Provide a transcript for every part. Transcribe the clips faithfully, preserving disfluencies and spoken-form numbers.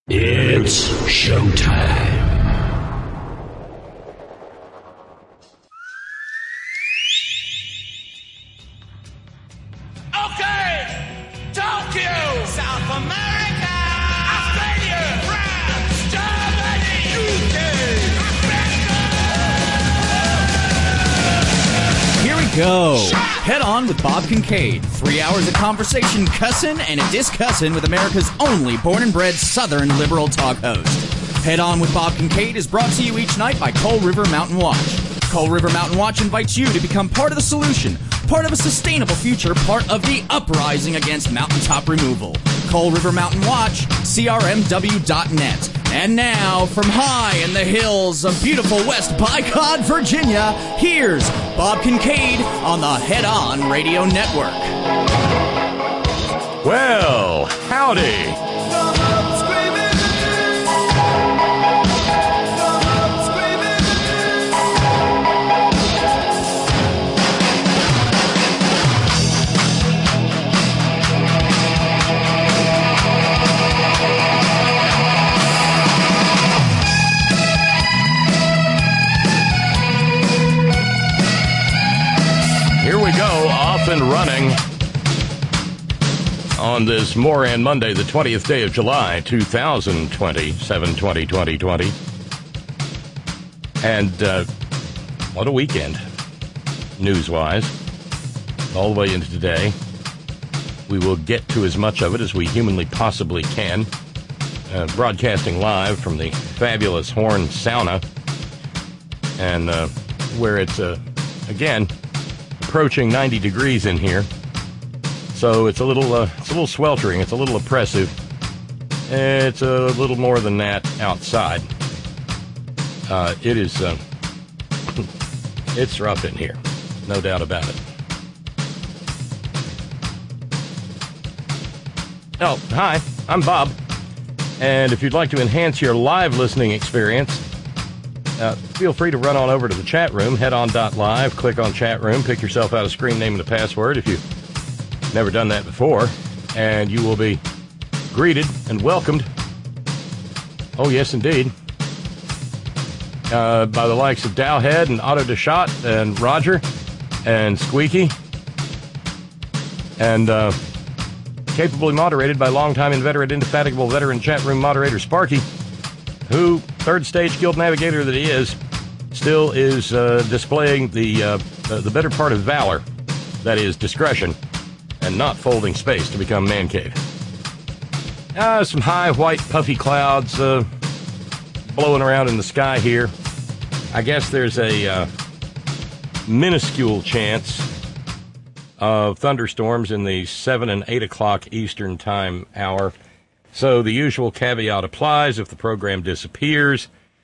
It's showtime. Okay! Tokyo! South America! Australia! France! Germany! U K! America! Here we go. Head On with Bob Kincaid. Three hours of conversation, cussin' and a discussin' with America's only born and bred Southern liberal talk host. Head On with Bob Kincaid is brought to you each night by Coal River Mountain Watch. Coal River Mountain Watch invites you to become part of the solution, part of a sustainable future, part of the uprising against mountaintop removal. Coal River Mountain Watch, C R M W dot net. And now, from high in the hills of beautiful West Bicod, Virginia, here's Bob Kincaid on the Head On Radio Network. Well, howdy. Here we go, off and running on this Moran Monday, the twentieth day of July, two thousand twenty, seven twenty, twenty twenty. And uh, what a weekend, news-wise, all the way into today. We will get to as much of it as we humanly possibly can. Uh, broadcasting live from the fabulous Horn Sauna, and uh, where it's, uh, again, approaching ninety degrees in here, so it's a little uh, it's a little sweltering, it's a little oppressive. It's a little more than that outside. Uh, it is uh, it's rough in here, no doubt about it. Oh, hi, I'm Bob, and if you'd like to enhance your live listening experience, Uh, feel free to run on over to the chat room, head on dot live, click on chat room, pick yourself out a screen name and a password if you've never done that before, and you will be greeted and welcomed, oh yes indeed, uh, by the likes of Dowhead and Otto DeShot and Roger and Squeaky, and uh, capably moderated by longtime inveterate, indefatigable veteran chat room moderator Sparky, who, third stage guild navigator that he is, still is uh, displaying the, uh, the the better part of valor, that is, discretion, and not folding space to become man cave. Uh, some high, white, puffy clouds uh, blowing around in the sky here. I guess there's a uh, minuscule chance of thunderstorms in the seven and eight o'clock Eastern Time hour. So the usual caveat applies if the program disappears.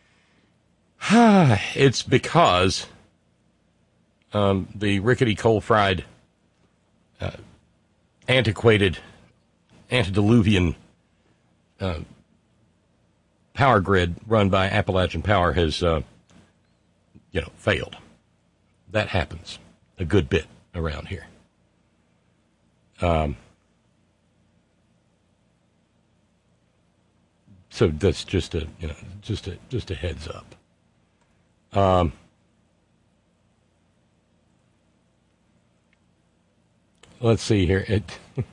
It's because um, the rickety coal-fried, uh, antiquated, antediluvian uh, power grid run by Appalachian Power has, uh, you know, failed. That happens a good bit around here. Um. So that's just a, you know, just a, just a heads up. Um, let's see here. It,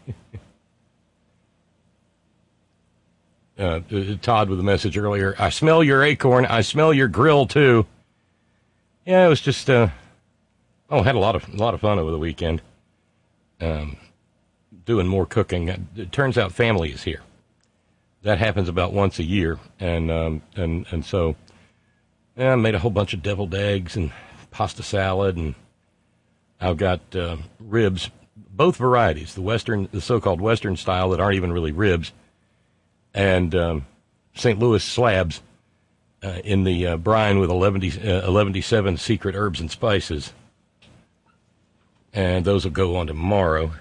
uh, Todd with a message earlier. I smell your acorn. I smell your grill too. Yeah, it was just, uh, oh, had a lot of, a lot of fun over the weekend. Um, doing more cooking. It turns out family is here. That happens about once a year, and um, and and so yeah, I made a whole bunch of deviled eggs and pasta salad, and I've got uh, ribs, both varieties, the Western, the so-called Western style that aren't even really ribs, and um, Saint Louis slabs uh, in the uh, brine with eleven seven secret herbs and spices, and those will go on tomorrow.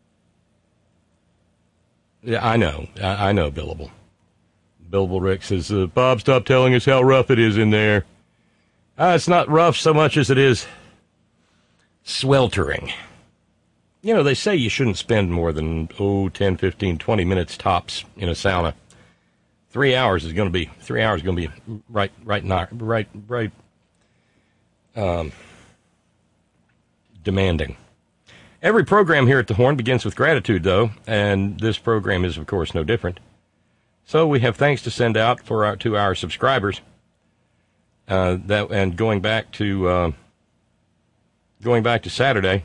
Yeah, I know. I, I know, Billable. Billable Rick says, uh, Bob, stop telling us how rough it is in there. Uh, it's not rough so much as it is sweltering. You know, they say you shouldn't spend more than, oh, ten, fifteen, twenty minutes tops in a sauna. three hours is going to be three hours is going to be right, right, not right, right, um, demanding. Every program here at the Horn begins with gratitude, though, and this program is, of course, no different. So we have thanks to send out for our to our subscribers. Uh, that and going back to uh, going back to Saturday.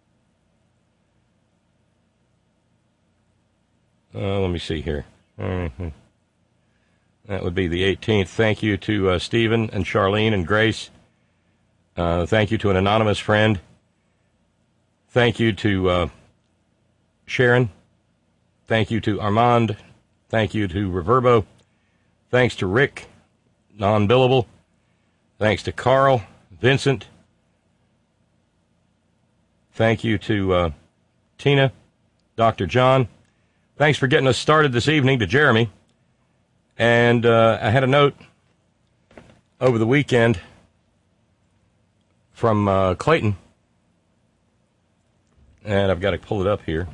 Uh, let me see here. Mm-hmm. That would be the eighteenth. Thank you to uh, Stephen and Charlene and Grace. Uh, thank you to an anonymous friend. Thank you to uh, Sharon. Thank you to Armand. Thank you to Reverbo. Thanks to Rick, non-billable. Thanks to Carl, Vincent. Thank you to uh, Tina, Doctor John. Thanks for getting us started this evening to Jeremy. And uh, I had a note over the weekend from uh, Clayton. And I've got to pull it up here.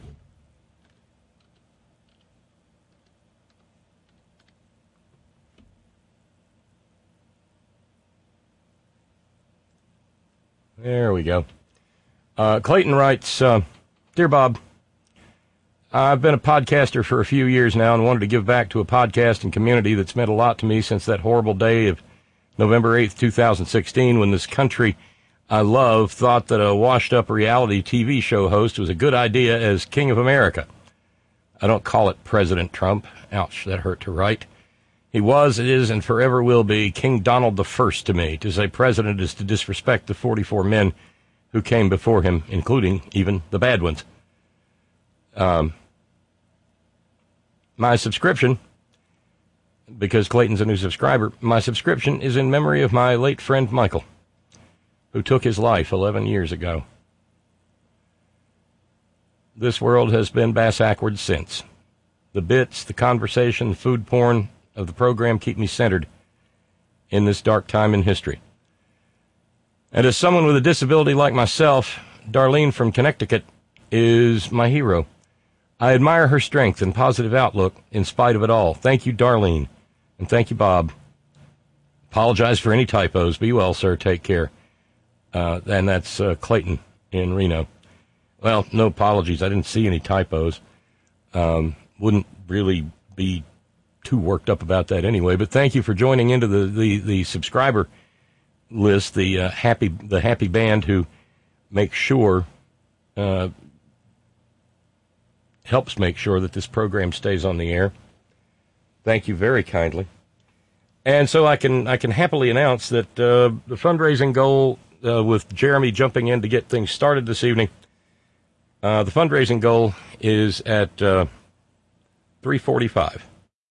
There we go. Uh, Clayton writes, uh, Dear Bob, I've been a podcaster for a few years now and wanted to give back to a podcasting community that's meant a lot to me since that horrible day of November eighth, twenty sixteen, when this country I love thought that a washed-up reality T V show host was a good idea as King of America. I don't call it President Trump. Ouch, that hurt to write. He was, is, and forever will be King Donald the First to me. To say president is to disrespect the forty-four men who came before him, including even the bad ones. Um, my subscription, because Clayton's a new subscriber, my subscription is in memory of my late friend Michael, who took his life eleven years ago. This world has been bass-ackwards since. The bits, the conversation, the food porn of the program keep me centered in this dark time in history. And as someone with a disability like myself, Darlene from Connecticut is my hero. I admire her strength and positive outlook in spite of it all. Thank you, Darlene. And thank you, Bob. Apologize for any typos. Be well, sir. Take care. Uh, and that's uh, Clayton in Reno. Well, no apologies. I didn't see any typos. Um, wouldn't really be too worked up about that anyway. But thank you for joining into the, the, the subscriber list, the uh, happy the happy band who makes sure, uh, helps make sure that this program stays on the air. Thank you very kindly. And so I can I can happily announce that uh, the fundraising goal, uh, with Jeremy jumping in to get things started this evening, uh, the fundraising goal is at uh, three forty-five.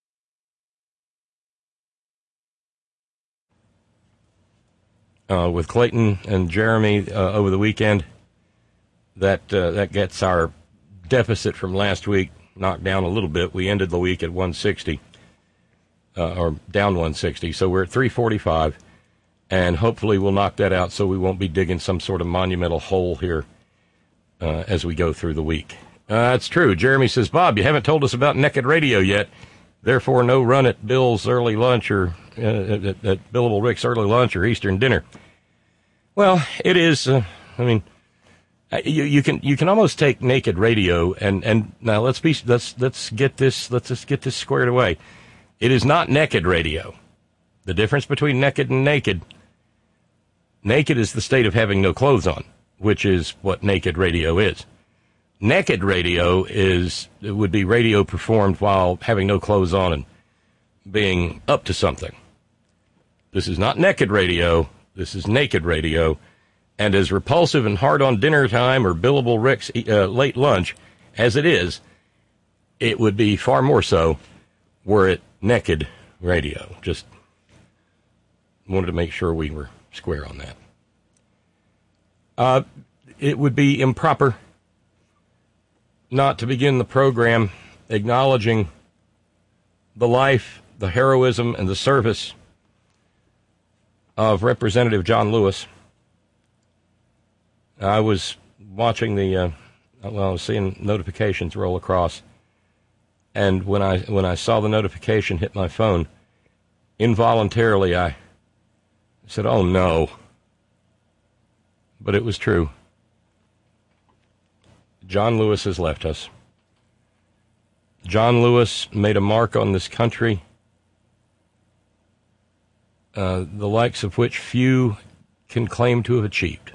Uh, with Clayton and Jeremy uh, over the weekend, that uh, that gets our deficit from last week knocked down a little bit. We ended the week at one sixty, uh, or down one sixty, so we're at three forty-five, and hopefully we'll knock that out so we won't be digging some sort of monumental hole here uh, as we go through the week. Uh, that's true. Jeremy says, Bob, you haven't told us about Naked Radio yet, therefore no run at Bill's early lunch or uh, at, at Billable Rick's early lunch or Eastern dinner. Well, it is, uh, I mean, You, you can you can almost take Naked Radio and, and now let's be let's let's get this let's just get this squared away. It is not Naked Radio. The difference between naked and naked. Naked is the state of having no clothes on, which is what Naked Radio is. Naked Radio is it would be radio performed while having no clothes on and being up to something. This is not Naked Radio. This is Naked Radio. And as repulsive and hard on dinner time or Billable Rick's uh, late lunch as it is, it would be far more so were it Naked Radio. Just wanted to make sure we were square on that. Uh, it would be improper not to begin the program acknowledging the life, the heroism, and the service of Representative John Lewis. I was watching the, uh, well, I was seeing notifications roll across, And when I when I saw the notification hit my phone, involuntarily I said, "Oh no!" But it was true. John Lewis has left us. John Lewis made a mark on this country, uh, the likes of which few can claim to have achieved.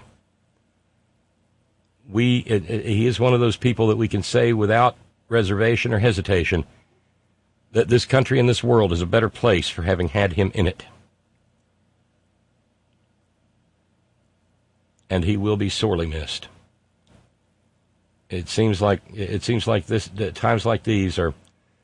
We, it, it, he is one of those people that we can say without reservation or hesitation that this country and this world is a better place for having had him in it. And he will be sorely missed. It seems like it seems like this that times like these are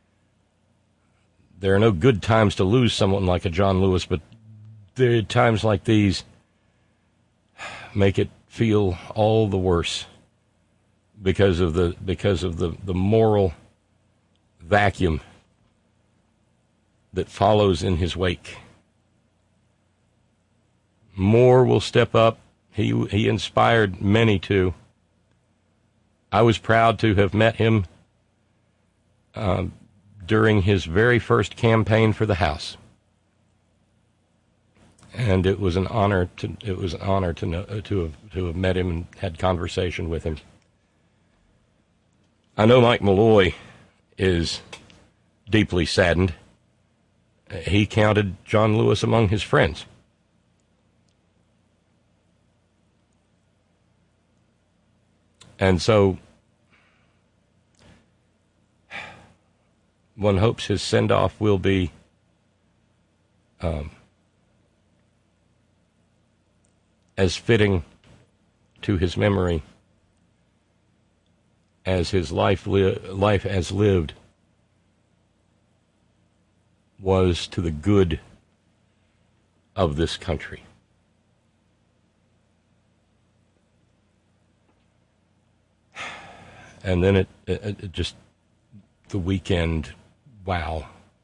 there are no good times to lose someone like a John Lewis, but there times like these make it feel all the worse because of the because of the, the moral vacuum that follows in his wake. More will step up. He he inspired many to. I was proud to have met him uh, during his very first campaign for the House, and it was an honor to it was an honor to know, to have to have met him and had conversation with him. I know Mike Malloy is deeply saddened. He counted John Lewis among his friends. And so one hopes his send-off will be um, as fitting to his memory as his life, li- life as lived was to the good of this country. And then it, it, it just, the weekend, wow.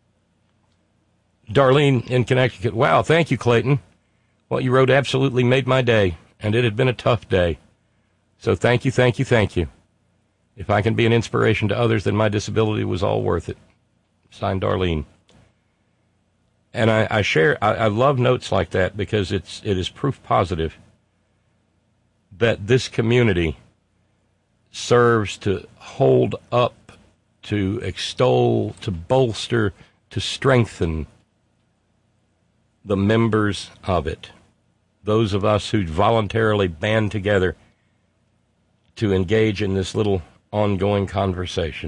Darlene in Connecticut, wow, thank you, Clayton. What you wrote absolutely made my day, and it had been a tough day. So thank you, thank you, thank you. If I can be an inspiration to others, then my disability was all worth it. Signed, Darlene. And I, I share, I, I love notes like that because it's it is proof positive that this community serves to hold up, to extol, to bolster, to strengthen the members of it. Those of us who voluntarily band together to engage in this little ongoing conversation.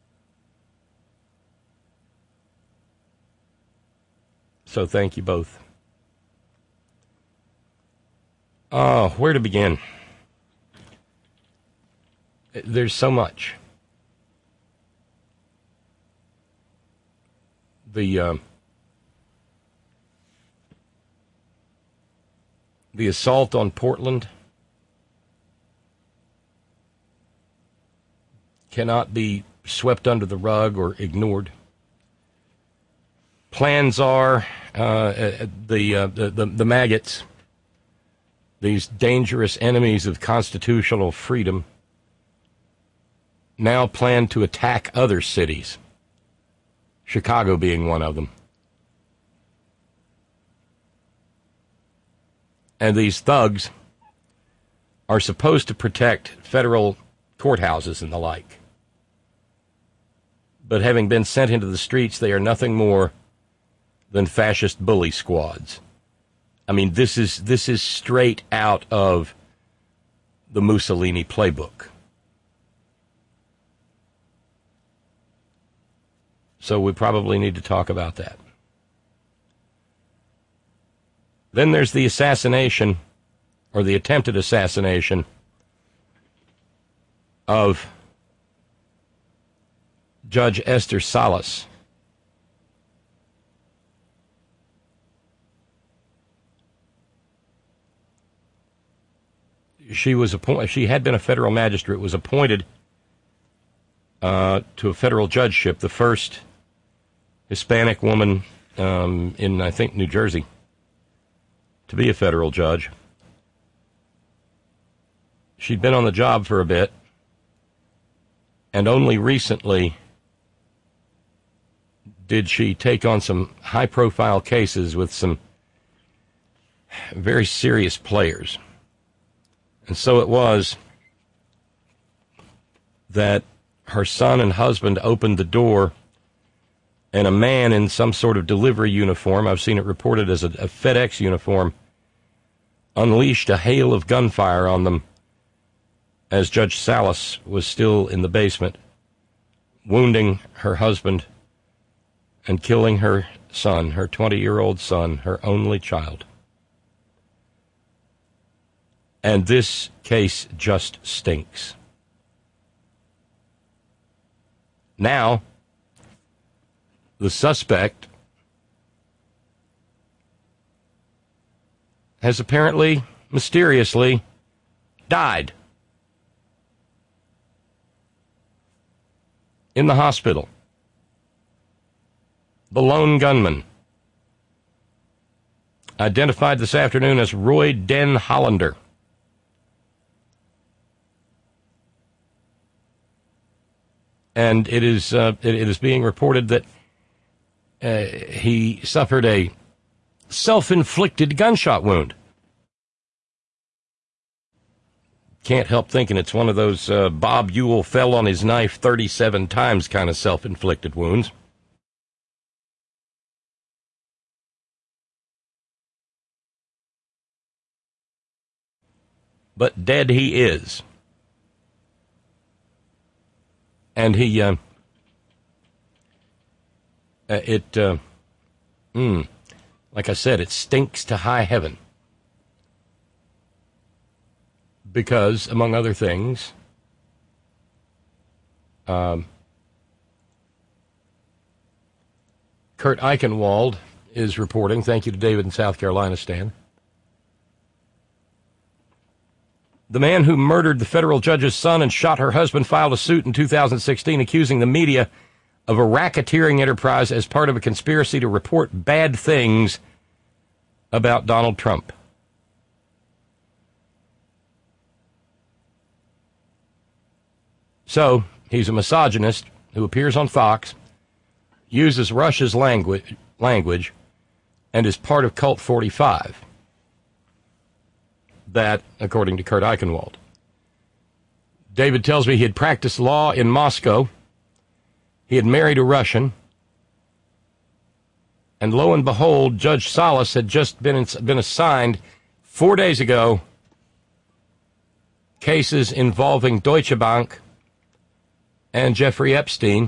So thank you both. Oh, where to begin? There's so much. The uh, the assault on Portland cannot be swept under the rug or ignored. Plans are uh, the, uh, the the the maggots, these dangerous enemies of constitutional freedom, now plan to attack other cities, Chicago being one of them. And these thugs are supposed to protect federal courthouses and the like. But having been sent into the streets, they are nothing more than fascist bully squads. I mean, this is this is straight out of the Mussolini playbook. So we probably need to talk about that. Then there's the assassination, or the attempted assassination, of Judge Esther Salas. She was appointed. She had been a federal magistrate. Was appointed uh, to a federal judgeship. The first Hispanic woman um, in, I think, New Jersey to be a federal judge. She'd been on the job for a bit, and only recently did she take on some high-profile cases with some very serious players. And so it was that her son and husband opened the door, and a man in some sort of delivery uniform, I've seen it reported as a, a FedEx uniform, unleashed a hail of gunfire on them as Judge Salas was still in the basement, wounding her husband and killing her son, her twenty-year-old son, her only child. And this case just stinks. Now, the suspect has apparently, mysteriously, died in the hospital. The lone gunman, identified this afternoon as Roy Den Hollander. And it is uh, it, it is being reported that uh, he suffered a self-inflicted gunshot wound. Can't help thinking it's one of those uh, Bob Ewell fell on his knife thirty-seven times kind of self-inflicted wounds. But dead he is. And he, uh, uh, it, uh, mm, like I said, it stinks to high heaven. Because, among other things, um, Kurt Eichenwald is reporting, thank you to David in South Carolina, Stan. The man who murdered the federal judge's son and shot her husband filed a suit in two thousand sixteen accusing the media of a racketeering enterprise as part of a conspiracy to report bad things about Donald Trump. So, he's a misogynist who appears on Fox, uses Russia's language, language, and is part of Cult forty-five. That, according to Kurt Eichenwald. David tells me he had practiced law in Moscow. He had married a Russian. And lo and behold, Judge Salas had just been, been assigned four days ago cases involving Deutsche Bank and Jeffrey Epstein.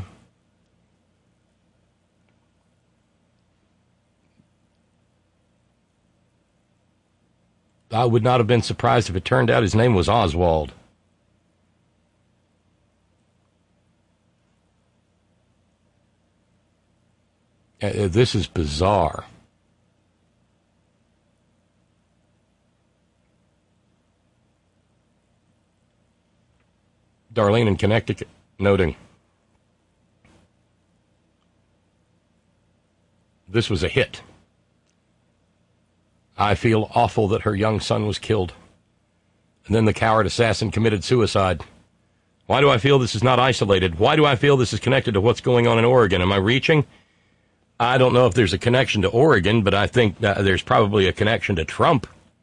I would not have been surprised if it turned out his name was Oswald. Uh, this is bizarre. Darlene in Connecticut noting, this was a hit. I feel awful that her young son was killed. And then the coward assassin committed suicide. Why do I feel this is not isolated? Why do I feel this is connected to what's going on in Oregon? Am I reaching? I don't know if there's a connection to Oregon, but I think that there's probably a connection to Trump.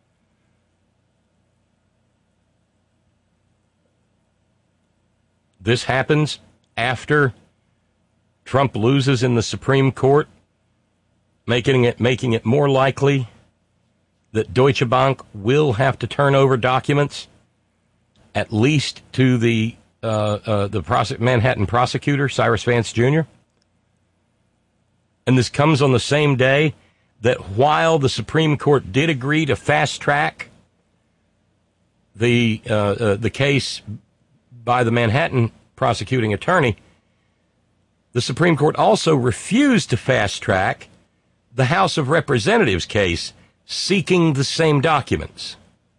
This happens after Trump loses in the Supreme Court, making it making it more likely that Deutsche Bank will have to turn over documents, at least to the uh, uh, the prosec- Manhattan prosecutor, Cyrus Vance Junior And this comes on the same day that while the Supreme Court did agree to fast track the uh, uh, the case by the Manhattan prosecuting attorney, the Supreme Court also refused to fast track the House of Representatives case seeking the same documents.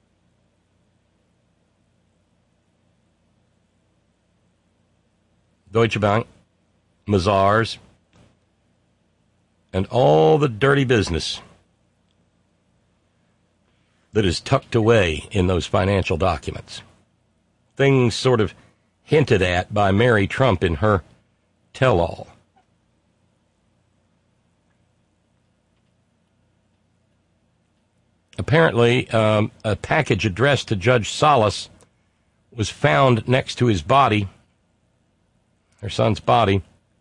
Deutsche Bank, Mazars, and all the dirty business that is tucked away in those financial documents. Things sort of hinted at by Mary Trump in her tell-all. apparently um, a package addressed to Judge Salas was found next to his body, her son's body.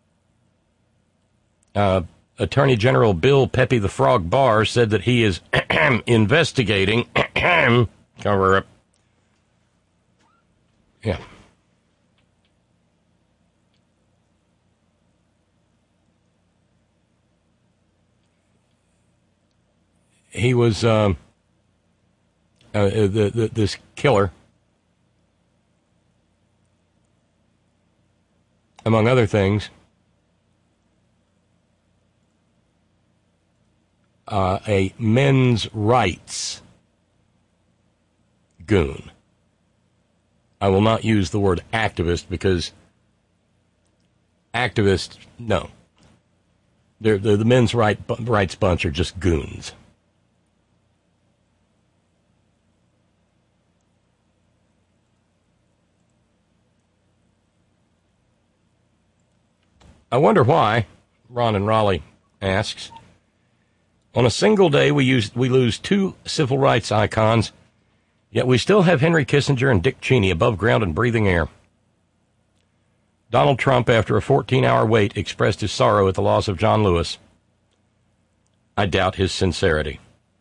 Uh, Attorney General Bill Pepe the Frog Barr said that he is investigating cover up. Yeah. He was um, uh, the, the, this killer, among other things, uh, a men's rights goon. I will not use the word activist because activists, no. They're, they're, the men's right, rights bunch are just goons. I wonder why, Ron and Raleigh asks. On a single day, we, use, we lose two civil rights icons, yet we still have Henry Kissinger and Dick Cheney above ground and breathing air. Donald Trump, after a fourteen-hour wait, expressed his sorrow at the loss of John Lewis. I doubt his sincerity.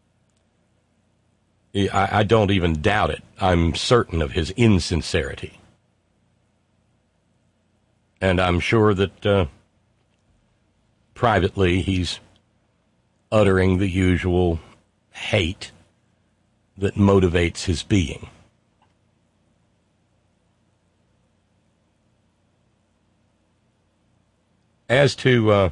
I, I don't even doubt it. I'm certain of his insincerity. And I'm sure that uh, privately he's uttering the usual hate that motivates his being. As to uh,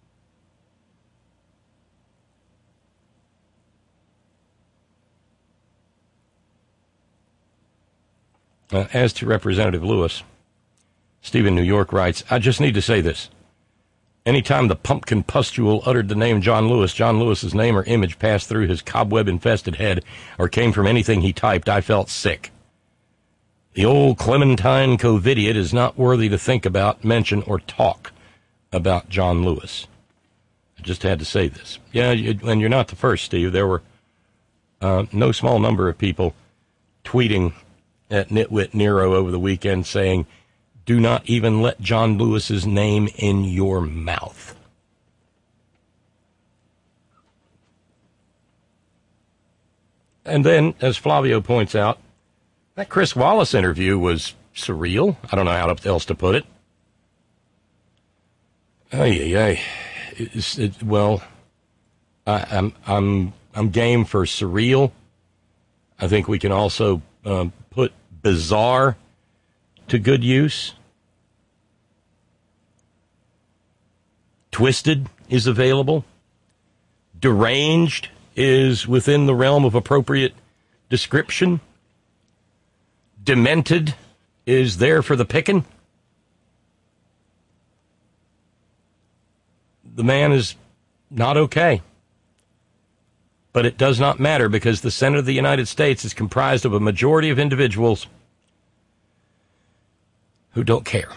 uh, as to Representative Lewis, Stephen New York writes, I just need to say this. Anytime the pumpkin pustule uttered the name John Lewis, John Lewis's name or image passed through his cobweb-infested head or came from anything he typed, I felt sick. The old Clementine Covidiot is not worthy to think about, mention, or talk about John Lewis. I just had to say this. Yeah, you, and you're not the first, Steve. There were uh, no small number of people tweeting at Nitwit Nero over the weekend saying, do not even let John Lewis's name in your mouth. And then, as Flavio points out, that Chris Wallace interview was surreal. I don't know how else to put it. Ay, ay, ay. It's, it, well, I, I'm, I'm, I'm game for surreal. I think we can also um, put bizarre to good use. Twisted is available. Deranged is within the realm of appropriate description. Demented is there for the picking. The man is not okay. But it does not matter because the Senate of the United States is comprised of a majority of individuals who don't care,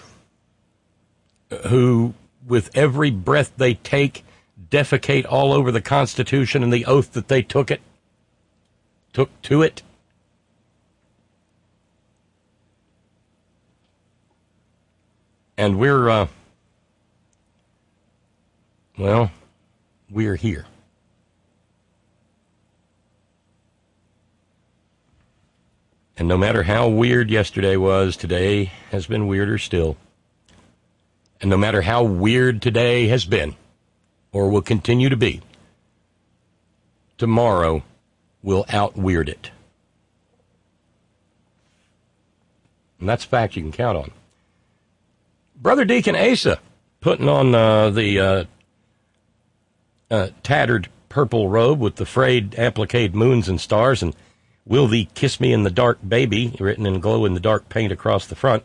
who, with every breath they take, defecate all over the Constitution and the oath that they took it, took to it. And we're, uh, well, we're here. And no matter how weird yesterday was, today has been weirder still. And no matter how weird today has been, or will continue to be, tomorrow will out-weird it. And that's a fact you can count on. Brother Deacon Asa putting on uh, the uh, uh, tattered purple robe with the frayed appliqued moons and stars and Will Thee Kiss Me in the Dark Baby, written in glow-in-the-dark paint across the front.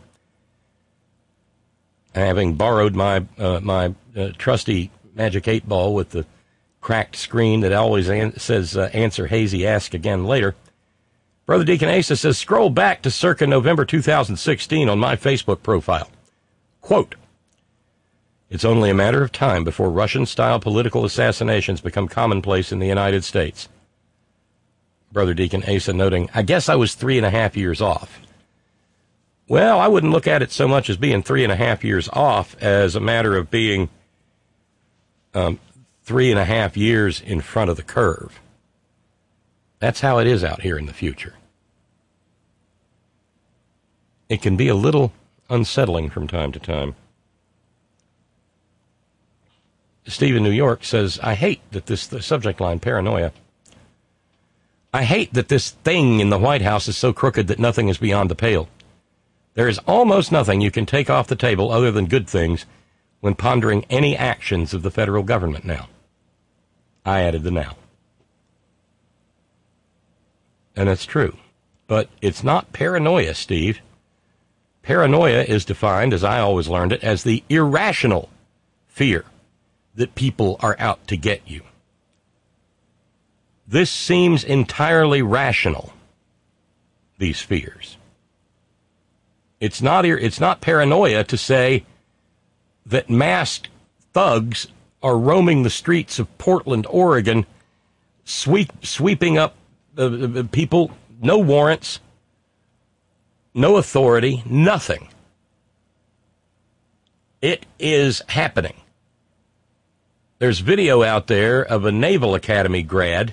Having borrowed my uh, my uh, trusty Magic eight Ball with the cracked screen that always an- says, uh, answer hazy, ask again later. Brother Deacon Asa says, scroll back to circa November two thousand sixteen on my Facebook profile. Quote, it's only a matter of time before Russian-style political assassinations become commonplace in the United States. Brother Deacon Asa, noting, I guess I was three and a half years off. Well, I wouldn't look at it so much as being three and a half years off as a matter of being um, three and a half years in front of the curve. That's how it is out here in the future. It can be a little unsettling from time to time. Steve in New York says, I hate that this, the subject line, paranoia. I hate that this thing in the White House is so crooked that nothing is beyond the pale. There is almost nothing you can take off the table other than good things when pondering any actions of the federal government now. I added the now. And that's true. But it's not paranoia, Steve. Paranoia is defined, as I always learned it, as the irrational fear that people are out to get you. This seems entirely rational, these fears. It's not, it's not paranoia to say that masked thugs are roaming the streets of Portland, Oregon, sweep, sweeping up uh, people, no warrants, no authority, nothing. It is happening. There's video out there of a Naval Academy grad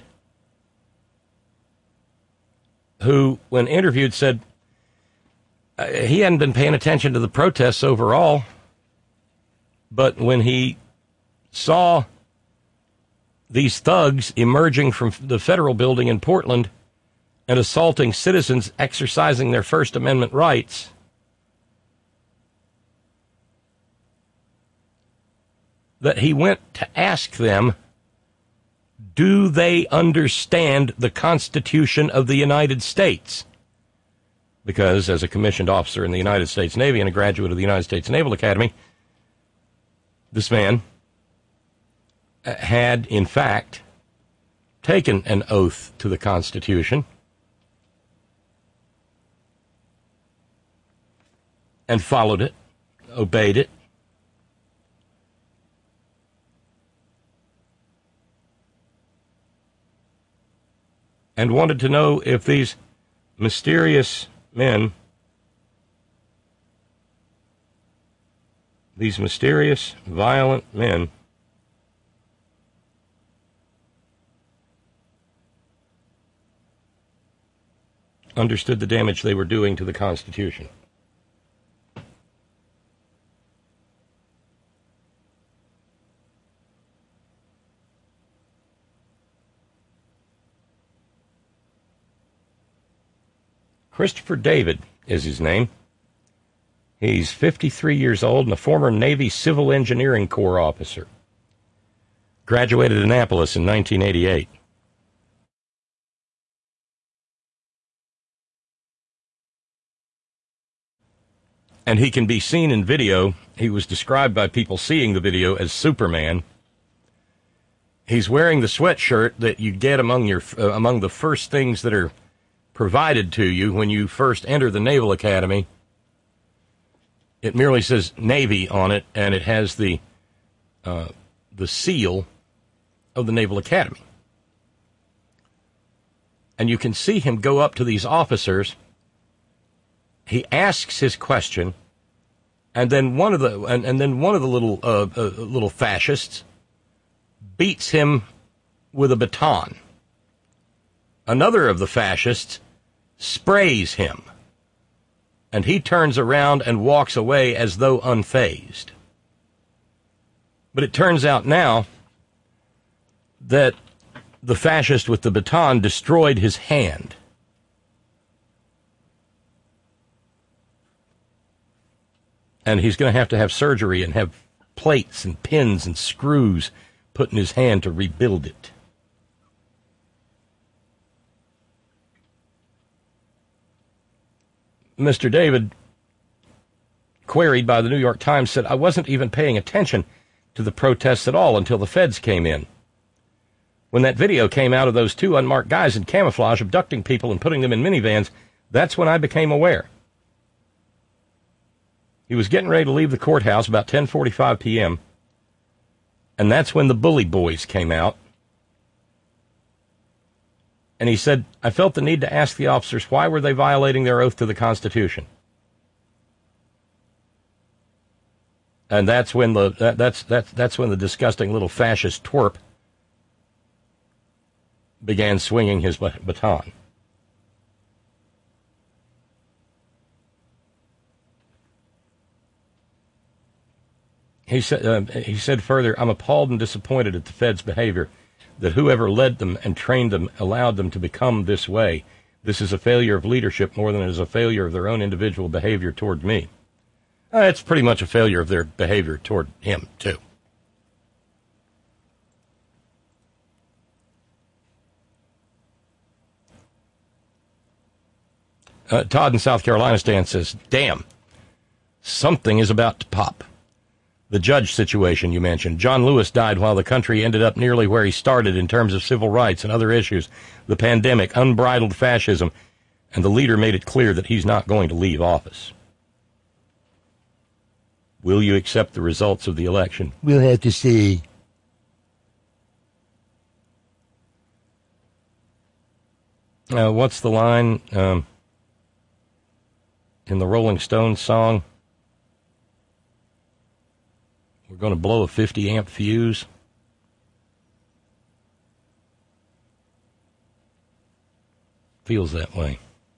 who, when interviewed, said uh, he hadn't been paying attention to the protests overall, but when he saw these thugs emerging from the federal building in Portland and assaulting citizens exercising their First Amendment rights, that he went to ask them, do they understand the Constitution of the United States? Because as a commissioned officer in the United States Navy and a graduate of the United States Naval Academy, this man had, in fact, taken an oath to the Constitution and followed it, obeyed it. And wanted to know if these mysterious men, these mysterious, violent men, understood the damage they were doing to the Constitution. Christopher David is his name. He's fifty-three years old and a former Navy Civil Engineering Corps officer. Graduated at Annapolis in nineteen eighty-eight. And he can be seen in video. He was described by people seeing the video as Superman. He's wearing the sweatshirt that you get among your uh, among the first things that are provided to you when you first enter the Naval Academy. It merely says Navy on it, and it has the uh, the seal of the Naval Academy. And you can see him go up to these officers. He asks his question, and then one of the and, and then one of the little uh, uh, little fascists beats him with a baton. Another of the fascists sprays him, and he turns around and walks away as though unfazed. But it turns out now that the fascist with the baton destroyed his hand. And he's going to have to have surgery and have plates and pins and screws put in his hand to rebuild it. Mister David, queried by the New York Times, said, I wasn't even paying attention to the protests at all until the feds came in. When that video came out of those two unmarked guys in camouflage abducting people and putting them in minivans, that's when I became aware. He was getting ready to leave the courthouse about ten forty-five p.m., and that's when the bully boys came out And he said, I felt the need to ask the officers why were they violating their oath to the Constitution. And that's when the that, that's that's that's when the disgusting little fascist twerp began swinging his baton. He said, uh, he said further, I'm appalled and disappointed at the Fed's behavior, that whoever led them and trained them allowed them to become this way. This is a failure of leadership more than it is a failure of their own individual behavior toward me. Uh, it's pretty much a failure of their behavior toward him, too. Uh, Todd in South Carolina Stan says, damn, something is about to pop. The Judge situation you mentioned. John Lewis died while the country ended up nearly where he started in terms of civil rights and other issues. The pandemic, unbridled fascism, and the leader made it clear that he's not going to leave office. Will you accept the results of the election? We'll have to see. Uh, what's the line um, in the Rolling Stones song? We're going to blow a fifty amp fuse. Feels that way.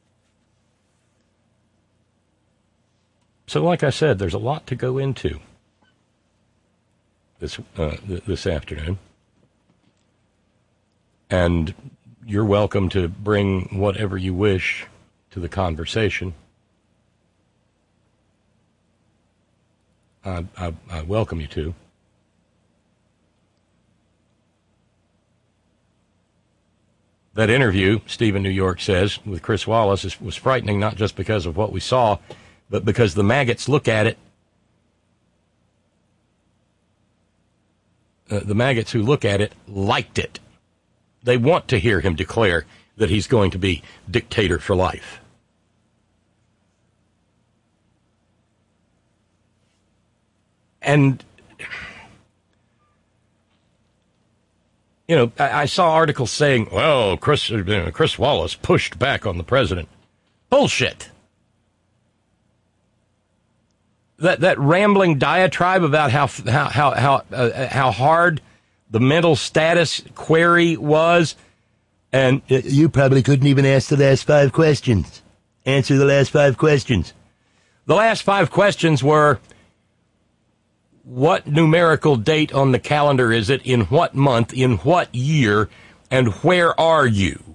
So, like I said, there's a lot to go into this uh, th- this afternoon. And you're welcome to bring whatever you wish to the conversation. I, I, I welcome you to. That interview, Steve in New York says, with Chris Wallace is, was frightening, not just because of what we saw, but because the maggots look at it. Uh, the maggots who look at it liked it. They want to hear him declare that he's going to be dictator for life. And, you know, I, I saw articles saying, well, Chris, uh, Chris Wallace pushed back on the president. Bullshit. That that rambling diatribe about how how how how, uh, how hard the mental status query was, and you probably couldn't even ask the last five questions. Answer the last five questions. The last five questions were, what numerical date on the calendar is it, in what month, in what year, and where are you?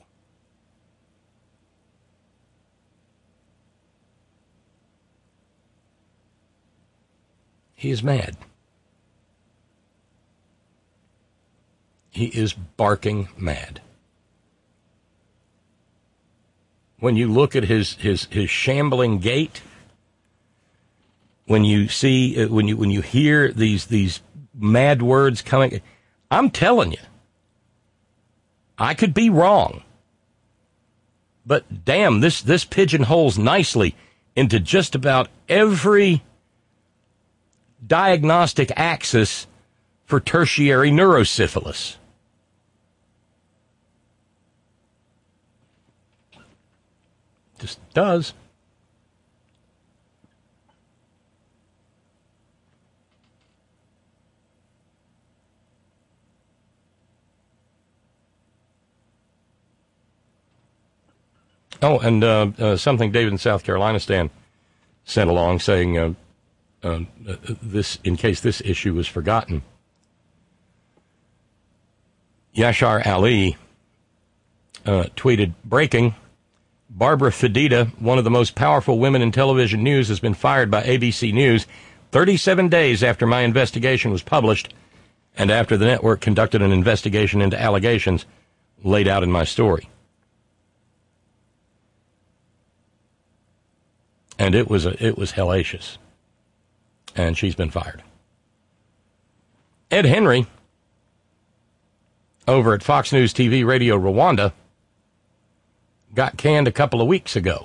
He is mad. He is barking mad. When you look at his, his, his shambling gait, when you see, when you when you hear these these mad words coming, I'm telling you, I could be wrong, but damn, this this pigeonholes nicely into just about every diagnostic axis for tertiary neurosyphilis. Just does. Oh, and uh, uh, something David in South Carolina Stan sent along saying, uh, uh, this, in case this issue was forgotten, Yashar Ali uh, tweeted, breaking, Barbara Fedida, one of the most powerful women in television news, has been fired by A B C News thirty-seven days after my investigation was published and after the network conducted an investigation into allegations laid out in my story. And it was a, it was hellacious. And she's been fired. Ed Henry, over at Fox News T V Radio Rwanda, got canned a couple of weeks ago.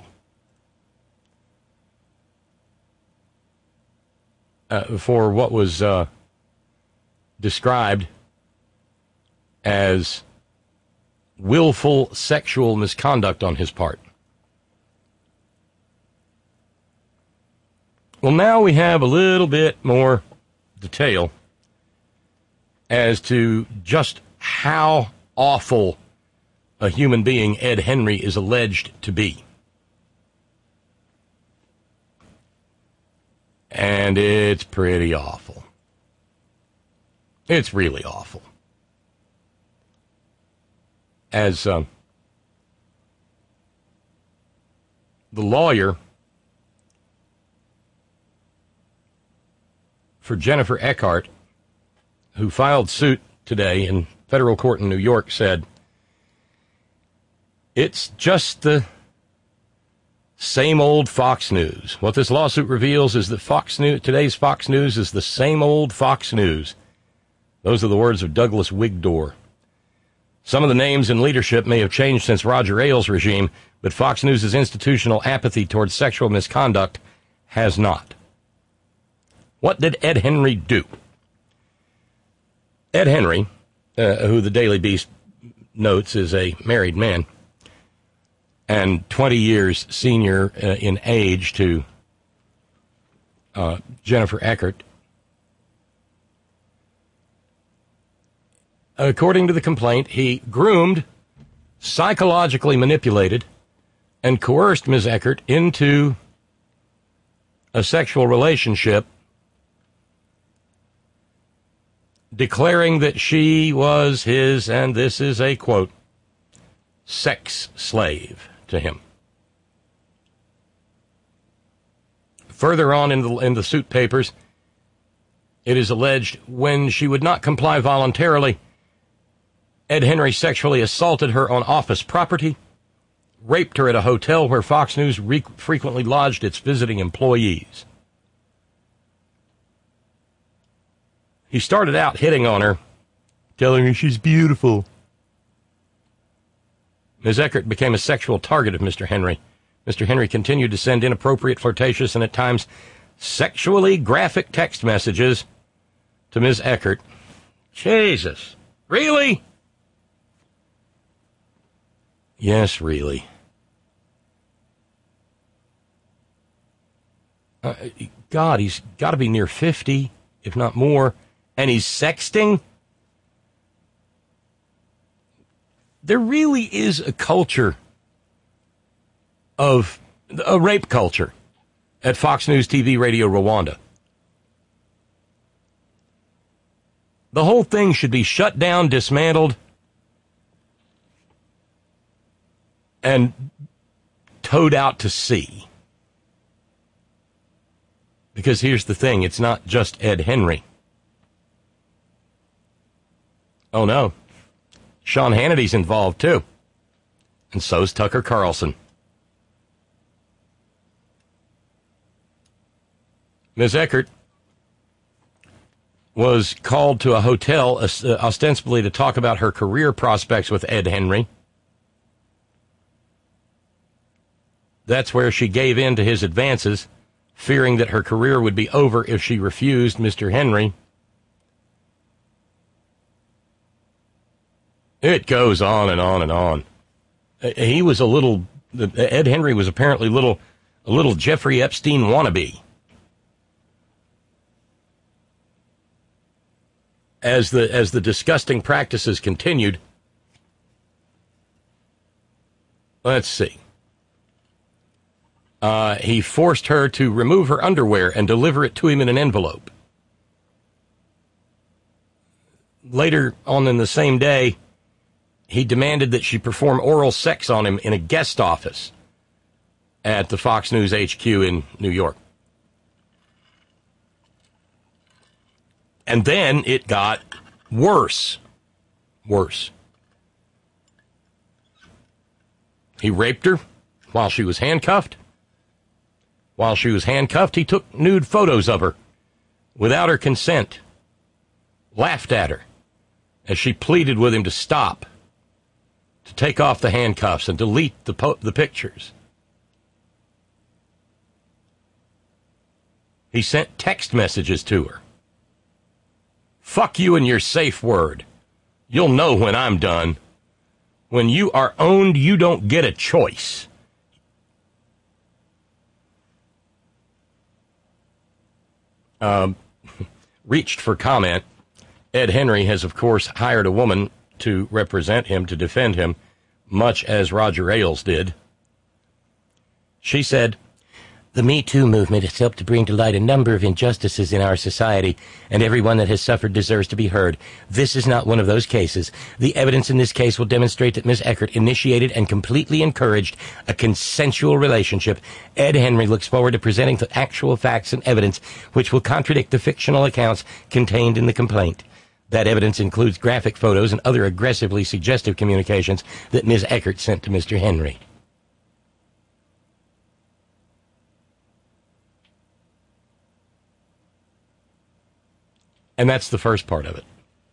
Uh, for what was uh, described as willful sexual misconduct on his part. Well, now we have a little bit more detail as to just how awful a human being Ed Henry is alleged to be. And it's pretty awful. It's really awful. As um, the lawyer for Jennifer Eckhart, who filed suit today in federal court in New York, said, it's just the same old Fox News. What this lawsuit reveals is that Fox News, today's Fox News is the same old Fox News. Those are the words of Douglas Wigdor. Some of the names and leadership may have changed since Roger Ailes' regime, but Fox News' institutional apathy towards sexual misconduct has not. What did Ed Henry do? Ed Henry, uh, who the Daily Beast notes is a married man and twenty years senior uh, in age to uh, Jennifer Eckhart, according to the complaint, he groomed, psychologically manipulated, and coerced Miz Eckhart into a sexual relationship, declaring that she was his, and this is a quote, sex slave to him. Further on in the, in the suit papers, it is alleged when she would not comply voluntarily, Ed Henry sexually assaulted her on office property, raped her at a hotel where Fox News re- frequently lodged its visiting employees. He started out hitting on her, telling her she's beautiful. Miz Eckhart became a sexual target of Mister Henry. Mister Henry continued to send inappropriate, flirtatious, and at times sexually graphic text messages to Miz Eckhart. Jesus. Really? Yes, really. Uh, God, he's got to be near fifty, if not more. And he's sexting? There really is a culture of a rape culture at Fox News T V Radio Rwanda. The whole thing should be shut down, dismantled, and towed out to sea. Because here's the thing, it's not just Ed Henry. Oh, no. Sean Hannity's involved, too. And so's Tucker Carlson. Miz Eckhart was called to a hotel uh, ostensibly to talk about her career prospects with Ed Henry. That's where she gave in to his advances, fearing that her career would be over if she refused Mister Henry. It goes on and on and on. He was a little, Ed Henry was apparently little, a little Jeffrey Epstein wannabe. As the, as the disgusting practices continued, let's see. Uh, he forced her to remove her underwear and deliver it to him in an envelope. Later on in the same day, he demanded that she perform oral sex on him in a guest office at the Fox News H Q in New York. And then it got worse. Worse. He raped her while she was handcuffed. While she was handcuffed, he took nude photos of her without her consent, laughed at her as she pleaded with him to stop, to take off the handcuffs and delete the po- the pictures. He sent text messages to her. Fuck you and your safe word. You'll know when I'm done. When you are owned, you don't get a choice. Um, reached for comment. Ed Henry has, of course, hired a woman to represent him, to defend him, much as Roger Ailes did. She said, "The Me Too movement has helped to bring to light a number of injustices in our society, and everyone that has suffered deserves to be heard. This is not one of those cases. The evidence in this case will demonstrate that Miz Eckert initiated and completely encouraged a consensual relationship. Ed Henry looks forward to presenting the actual facts and evidence which will contradict the fictional accounts contained in the complaint. That evidence includes graphic photos and other aggressively suggestive communications that Miz Eckert sent to Mister Henry." And that's the first part of it.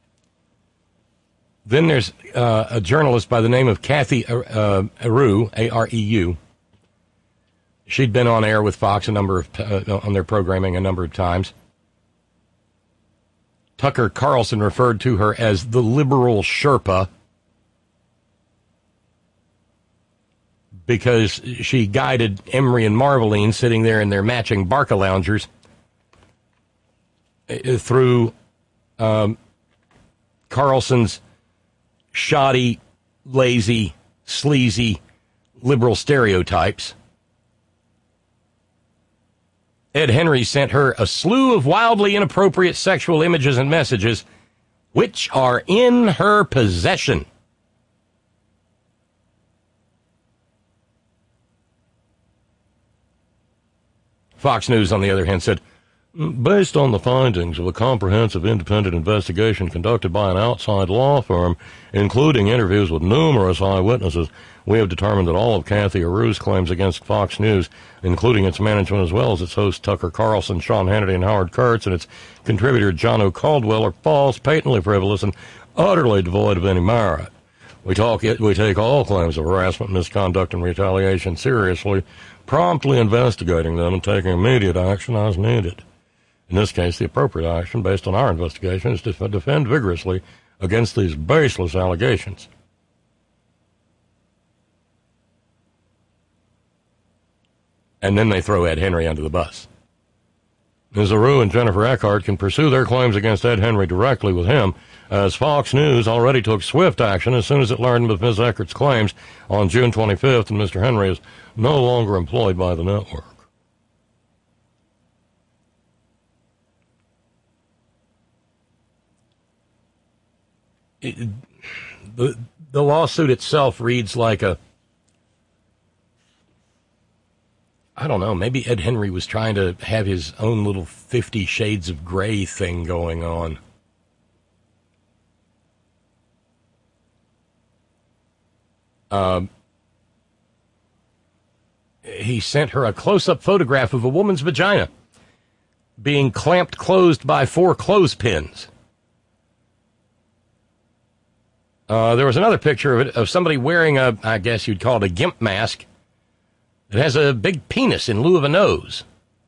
Then there's uh, a journalist by the name of Kathy uh, Areu, A R E U. She'd been on air with Fox a number of uh, on their programming a number of times. Tucker Carlson referred to her as the liberal Sherpa because she guided Emery and Marveline, sitting there in their matching Barca loungers, through um, Carlson's shoddy, lazy, sleazy, liberal stereotypes. Ed Henry sent her a slew of wildly inappropriate sexual images and messages, which are in her possession. Fox News, on the other hand, said, "Based on the findings of a comprehensive independent investigation conducted by an outside law firm, including interviews with numerous eyewitnesses, we have determined that all of Kathy Areu's claims against Fox News, including its management as well as its hosts Tucker Carlson, Sean Hannity, and Howard Kurtz, and its contributor John O. Caldwell, are false, patently frivolous, and utterly devoid of any merit. We, talk, we take all claims of harassment, misconduct, and retaliation seriously, promptly investigating them and taking immediate action as needed. In this case, the appropriate action, based on our investigation, is to defend vigorously against these baseless allegations." And then they throw Ed Henry under the bus. Miz Areu and Jennifer Eckert can pursue their claims against Ed Henry directly with him, as Fox News already took swift action as soon as it learned of Miz Eckert's claims on June twenty-fifth, and Mister Henry is no longer employed by the network. It, the, the lawsuit itself reads like a, I don't know, maybe Ed Henry was trying to have his own little Fifty Shades of Grey thing going on. Um, he sent her a close-up photograph of a woman's vagina being clamped closed by four clothespins. Uh, there was another picture of it, of somebody wearing a, I guess you'd call it a gimp mask. It has a big penis in lieu of a nose.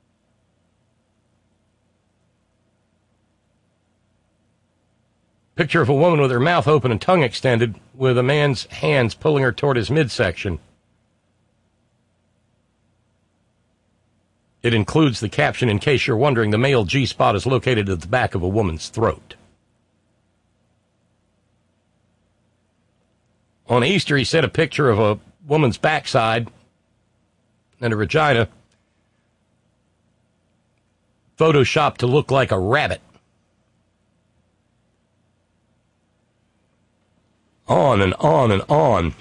Picture of a woman with her mouth open and tongue extended, with a man's hands pulling her toward his midsection. It includes the caption, "In case you're wondering, the male G-spot is located at the back of a woman's throat." On Easter, he sent a picture of a woman's backside and her vagina, photoshopped to look like a rabbit. On and on and on.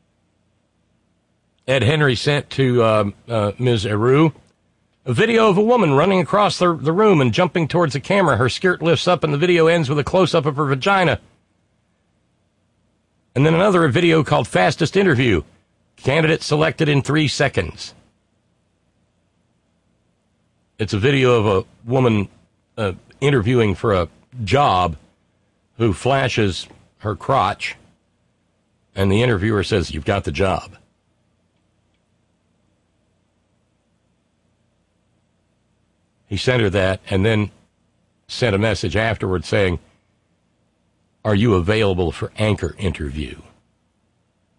Ed Henry sent to uh, uh, Miz Areu a video of a woman running across the, the room and jumping towards the camera. Her skirt lifts up and the video ends with a close-up of her vagina. And then another video called Fastest Interview. Candidate selected in three seconds. It's a video of a woman uh, interviewing for a job who flashes her crotch, and the interviewer says, "You've got the job." He sent her that and then sent a message afterward saying, "Are you available for anchor interview?"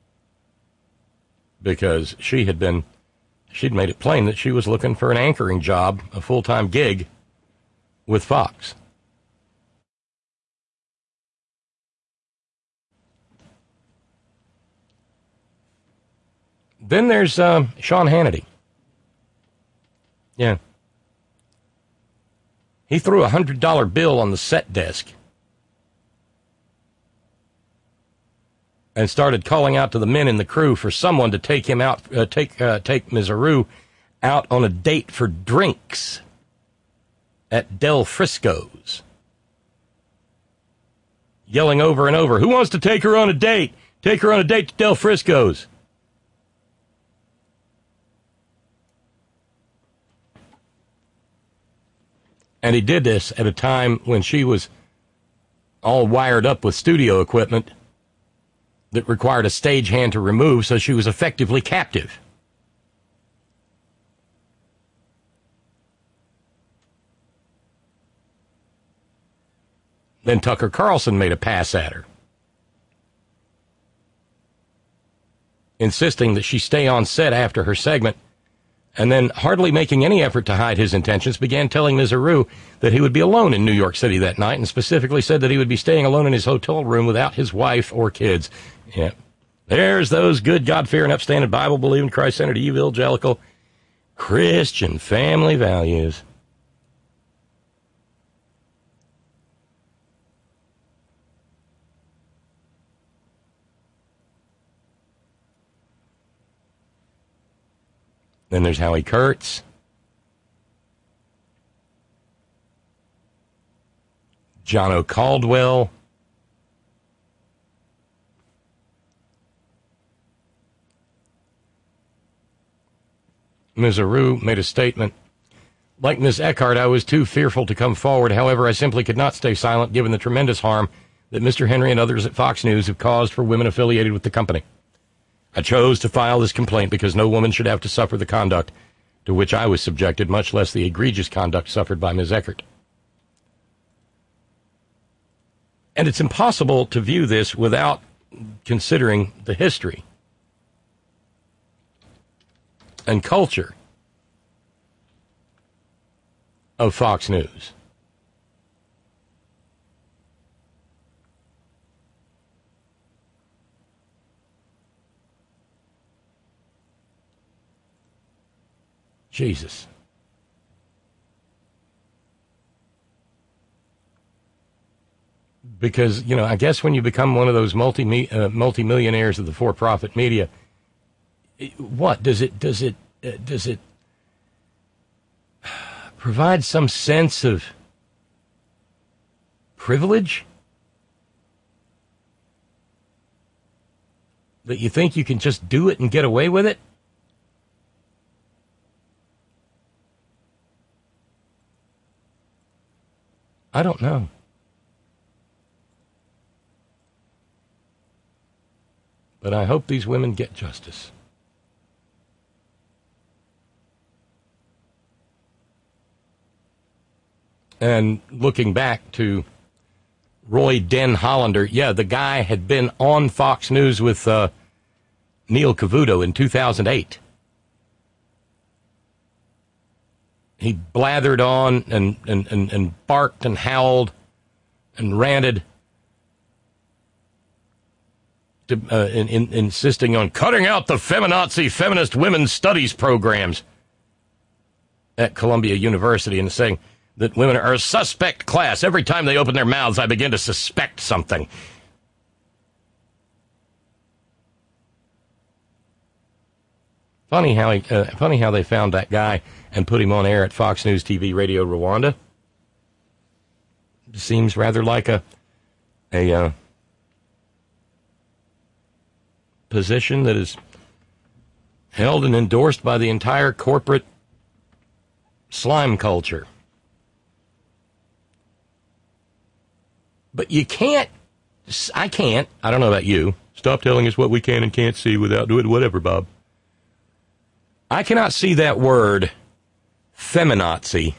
because she had been, she'd made it plain that she was looking for an anchoring job, a full-time gig with Fox. Then there's um, Sean Hannity. Yeah. He threw a one hundred dollar bill on the set desk and started calling out to the men in the crew for someone to take him out, uh, take uh, take Miz Aru out on a date for drinks at Del Frisco's. Yelling over and over, who wants to take her on a date? Take her on a date to Del Frisco's. And he did this at a time when she was all wired up with studio equipment that required a stagehand to remove, so she was effectively captive. Then Tucker Carlson made a pass at her, insisting that she stay on set after her segment, and then, hardly making any effort to hide his intentions, began telling Miz Aru that he would be alone in New York City that night, and specifically said that he would be staying alone in his hotel room without his wife or kids. Yeah. There's those good, God-fearing, upstanding, Bible-believing, Christ-centered, evangelical, Christian family values. Then there's Howie Kurtz. John O. Caldwell. Miz Aru made a statement. Like Miz Eckhart, I was too fearful to come forward. However, I simply could not stay silent given the tremendous harm that Mister Henry and others at Fox News have caused for women affiliated with the company. I chose to file this complaint because no woman should have to suffer the conduct to which I was subjected, much less the egregious conduct suffered by Miz Eckhart. And it's impossible to view this without considering the history and culture of Fox News. Jesus. Because, you know, I guess when you become one of those multi uh, multi-millionaires of the for-profit media, what does it does it uh, does it provide some sense of privilege that you think you can just do it and get away with it? I don't know. But I hope these women get justice. And looking back to Roy Den Hollander, yeah, the guy had been on Fox News with uh, Neil Cavuto in two thousand eight. He blathered on and, and, and, and barked and howled and ranted, to, uh, in, in, insisting on cutting out the feminazi feminist women's studies programs at Columbia University and saying that women are a suspect class. Every time they open their mouths, I begin to suspect something. Funny how he, uh, funny how they found that guy and put him on air at Fox News T V Radio Rwanda. Seems rather like a a uh, position that is held and endorsed by the entire corporate slime culture. But you can't, I can't, I don't know about you, stop telling us what we can and can't see without doing whatever, Bob. I cannot see that word, feminazi,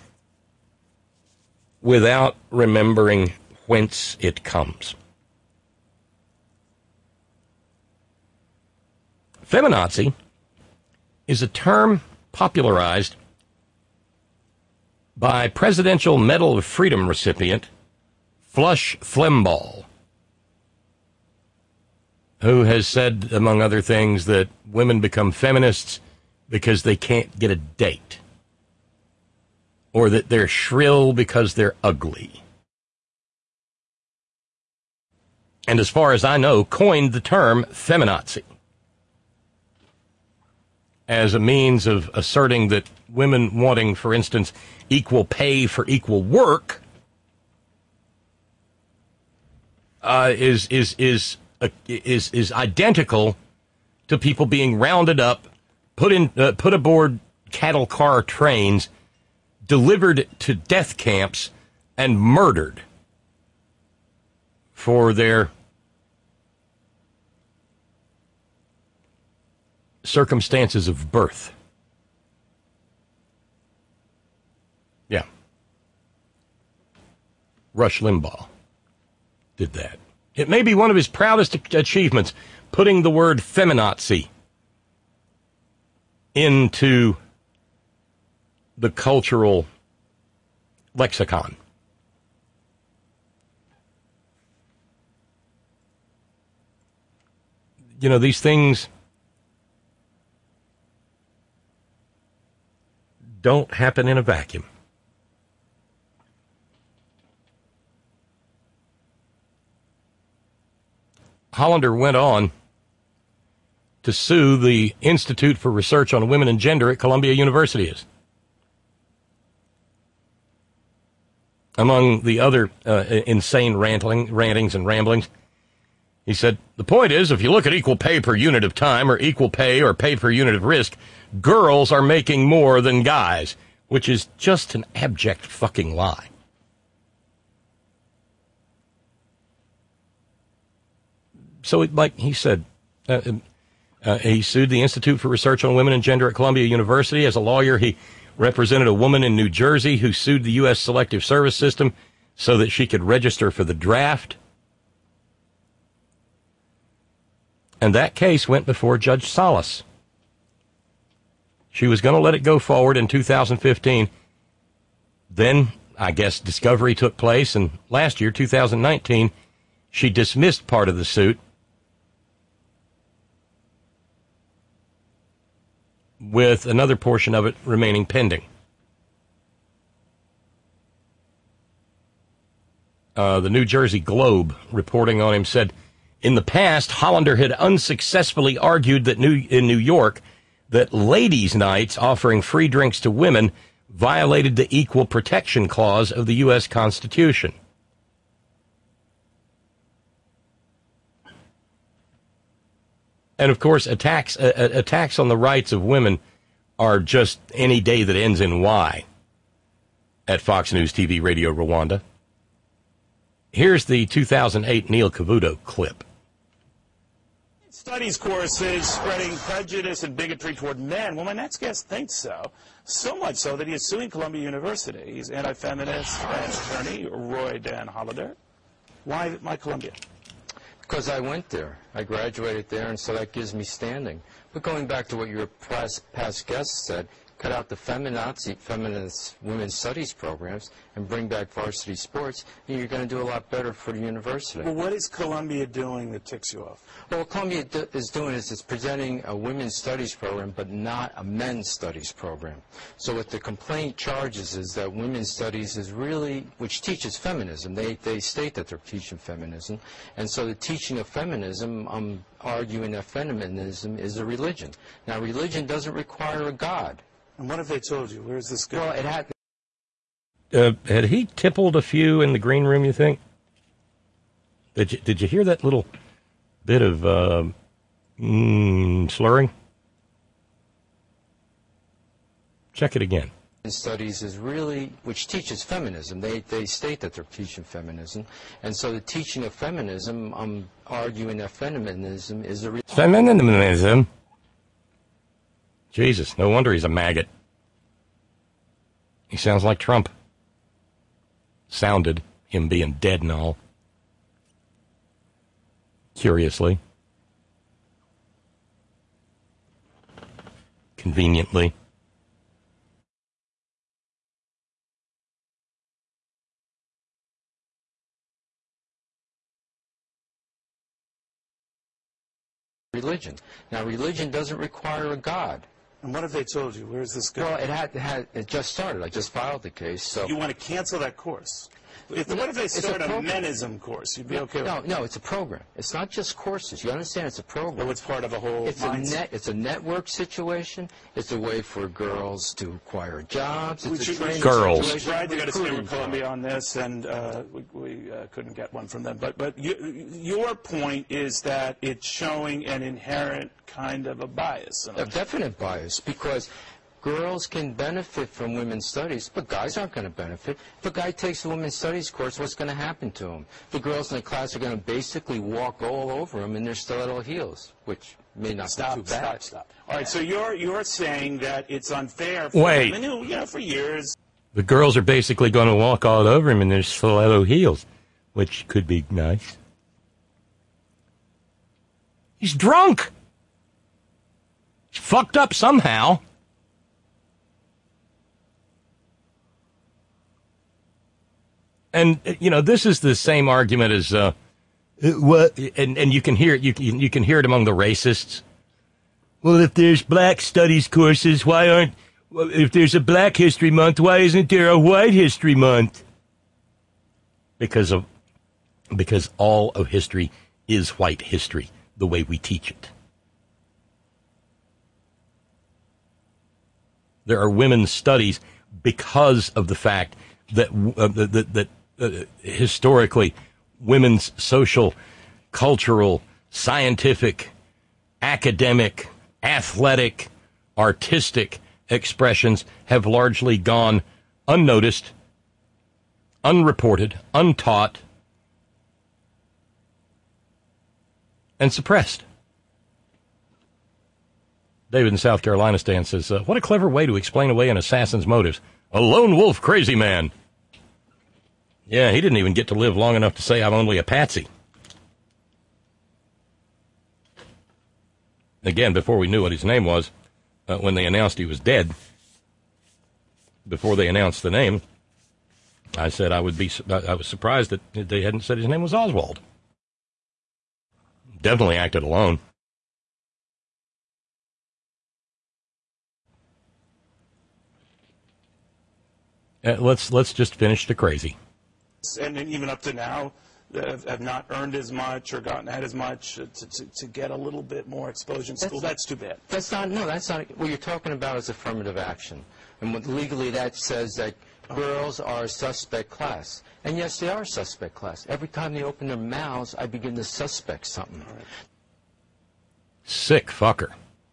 without remembering whence it comes. Feminazi is a term popularized by Presidential Medal of Freedom recipient Flush Flemmball, who has said, among other things, that women become feminists because they can't get a date, or that they're shrill because they're ugly. And as far as I know, coined the term feminazi as a means of asserting that women wanting, for instance, equal pay for equal work uh, is is is uh, is is identical to people being rounded up, put in uh, put aboard cattle car trains, delivered to death camps, and murdered for their circumstances of birth. Yeah. Rush Limbaugh did that. It may be one of his proudest achievements, putting the word feminazi into the cultural lexicon. You know, these things don't happen in a vacuum. Hollander went on to sue the Institute for Research on Women and Gender at Columbia University. Among the other uh, insane rantling, rantings and ramblings, he said, the point is, if you look at equal pay per unit of time or equal pay or pay per unit of risk, girls are making more than guys, which is just an abject fucking lie. So, it, like he said, uh, uh, he sued the Institute for Research on Women and Gender at Columbia University. As a lawyer, he represented a woman in New Jersey who sued the U S Selective Service System so that she could register for the draft. And that case went before Judge Salas. She was going to let it go forward in two thousand fifteen. Then, I guess, discovery took place, and last year, two thousand nineteen, she dismissed part of the suit with another portion of it remaining pending. Uh, the New Jersey Globe, reporting on him, said, in the past, Hollander had unsuccessfully argued that New, in New York that ladies' nights offering free drinks to women violated the Equal Protection Clause of the U S Constitution. And, of course, attacks uh, attacks on the rights of women are just any day that ends in Y at Fox News T V Radio Rwanda. Here's the two thousand eight Neil Cavuto clip. Studies courses spreading prejudice and bigotry toward men. Well, my next guest thinks so. So much so that he is suing Columbia University. He's anti-feminist and attorney Roy Dan Hollander. Why, why Columbia? Because I went there. I graduated there, and so that gives me standing. But going back to what your past, past guest said, cut out the feminazi, feminist women's studies programs and bring back varsity sports, and you're going to do a lot better for the university. Well, what is Columbia doing that ticks you off? Well, what Columbia do, is doing is it's presenting a women's studies program, but not a men's studies program. So what the complaint charges is that women's studies is really, which teaches feminism. They, they state that they're teaching feminism. And so the teaching of feminism, I'm arguing that feminism is a religion. Now, religion doesn't require a God. And what have they told you? Where is this going? Well, it had... Uh, had he tippled a few in the green room, you think? Did you, did you hear that little bit of uh, mm, slurring? Check it again. Studies is really, which teaches feminism. They, they state that they're teaching feminism. And so the teaching of feminism, I'm arguing that feminism is a... Re- Feminism? Jesus, no wonder he's a maggot. He sounds like Trump. Sounded, him being dead and all. Curiously. conveniently. Religion. Now, religion doesn't require a God. And what have they told you? Where is this going? Well, it had, it had it just started. I just filed the case. So You want to cancel that course? If, what if they It's a start a, program. menism course? You'd be okay with no, it? no, it's a program. It's not just courses. You understand? It's a program. Oh, it's part of a whole It's a mindset. net. It's a network situation. It's a way for girls to acquire jobs. It's We a should- training Girls. situation. Tried to get a stay recruiting with Columbia on this, and uh, we, we uh, couldn't get one from them. But but you, your point is that it's showing an inherent kind of a bias. A definite bias, because girls can benefit from women's studies, but guys aren't going to benefit. If a guy takes a women's studies course, what's going to happen to him? The girls in the class are going to basically walk all over him in their stiletto heels, which may not Stop, be too bad. stop, stop. All right, so you're you're saying that it's unfair for Wait. women who, you know, for years. The girls are basically going to walk all over him in their stiletto heels, which could be nice. He's drunk. He's fucked up somehow. And, uh, you know, this is the same argument as, uh, Uh, what? and, and you can hear it, you can, you can hear it among the racists. Well, if there's black studies courses, why aren't... well, if there's a Black History Month, why isn't there a White History Month? Because of, because all of history is white history, the way we teach it. There are women's studies because of the fact that uh, that, that, that uh, historically women's social, cultural, scientific, academic, athletic, artistic expressions have largely gone unnoticed, unreported, untaught, and suppressed. David in South Carolina stand says, uh, what a clever way to explain away an assassin's motives. A lone wolf crazy man. Yeah, he didn't even get to live long enough to say I'm only a patsy. Again, before we knew what his name was, uh, when they announced he was dead, before they announced the name, I said I would be. I was surprised that they hadn't said his name was Oswald. Definitely acted alone. Uh, let's let's just finish the crazy. And then even up to now, have, have not earned as much or gotten ahead as much to, to, to get a little bit more exposure in school. That's too bad. That's not, no, that's not, what you're talking about is affirmative action. And what, legally that says that girls are a suspect class. And yes, they are a suspect class. Every time they open their mouths, I begin to suspect something. Right. Sick fucker.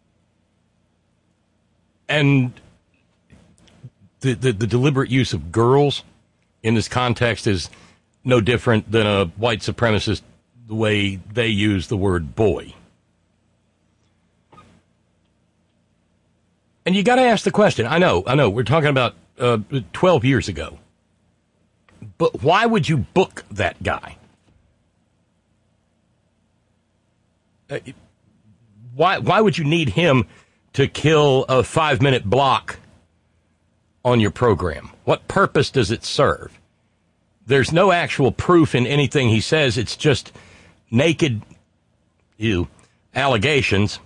And the, the, the deliberate use of girls in this context is no different than a white supremacist, the way they use the word boy. And you got to ask the question. I know, I know, we're talking about uh, twelve years ago. But why would you book that guy? Uh, why, why would you need him to kill a five-minute block on your program? What purpose does it serve? There's no actual proof in anything he says. It's just naked, ew, allegations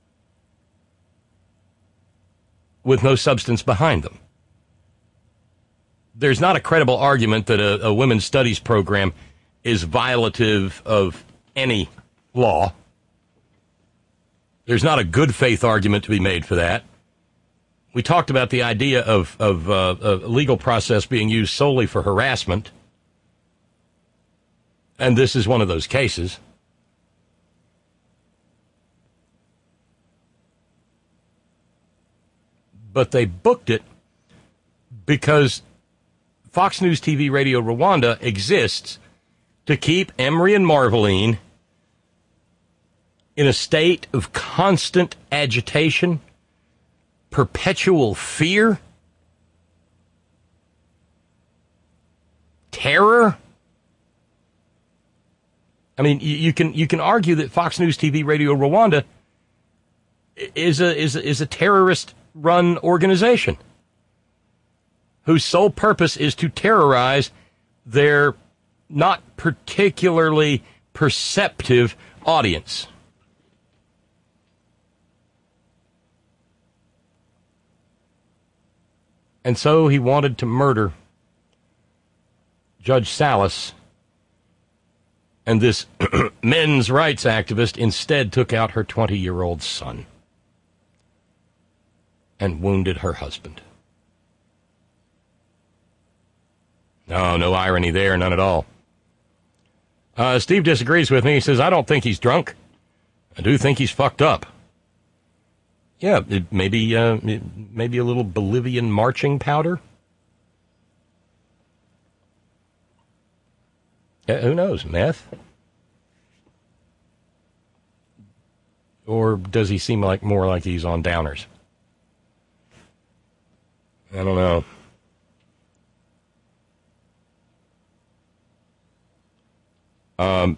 with no substance behind them. There's not a credible argument that a, a women's studies program is violative of any law. There's not a good faith argument to be made for that. We talked about the idea of, of uh, a legal process being used solely for harassment. And this is one of those cases. But they booked it because Fox News T V Radio Rwanda exists to keep Emery and Marveline in a state of constant agitation, perpetual fear, terror. I mean, you, you can you can argue that Fox News T V Radio Rwanda is a is a, is a terrorist run organization whose sole purpose is to terrorize their not particularly perceptive audience. And so he wanted to murder Judge Salas, and this men's rights activist instead took out her twenty-year-old son and wounded her husband. No, no irony there, none at all. Uh, Steve disagrees with me. He says, I don't think he's drunk. I do think he's fucked up. Yeah, it, maybe, uh, maybe a little Bolivian marching powder. Yeah, who knows, meth? Or does he seem like more like he's on downers? I don't know. Um,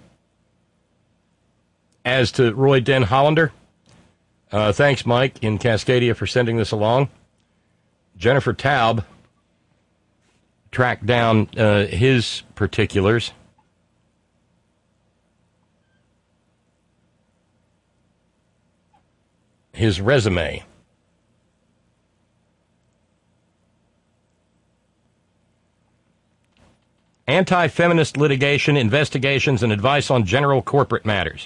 as to Roy Den Hollander, uh, thanks, Mike, in Cascadia, for sending this along. Jennifer Taub tracked down uh, his particulars. His resume. Anti-feminist litigation, investigations, and advice on general corporate matters.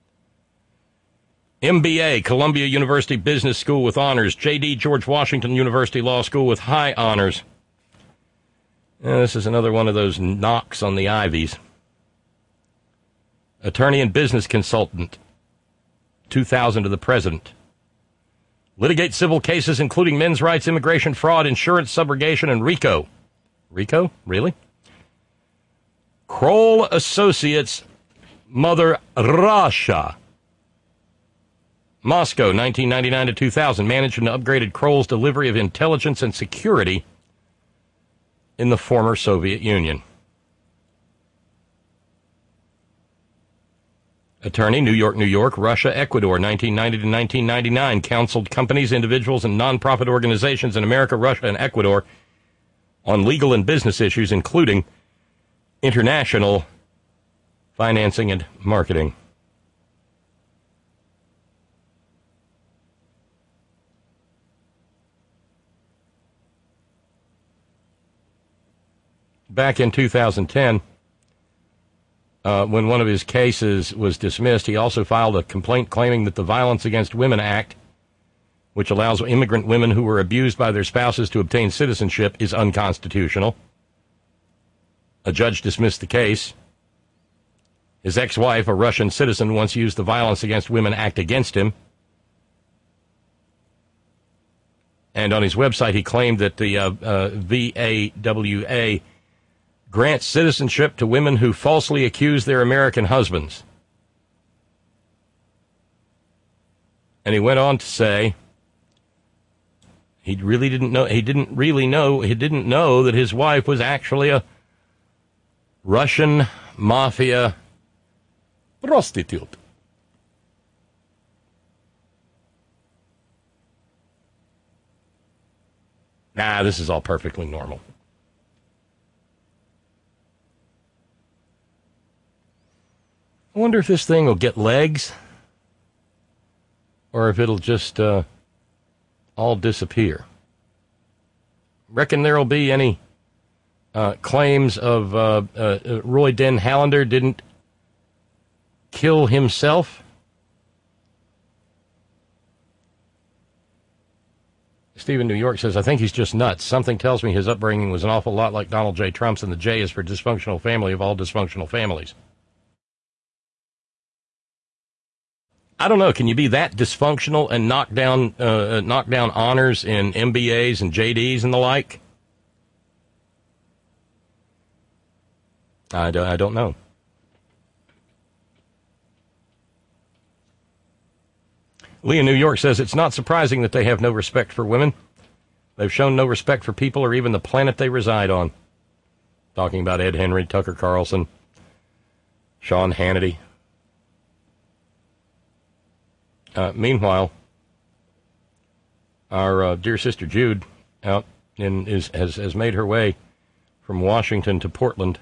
M B A, Columbia University Business School with honors. J D, George Washington University Law School with high honors. Uh, this is another one of those knocks on the Ivies. Attorney and business consultant. two thousand to the president. Litigate civil cases including men's rights, immigration fraud, insurance subrogation, and RICO. RICO? Really? Kroll Associates, Mother Russia. Moscow, nineteen ninety-nine to two thousand, managed and upgraded Kroll's delivery of intelligence and security in the former Soviet Union. Attorney, New York, New York, Russia, Ecuador, nineteen ninety to nineteen ninety-nine, counseled companies, individuals, and nonprofit organizations in America, Russia, and Ecuador on legal and business issues, including international financing and marketing. Back in two thousand ten, uh, when one of his cases was dismissed, he also filed a complaint claiming that the Violence Against Women Act, which allows immigrant women who were abused by their spouses to obtain citizenship, is unconstitutional. A judge dismissed the case. His ex-wife, a Russian citizen, once used the Violence Against Women Act against him. And on his website, he claimed that the uh, uh, V A W A grants citizenship to women who falsely accuse their American husbands. And he went on to say he really didn't know, he didn't really know, he didn't know that his wife was actually a Russian mafia prostitute. Nah, this is all perfectly normal. I wonder if this thing will get legs or if it'll just uh, all disappear. Reckon there'll be any Uh, claims of uh, uh, Roy Den Hollander didn't kill himself? Stephen New York says, I think he's just nuts. Something tells me his upbringing was an awful lot like Donald J. Trump's, and the J is for dysfunctional family of all dysfunctional families. I don't know. Can you be that dysfunctional and knock down, uh, knock down honors in M B As and J Ds and the like? I don't, I don't know. Lee in New York says, it's not surprising that they have no respect for women. They've shown no respect for people or even the planet they reside on. Talking about Ed Henry, Tucker Carlson, Sean Hannity. Uh, meanwhile, Our uh, dear sister Jude out in is has has made her way from Washington to Portland.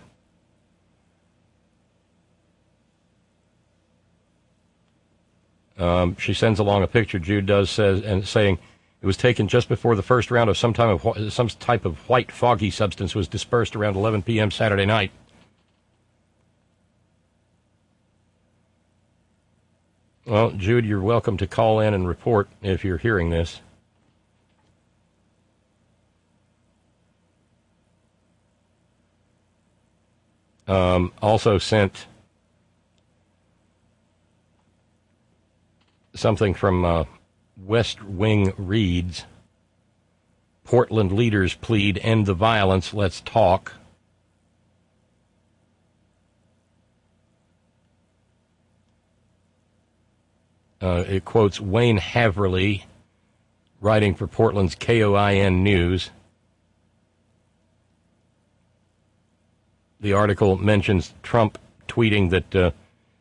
Um, she sends along a picture. Jude does says and saying it was taken just before the first round of some time of some type of white foggy substance was dispersed around eleven p.m. Saturday night. Well, Jude, you're welcome to call in and report if you're hearing this. Um, also sent something from uh, West Wing Reads. Portland leaders plead, end the violence, let's talk. Uh, it quotes Wayne Haverly, writing for Portland's K O I N News. The article mentions Trump tweeting that uh,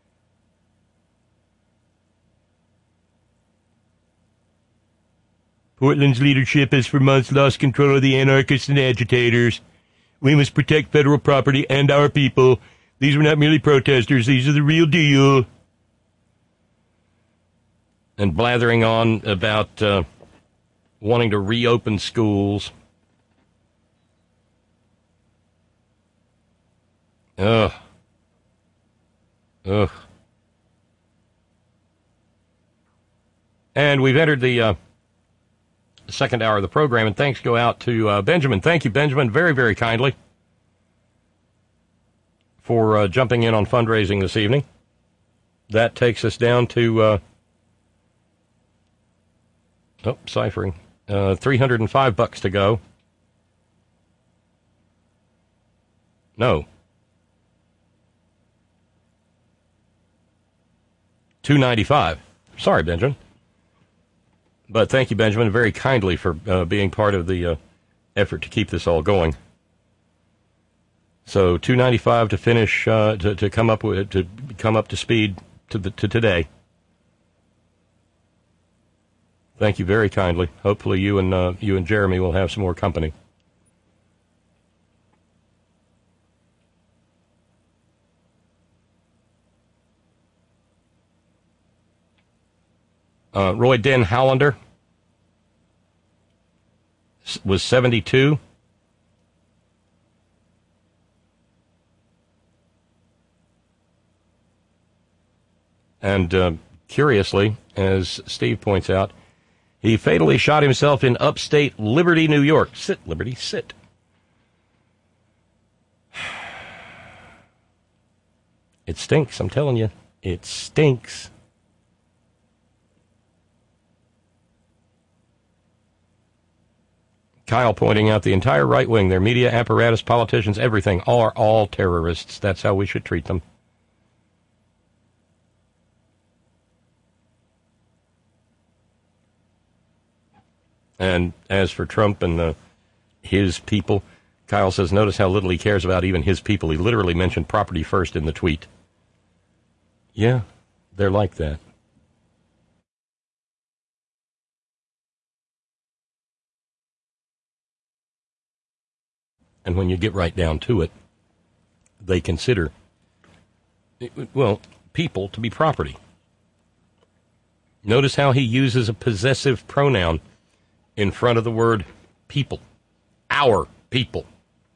Portland's leadership has for months lost control of the anarchists and agitators. We must protect federal property and our people. These were not merely protesters. These are the real deal. And blathering on about uh, wanting to reopen schools. Ugh. Ugh. And we've entered the uh, second hour of the program, and thanks go out to uh, Benjamin. Thank you, Benjamin, very, very kindly for uh, jumping in on fundraising this evening. That takes us down to, uh, oh, ciphering, uh, three hundred five bucks to go. No. two ninety-five. Sorry, Benjamin. But thank you, Benjamin, very kindly for uh, being part of the uh, effort to keep this all going. So two ninety-five to finish uh, to to come up with to come up to speed to the to today. Thank you very kindly. Hopefully, you and uh, you and Jeremy will have some more company. Uh, Roy Den Hollander was seventy-two. And uh, curiously, as Steve points out, he fatally shot himself in upstate Liberty, New York. Sit, Liberty, sit. It stinks, I'm telling you. It stinks. Kyle pointing out the entire right wing, their media apparatus, politicians, everything, are all terrorists. That's how we should treat them. And as for Trump and the, his people, Kyle says, notice how little he cares about even his people. He literally mentioned property first in the tweet. Yeah, they're like that. And when you get right down to it, they consider, well, people to be property. Notice how he uses a possessive pronoun in front of the word people. Our people.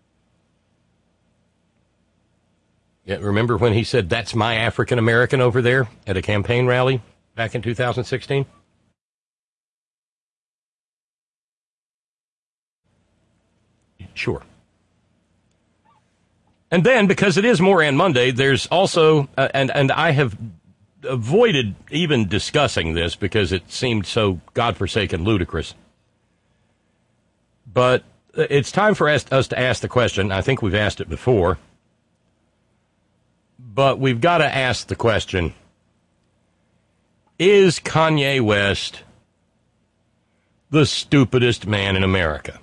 Yeah, remember when he said, that's my African American over there at a campaign rally back in two thousand sixteen? Sure. And then, because it is Moran Monday, there's also, uh, and, and I have avoided even discussing this because it seemed so godforsaken ludicrous. But it's time for us, us to ask the question. I think we've asked it before. But we've got to ask the question, is Kanye West the stupidest man in America?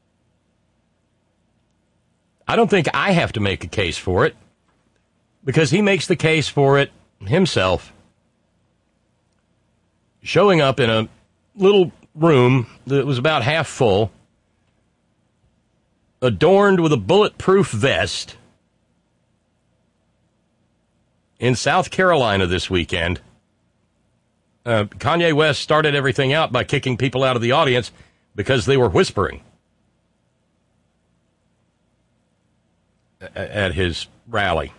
I don't think I have to make a case for it, because he makes the case for it himself, showing up in a little room that was about half full, adorned with a bulletproof vest, in South Carolina this weekend. Uh, Kanye West started everything out by kicking people out of the audience because they were whispering at his rally.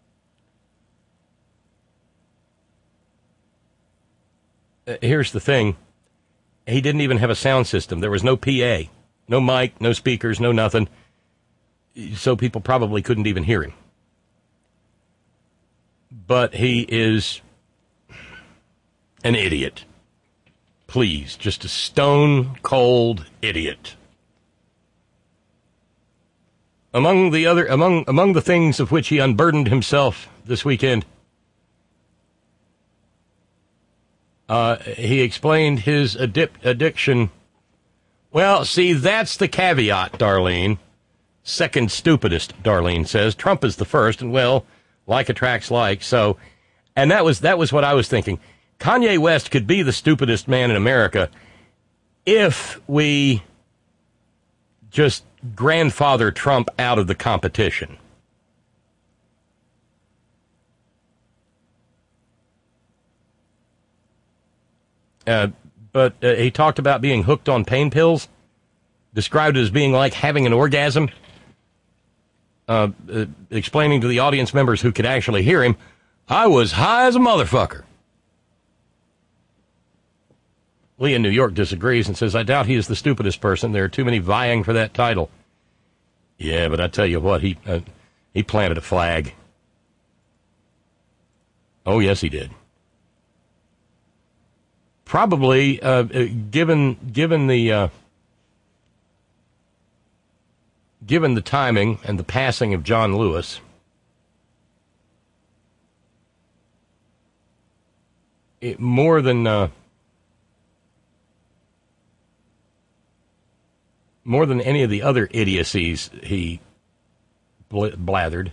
Uh, here's the thing. He didn't even have a sound system. There was no P A, no mic, no speakers, no nothing. So people probably couldn't even hear him. But he is an idiot. Please, just a stone-cold idiot. Among the other, among among the things of which he unburdened himself this weekend, uh, he explained his addic- addiction. Well, see, that's the caveat, Darlene. Second stupidest, Darlene says. Trump is the first, and well, like attracts like. So, and that was that was what I was thinking. Kanye West could be the stupidest man in America if we just grandfather Trump out of the competition. Uh, but uh, he talked about being hooked on pain pills, described it as being like having an orgasm, uh, uh, explaining to the audience members who could actually hear him, I was high as a motherfucker. Lee in New York disagrees and says, I doubt he is the stupidest person. There are too many vying for that title. Yeah, but I tell you what, he uh, he planted a flag. Oh, yes, he did. Probably, uh, given given the uh, given the timing and the passing of John Lewis, it, more than uh, more than any of the other idiocies he bl- blathered,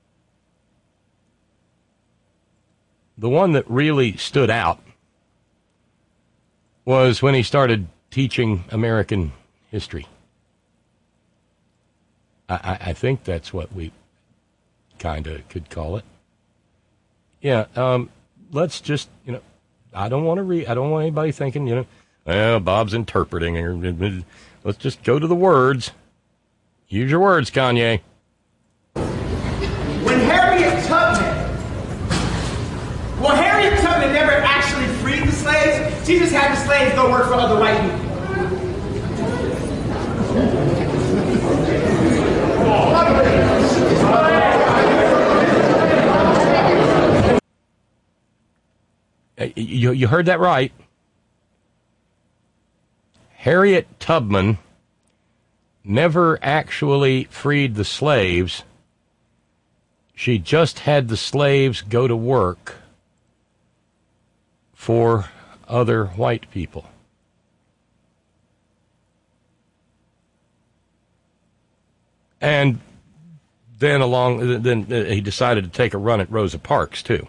the one that really stood out was when he started teaching American history. I, I think that's what we kind of could call it. Yeah, um, let's just, you know, I don't want to read, I don't want anybody thinking, you know, well, Bob's interpreting, or let's just go to the words. Use your words, Kanye. When Harriet Tubman, well, Harriet Tubman never actually freed the slaves. She just had the slaves go work for other white people. You, you heard that right. Harriet Tubman never actually freed the slaves. She just had the slaves go to work for other white people. And then along, then he decided to take a run at Rosa Parks too.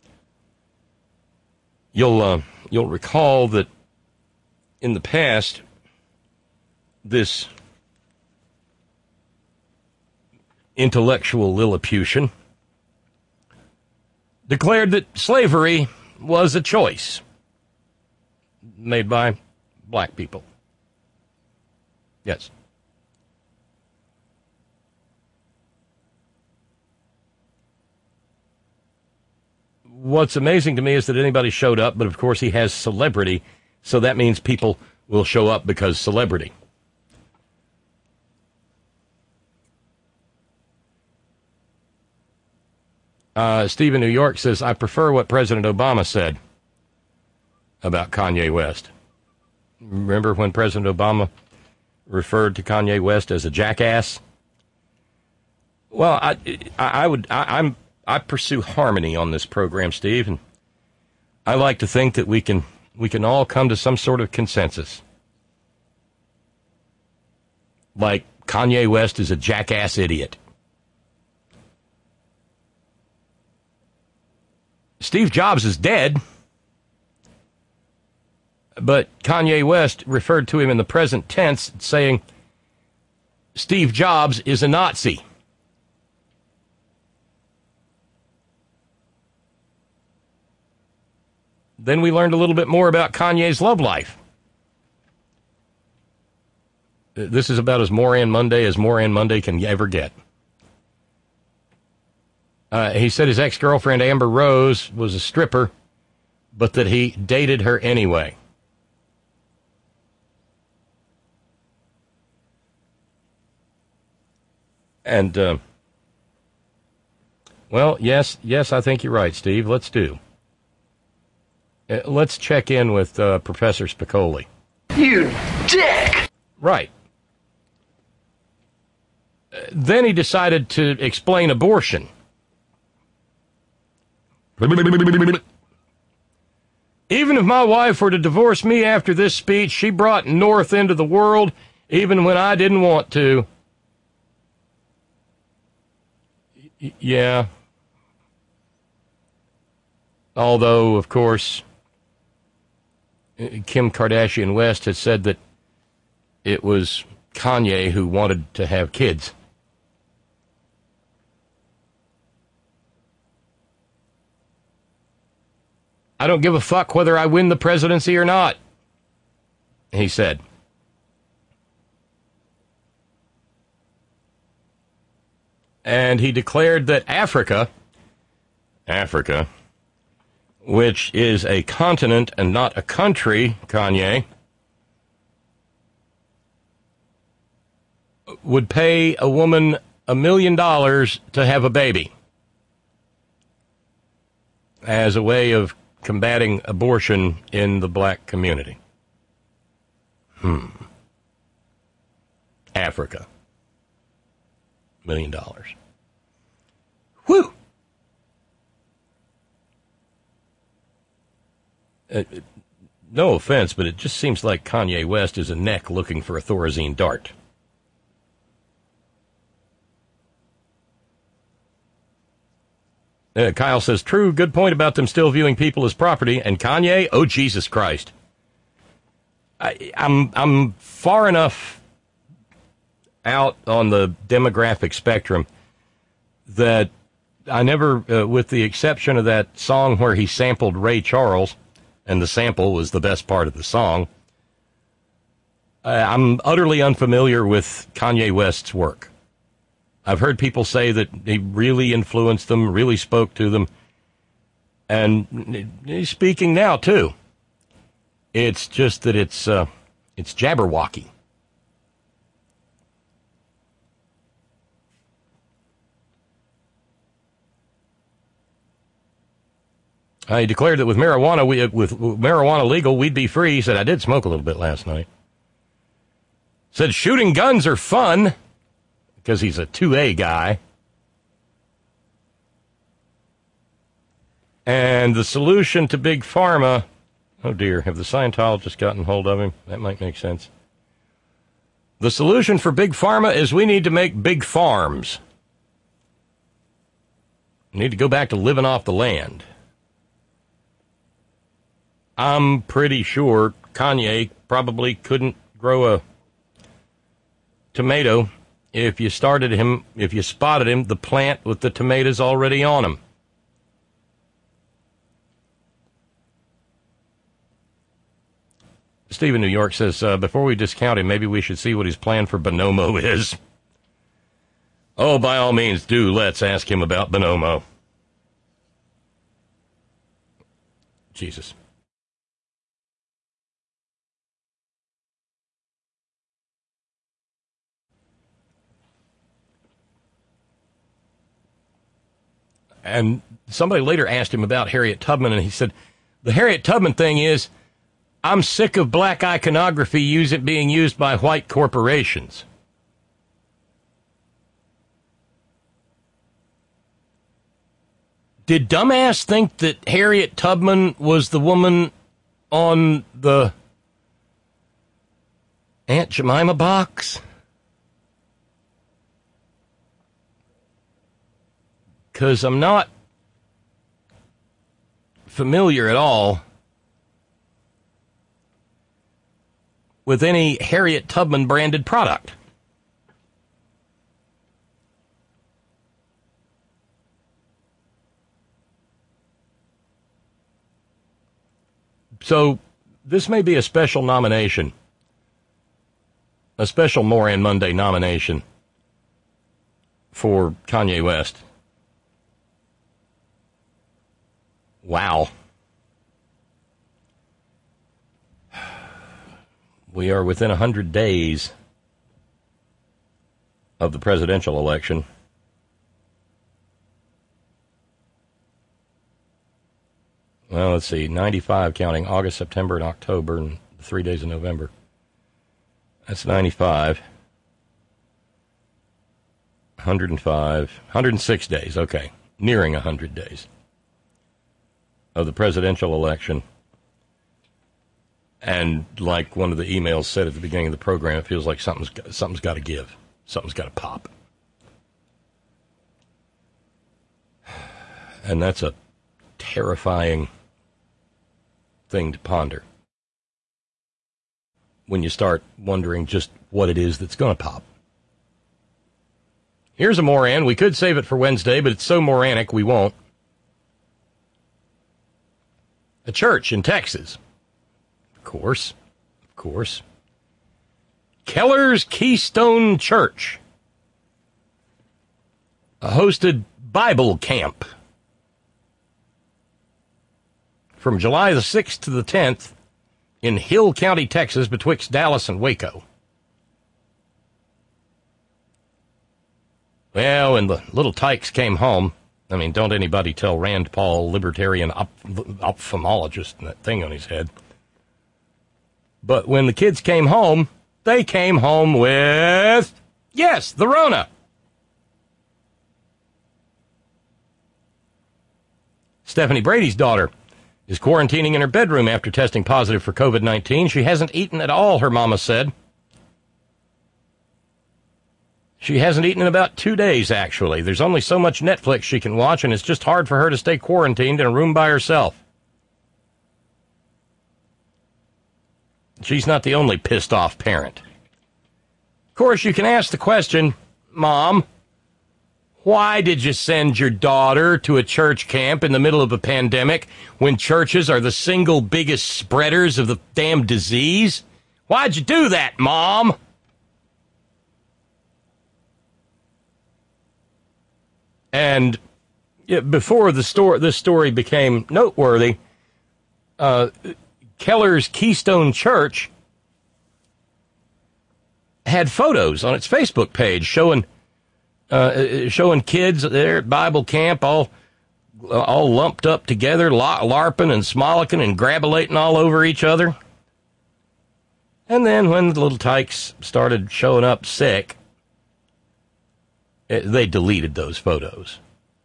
You'll uh, you'll recall that in the past, this intellectual Lilliputian declared that slavery was a choice made by black people. Yes. What's amazing to me is that anybody showed up, but of course he has celebrity, so that means people will show up because celebrity. Uh, Steve in New York says, I prefer what President Obama said about Kanye West. Remember when President Obama referred to Kanye West as a jackass? Well, I, I, I would, I, I'm, I pursue harmony on this program, Steve, and I like to think that we can, we can all come to some sort of consensus. Like Kanye West is a jackass idiot. Steve Jobs is dead. But Kanye West referred to him in the present tense, saying, Steve Jobs is a Nazi. Then we learned a little bit more about Kanye's love life. This is about as Moran Monday as Moran Monday can ever get. Uh, he said his ex-girlfriend Amber Rose was a stripper, but that he dated her anyway. And, uh, well, yes, yes, I think you're right, Steve. Let's do. Uh, let's check in with uh, Professor Spicoli. You dick! Right. Uh, then he decided to explain abortion. Even if my wife were to divorce me after this speech, she brought North into the world even when I didn't want to. Y- yeah. Although, of course, Kim Kardashian West has said that it was Kanye who wanted to have kids. I don't give a fuck whether I win the presidency or not, he said. And he declared that Africa, Africa, which is a continent and not a country, Kanye, would pay a woman a million dollars to have a baby as a way of combating abortion in the black community. Hmm. Africa. Million dollars. Whew. Uh, no offense, but it just seems like Kanye West is a neck looking for a Thorazine dart. Uh, Kyle says, true, good point about them still viewing people as property. And Kanye, oh, Jesus Christ. I, I'm, I'm far enough out on the demographic spectrum that I never, uh, with the exception of that song where he sampled Ray Charles, and the sample was the best part of the song, uh, I'm utterly unfamiliar with Kanye West's work. I've heard people say that he really influenced them, really spoke to them, and he's speaking now, too. It's just that it's uh, it's Jabberwocky. Uh, he declared that with marijuana, we, with marijuana legal, we'd be free. He said, I did smoke a little bit last night. Said, shooting guns are fun. Because he's a two A guy. And the solution to Big Pharma, oh dear, have the Scientologists gotten hold of him? That might make sense. The solution for Big Pharma is we need to make big farms. We need to go back to living off the land. I'm pretty sure Kanye probably couldn't grow a tomato if you started him, if you spotted him, the plant with the tomatoes already on him. Steve in New York says, uh, before we discount him, maybe we should see what his plan for Bonomo is. Oh, by all means, do let's ask him about Bonomo. Jesus. And somebody later asked him about Harriet Tubman, and he said, the Harriet Tubman thing is, I'm sick of black iconography use it being used by white corporations. Did dumbass think that Harriet Tubman was the woman on the Aunt Jemima box? Because I'm not familiar at all with any Harriet Tubman branded product. So this may be a special nomination, a special Moran Monday nomination for Kanye West. Wow. We are within one hundred days of the presidential election. Well, let's see, ninety-five counting August, September, and October, and the three days of November. That's ninety-five. one hundred five, one hundred six days, okay, nearing one hundred days of the presidential election. And like one of the emails said at the beginning of the program, it feels like something's got, something's got to give. Something's got to pop. And that's a terrifying thing to ponder when you start wondering just what it is that's going to pop. Here's a Moran. We could save it for Wednesday, but it's so Moranic we won't. A church in Texas. Of course. Of course. Keller's Keystone Church hosted Bible camp from July the sixth to the tenth in Hill County, Texas, betwixt Dallas and Waco. Well, when the little tykes came home, I mean, don't anybody tell Rand Paul, libertarian op- ophthalmologist, and that thing on his head. But when the kids came home, they came home with, yes, the Rona. Stephanie Brady's daughter is quarantining in her bedroom after testing positive for covid nineteen. She hasn't eaten at all, her mama said. She hasn't eaten in about two days, actually. There's only so much Netflix she can watch, and it's just hard for her to stay quarantined in a room by herself. She's not the only pissed-off parent. Of course, you can ask the question, Mom, why did you send your daughter to a church camp in the middle of a pandemic when churches are the single biggest spreaders of the damn disease? Why'd you do that, Mom? And before the story, this story became noteworthy, uh, Keller's Keystone Church had photos on its Facebook page showing uh, showing kids there at Bible camp all all lumped up together, LARPing and smolicking and grabulating all over each other. And then when the little tykes started showing up sick, it, they deleted those photos.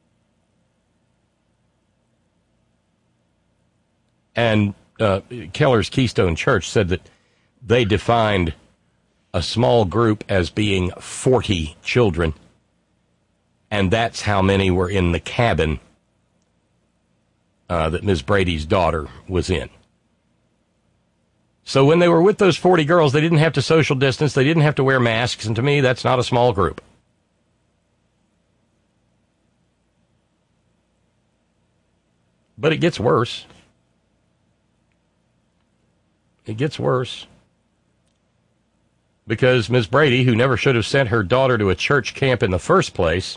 And uh, Keller's Keystone Church said that they defined a small group as being forty children, and that's how many were in the cabin uh, that Miz Brady's daughter was in. So when they were with those forty girls, they didn't have to social distance, they didn't have to wear masks, and to me, that's not a small group. But it gets worse. It gets worse. Because Miz Brady, who never should have sent her daughter to a church camp in the first place,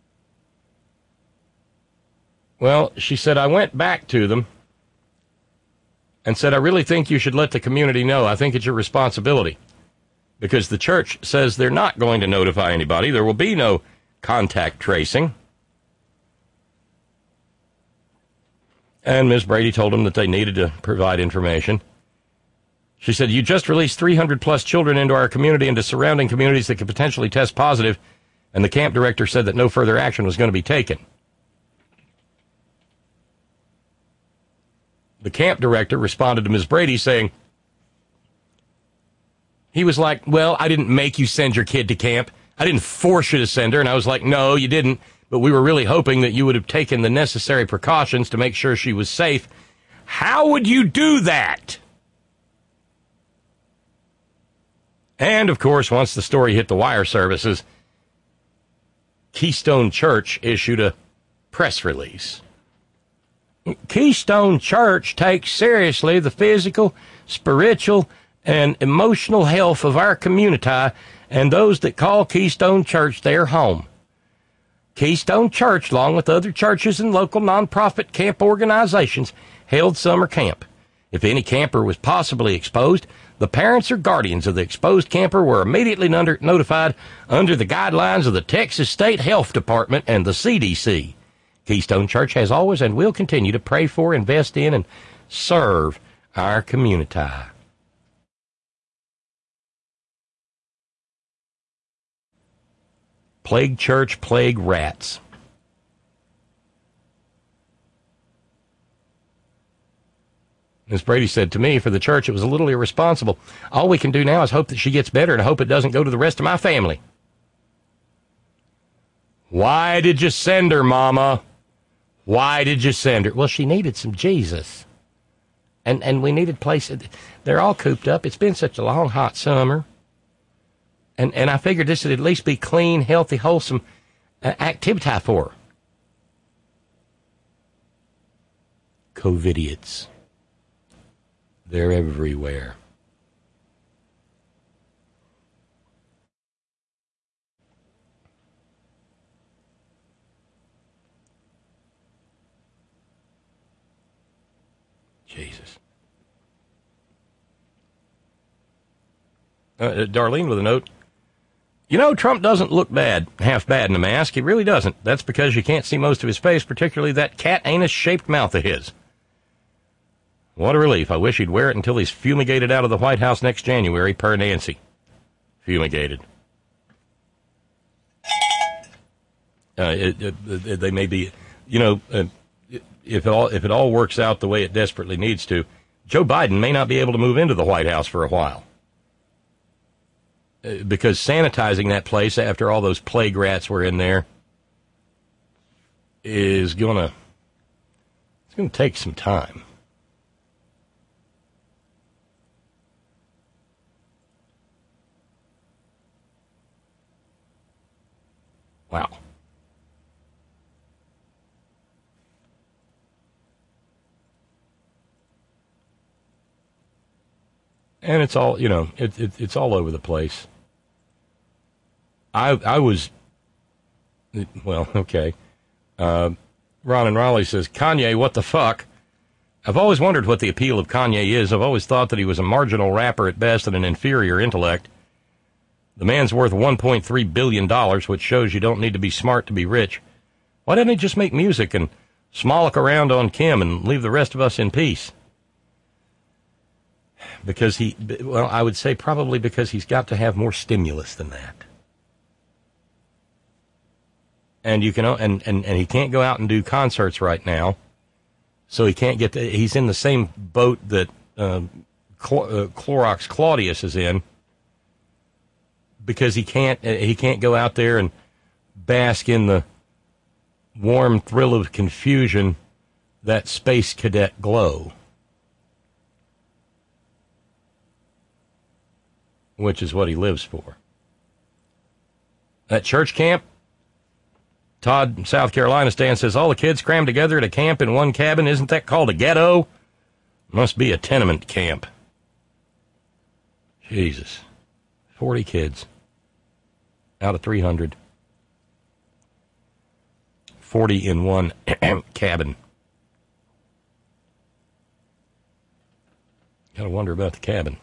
well, she said, I went back to them and said, I really think you should let the community know. I think it's your responsibility. Because the church says they're not going to notify anybody. There will be no contact tracing. And Miz Brady told them that they needed to provide information. She said, you just released three hundred plus children into our community and to surrounding communities that could potentially test positive, and the camp director said that no further action was going to be taken. The camp director responded to Miz Brady saying, he was like, well, I didn't make you send your kid to camp. I didn't force you to send her. And I was like, no, you didn't. But we were really hoping that you would have taken the necessary precautions to make sure she was safe. How would you do that? And, of course, once the story hit the wire services, Keystone Church issued a press release. Keystone Church takes seriously the physical, spiritual, and emotional health of our community and those that call Keystone Church their home. Keystone Church, along with other churches and local nonprofit camp organizations, held summer camp. If any camper was possibly exposed, the parents or guardians of the exposed camper were immediately under, notified under the guidelines of the Texas State Health Department and the C D C. Keystone Church has always and will continue to pray for, invest in, and serve our community. Plague church, plague rats. Miz Brady said to me, for the church, it was a little irresponsible. All we can do now is hope that she gets better and hope it doesn't go to the rest of my family. Why did you send her, Mama? Why did you send her? Well, she needed some Jesus. And and we needed places. They're all cooped up. It's been such a long, hot summer. And and I figured this would at least be clean, healthy, wholesome uh, activity for her. COVIDiots. They're everywhere. Jesus. Uh, Darlene with a note. You know, Trump doesn't look bad, half bad in a mask. He really doesn't. That's because you can't see most of his face, particularly that cat anus-shaped mouth of his. What a relief. I wish he'd wear it until he's fumigated out of the White House next January, per Nancy. Fumigated. Uh, it, it, it, they may be, you know, uh, if it all if it all works out the way it desperately needs to, Joe Biden may not be able to move into the White House for a while. Uh, because sanitizing that place after all those plague rats were in there is gonna it's gonna take some time. Wow. And it's all, you know, it, it, it's all over the place. I I was, well, okay. Uh, Ron and Raleigh says, Kanye, what the fuck? I've always wondered what the appeal of Kanye is. I've always thought that he was a marginal rapper at best and an inferior intellect. The man's worth one point three billion dollars, which shows you don't need to be smart to be rich. Why doesn't he just make music and smollick around on Kim and leave the rest of us in peace? Because he, well, I would say probably because he's got to have more stimulus than that. And you can, and, and, and he can't go out and do concerts right now. So he can't get to, he's in the same boat that uh, Clor- uh, Clorox Claudius is in. Because he can't, he can't go out there and bask in the warm thrill of confusion, that space cadet glow. Which is what he lives for. That church camp, Todd, South Carolina, Stan says, all the kids crammed together at a camp in one cabin. Isn't that called a ghetto? Must be a tenement camp. Jesus. forty kids out of three hundred. forty in one cabin. Gotta wonder about the cabin.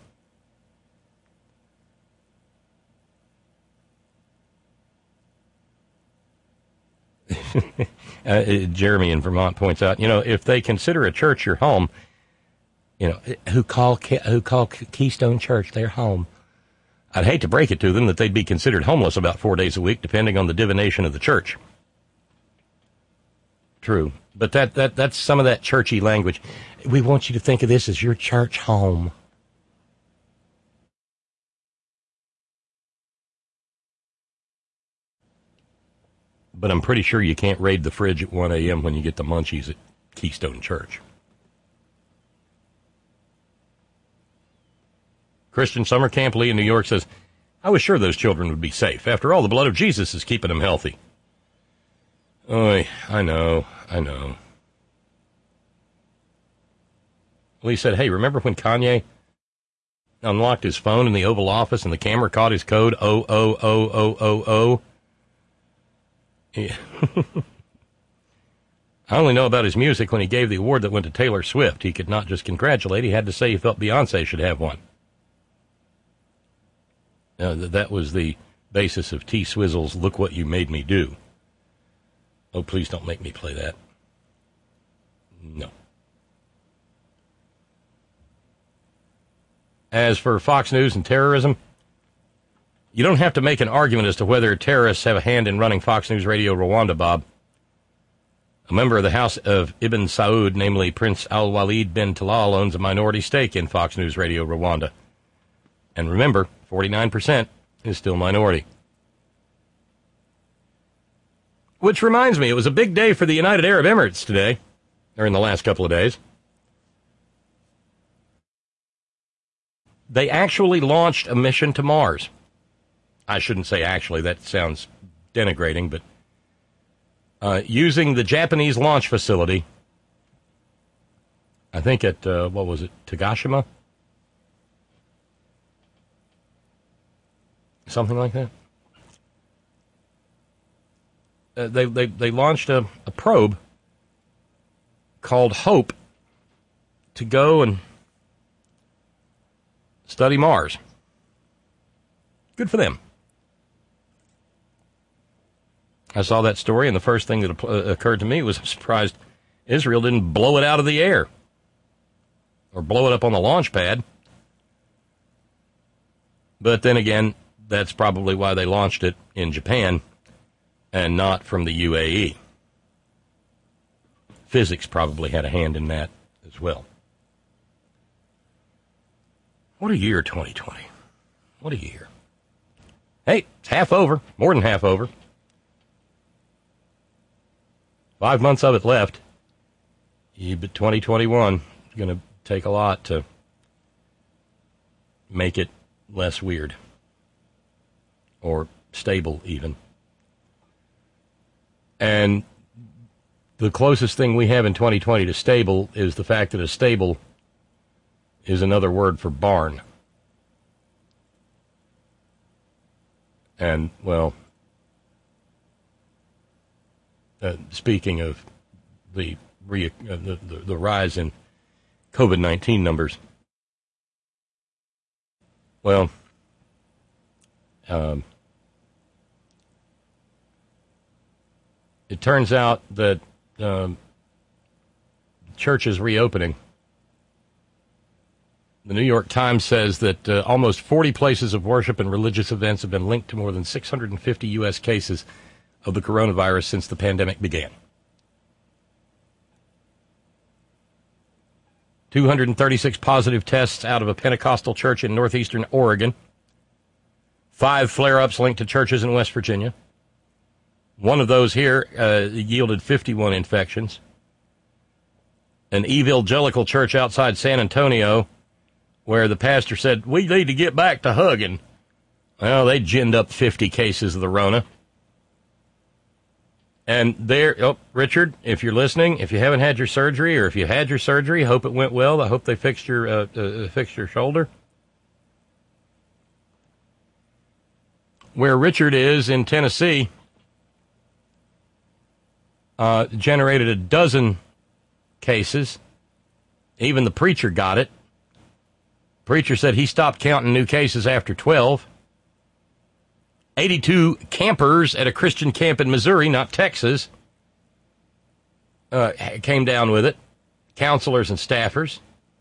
uh, Jeremy in Vermont points out, you know, if they consider a church your home, you know, who call who call Keystone Church their home, I'd hate to break it to them that they'd be considered homeless about four days a week, depending on the divination of the church. True, but that that that's some of that churchy language. We want you to think of this as your church home. But I'm pretty sure you can't raid the fridge at one a.m. when you get the munchies at Keystone Church. Christian Summer Camp Lee in New York says, I was sure those children would be safe. After all, the blood of Jesus is keeping them healthy. Oy, I know, I know. Lee said, hey, remember when Kanye unlocked his phone in the Oval Office and the camera caught his code oh oh oh oh oh oh? Yeah. I only know about his music when he gave the award that went to Taylor Swift. He could not just congratulate, he had to say he felt Beyonce should have one. Uh, that was the basis of T. Swizzle's Look What You Made Me Do. Oh, please don't make me play that. No. As for Fox News and terrorism, you don't have to make an argument as to whether terrorists have a hand in running Fox News Radio Rwanda, Bob. A member of the House of Ibn Saud, namely Prince Al-Walid bin Talal, owns a minority stake in Fox News Radio Rwanda. And remember, forty-nine percent is still minority. Which reminds me, it was a big day for the United Arab Emirates today, or in the last couple of days. They actually launched a mission to Mars. I shouldn't say actually, that sounds denigrating, but uh, using the Japanese launch facility, I think at, uh, what was it, Tagashima? Something like that. Uh, they, they, they launched a, a probe called HOPE to go and study Mars. Good for them. I saw that story, and the first thing that uh, occurred to me was I'm surprised Israel didn't blow it out of the air or blow it up on the launch pad. But then again, that's probably why they launched it in Japan and not from the U A E. Physics probably had a hand in that as well. What a year, twenty twenty. What a year. Hey, it's half over, more than half over. Five months of it left. But twenty twenty-one is going to take a lot to make it less weird. Or stable, even. And the closest thing we have in twenty twenty to stable is the fact that a stable is another word for barn. And, well, uh, speaking of the, re, uh, the, the the rise in COVID nineteen numbers, well, um, it turns out that um, church is reopening. The New York Times says that uh, almost forty places of worship and religious events have been linked to more than six hundred fifty U S cases of the coronavirus since the pandemic began. two hundred thirty-six positive tests out of a Pentecostal church in northeastern Oregon. Five flare-ups linked to churches in West Virginia. One of those here uh, yielded fifty-one infections. An evangelical church outside San Antonio, where the pastor said, we need to get back to hugging. Well, they ginned up fifty cases of the Rona. And there, oh, Richard, if you're listening, if you haven't had your surgery, or if you had your surgery, hope it went well. I hope they fixed your, uh, uh, fixed your shoulder. Where Richard is in Tennessee, uh, generated a dozen cases. Even the preacher got it. Preacher said he stopped counting new cases after twelve. eighty-two campers at a Christian camp in Missouri, not Texas, uh, came down with it. Counselors and staffers.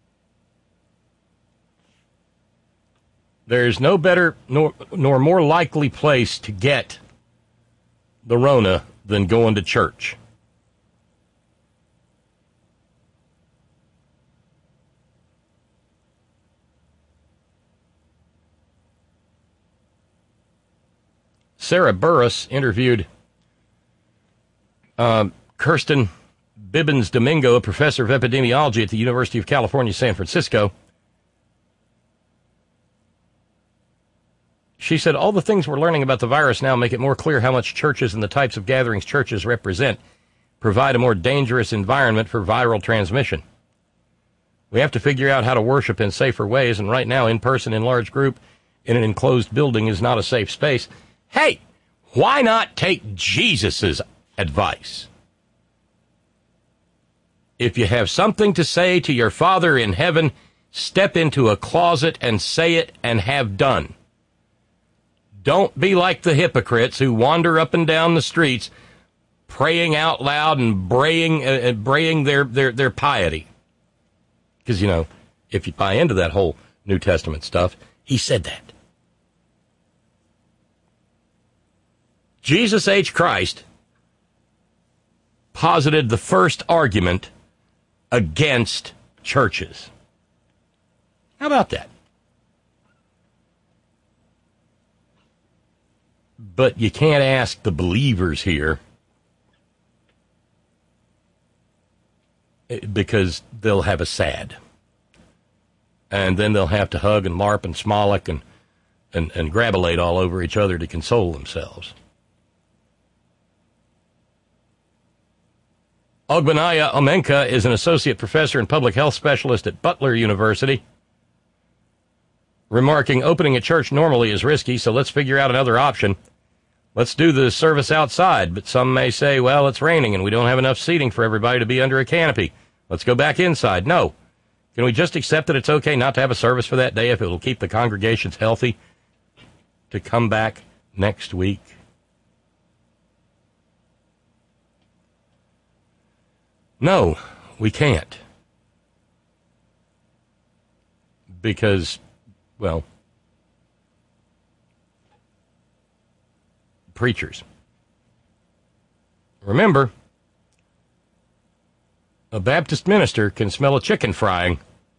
There's no better nor, nor more likely place to get the Rona than going to church. Sarah Burris interviewed uh, Kirsten Bibbins Domingo, a professor of epidemiology at the University of California, San Francisco. She said, all the things we're learning about the virus now make it more clear how much churches and the types of gatherings churches represent provide a more dangerous environment for viral transmission. We have to figure out how to worship in safer ways, and right now, in person, in large group, in an enclosed building is not a safe space. Hey, why not take Jesus' advice? If you have something to say to your Father in heaven, step into a closet and say it and have done. Don't be like the hypocrites who wander up and down the streets praying out loud and braying, uh, braying their, their, their piety. Because, you know, if you buy into that whole New Testament stuff, he said that. Jesus H. Christ posited the first argument against churches. How about that? But you can't ask the believers here because they'll have a sad. And then they'll have to hug and LARP and smolic and, and, and grabulate all over each other to console themselves. Ogbenaya Omenka is an associate professor and public health specialist at Butler University, remarking, opening a church normally is risky, so let's figure out another option. Let's do the service outside, but some may say, well, it's raining and we don't have enough seating for everybody to be under a canopy. Let's go back inside. No. Can we just accept that it's okay not to have a service for that day if it will keep the congregations healthy to come back next week? No, we can't. Because, well, preachers. Remember, a Baptist minister can smell a chicken frying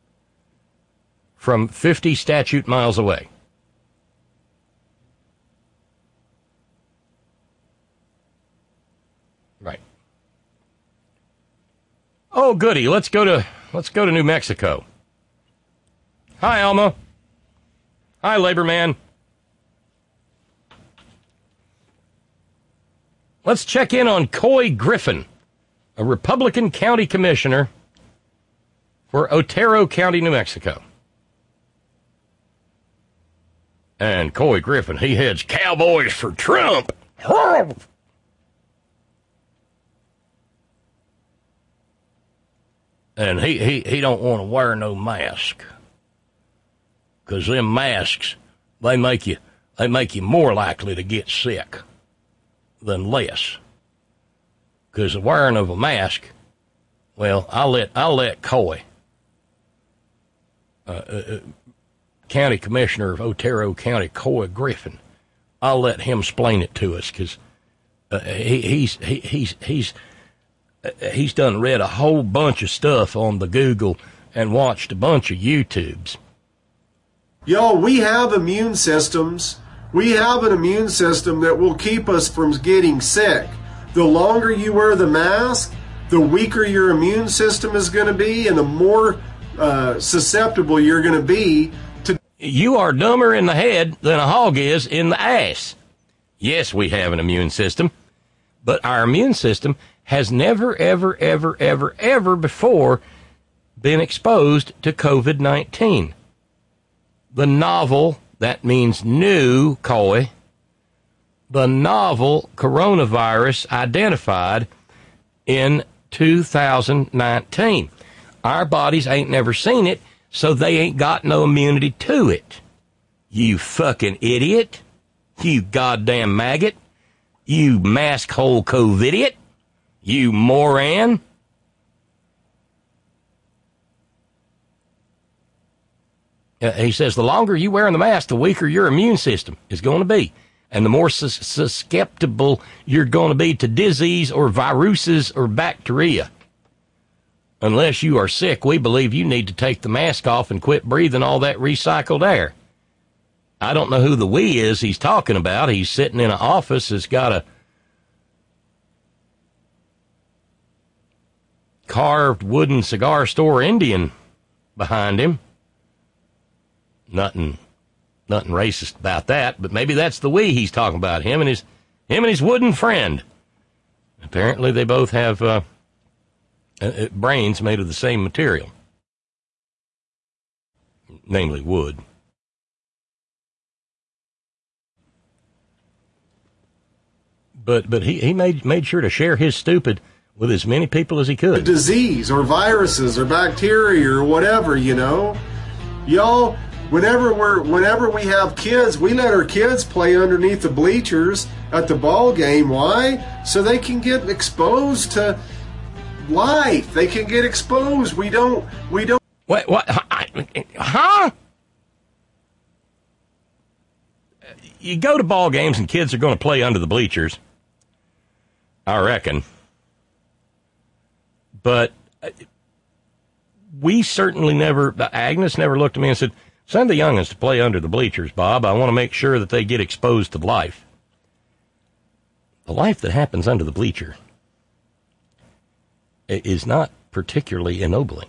from fifty statute miles away. Right. Oh, goody. Let's go to let's go to New Mexico. Hi, Alma. Hi, Labor Man. Let's check in on Couy Griffin, a Republican county commissioner for Otero County, New Mexico. And Couy Griffin, he heads Cowboys for Trump. And he, he, he don't want to wear no mask. Because them masks, they make you they make you more likely to get sick than less. Because the wearing of a mask, well, I'll let I'll let Couy, uh, uh, County Commissioner of Otero County, Couy Griffin, I'll let him explain it to us, because uh, he, he's he, he's he's uh, he's done read a whole bunch of stuff on the Google and watched a bunch of YouTubes. Yo, we have immune systems. We have an immune system that will keep us from getting sick. The longer you wear the mask, the weaker your immune system is going to be, and the more uh, susceptible you're going to be to... You are dumber in the head than a hog is in the ass. Yes, we have an immune system, but our immune system has never, ever, ever, ever, ever before been exposed to COVID nineteen. The novel, that means new, Couy, the novel coronavirus identified in two thousand nineteen. Our bodies ain't never seen it, so they ain't got no immunity to it. You fucking idiot. You goddamn maggot. You mask hole COVIDiot. You moron. Uh, he says the longer you wearing the mask, the weaker your immune system is going to be, and the more sus- susceptible you're going to be to disease or viruses or bacteria. Unless you are sick, we believe you need to take the mask off and quit breathing all that recycled air. I don't know who the we is he's talking about. He's sitting in an office that's got a carved wooden cigar store Indian behind him. Nothing Nothing racist about that, but maybe that's the we he's talking about, him and his him and his wooden friend. Apparently they both have uh, uh, brains made of the same material, namely wood. But but he, he made made sure to share his stupid with as many people as he could. Disease or viruses or bacteria or whatever, you know. Y'all, whenever we're whenever we have kids, we let our kids play underneath the bleachers at the ball game. Why? So they can get exposed to life. They can get exposed. We don't we don't What what huh? You go to ball games and kids are going to play under the bleachers, I reckon. But we certainly never, Agnes never looked at me and said, send the youngins to play under the bleachers, Bob. I want to make sure that they get exposed to life. The life that happens under the bleacher is not particularly ennobling.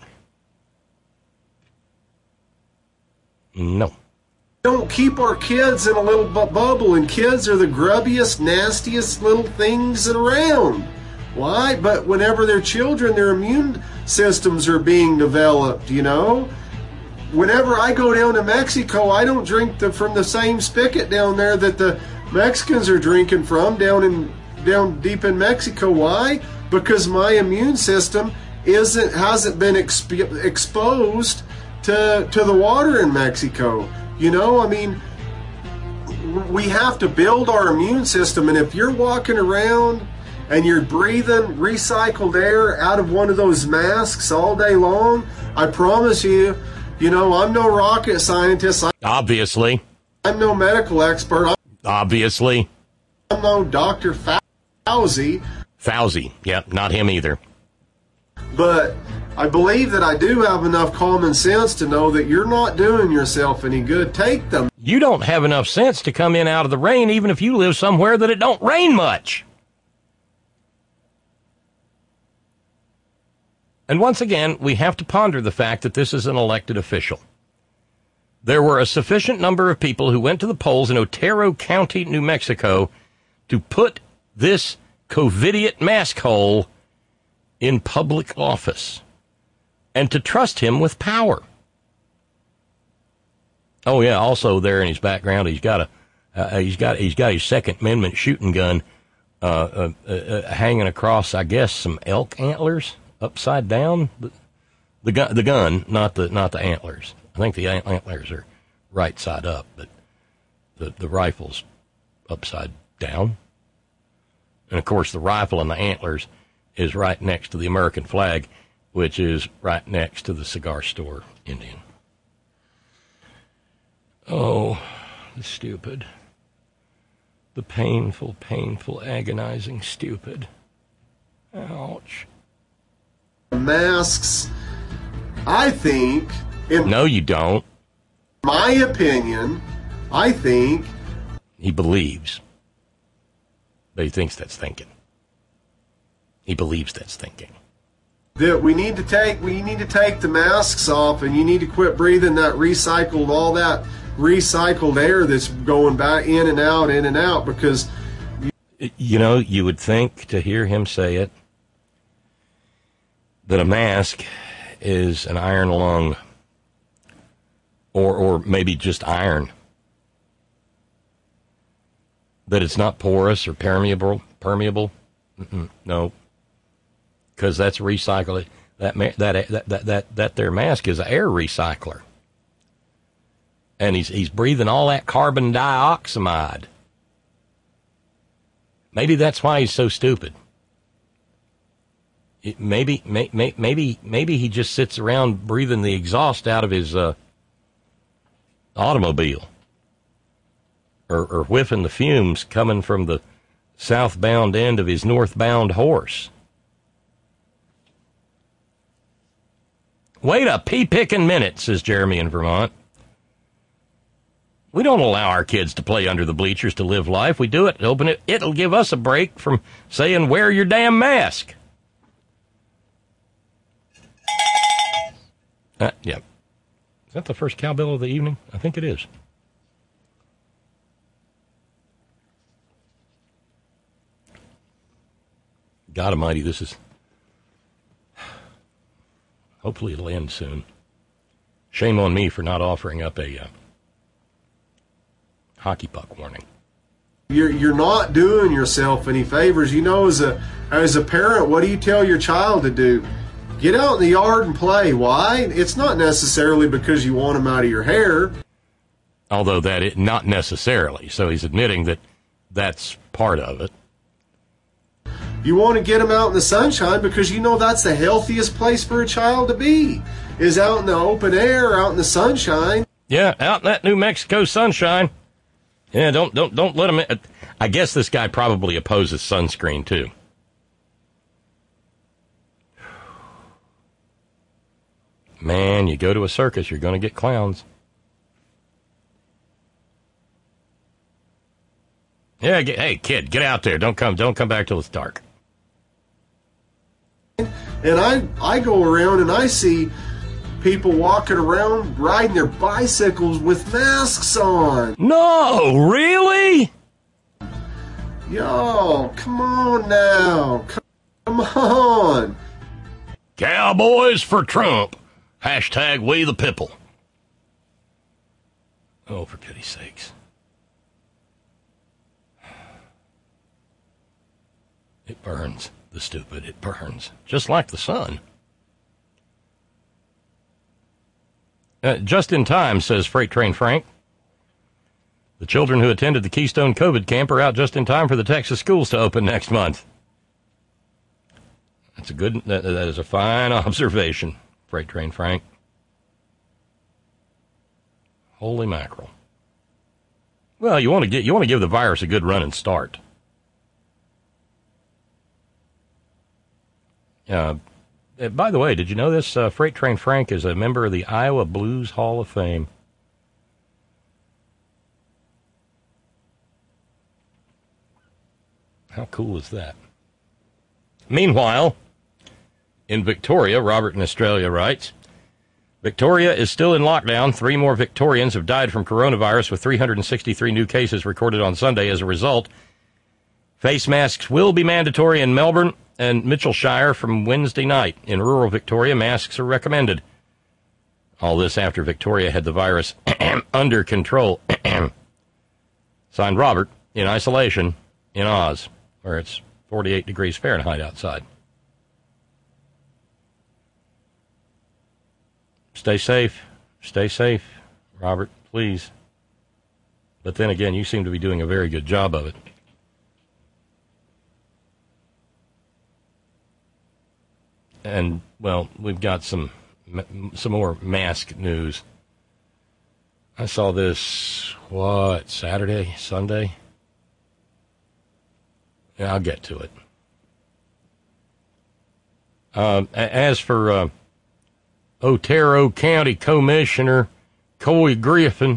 No. Don't keep our kids in a little bu- bubble, and kids are the grubbiest, nastiest little things around. Why? But whenever they're children, their immune systems are being developed, you know? Whenever I go down to Mexico, I don't drink the, from the same spigot down there that the Mexicans are drinking from down in down deep in Mexico. Why? Because my immune system isn't hasn't been exp- exposed to to the water in Mexico. You know, I mean, we have to build our immune system, and if you're walking around and you're breathing recycled air out of one of those masks all day long, I promise you, you know, I'm no rocket scientist. Obviously. I'm no medical expert. I'm, Obviously. I'm no Doctor Fauci. Fauci, yeah, not him either. But I believe that I do have enough common sense to know that you're not doing yourself any good. Take them. You don't have enough sense to come in out of the rain, even if you live somewhere that it don't rain much. And once again, we have to ponder the fact that this is an elected official. There were a sufficient number of people who went to the polls in Otero County, New Mexico, to put this COVIDiot mask hole in public office and to trust him with power. Oh yeah, also there in his background, he's got a uh, he's got he's got his Second Amendment shooting gun uh, uh, uh, uh, hanging across, I guess, some elk antlers upside down. The, the gun, the gun, not the not the antlers. I think the antlers are right side up, but the the rifle's upside down. And of course, the rifle and the antlers is right next to the American flag, which is right next to the cigar store Indian. Oh, the stupid. The painful, painful, agonizing stupid. Ouch. Masks, I think, in No, you don't. my opinion, I think He believes. But he thinks that's thinking. He believes that's thinking. that we need to take we need to take the masks off, and you need to quit breathing that recycled all that recycled air that's going back in and out, in and out, because You know, you would think, to hear him say it, that a mask is an iron lung, or or maybe just iron. That it's not porous or permeable. Permeable, Mm-mm, no, because that's recycled. That that that that that that their mask is an air recycler, and he's he's breathing all that carbon dioxide. Maybe that's why he's so stupid. It, maybe, may, may, maybe, maybe he just sits around breathing the exhaust out of his uh, automobile, or, or whiffing the fumes coming from the southbound end of his northbound horse. Wait a pea-picking minute, says Jeremy in Vermont. We don't allow our kids to play under the bleachers to live life. We do it, hoping it, it'll give us a break from saying, wear your damn mask. Uh, yeah. Is that the first cowbell of the evening? I think it is. God Almighty, this is... Hopefully it'll end soon. Shame on me for not offering up a uh, hockey puck warning. You're you're not doing yourself any favors. You know, as a as a parent, what do you tell your child to do? Get out in the yard and play. Why? It's not necessarily because you want them out of your hair. Although that it not necessarily. So he's admitting that that's part of it. You want to get them out in the sunshine because you know that's the healthiest place for a child to be, is out in the open air, out in the sunshine. Yeah, out in that New Mexico sunshine. Yeah, don't don't don't let him. I guess this guy probably opposes sunscreen too. Man, you go to a circus, you're going to get clowns. Yeah, get, hey kid, get out there. Don't come don't come back till it's dark. And I I go around and I see people walking around riding their bicycles with masks on. No, really? Yo, come on now. Come on. Cowboys for Trump. Hashtag we the people. Oh, for pity's sakes. It burns, the stupid. It burns. Just like the sun. Uh, just in time, says Freight Train Frank. The children who attended the Keystone COVID camp are out just in time for the Texas schools to open next month. That's a good, that, that is a fine observation, Freight Train Frank. Holy mackerel. Well, you want to get, you want to give the virus a good running start. Uh, by the way, did you know this? Uh, Freight Train Frank is a member of the Iowa Blues Hall of Fame. How cool is that? Meanwhile, in Victoria, Robert in Australia writes, Victoria is still in lockdown. Three more Victorians have died from coronavirus, with three hundred sixty-three new cases recorded on Sunday. As a result, face masks will be mandatory in Melbourne and Mitchellshire from Wednesday night. In rural Victoria, masks are recommended. All this after Victoria had the virus under control. Signed, Robert, in isolation in Oz, where it's forty-eight degrees Fahrenheit outside. Stay safe. Stay safe, Robert, please. But then again, you seem to be doing a very good job of it. And, well, we've got some some more mask news. I saw this, what, Saturday, Sunday? Yeah, I'll get to it. Uh, as for uh, Otero County Commissioner Coy Griffin,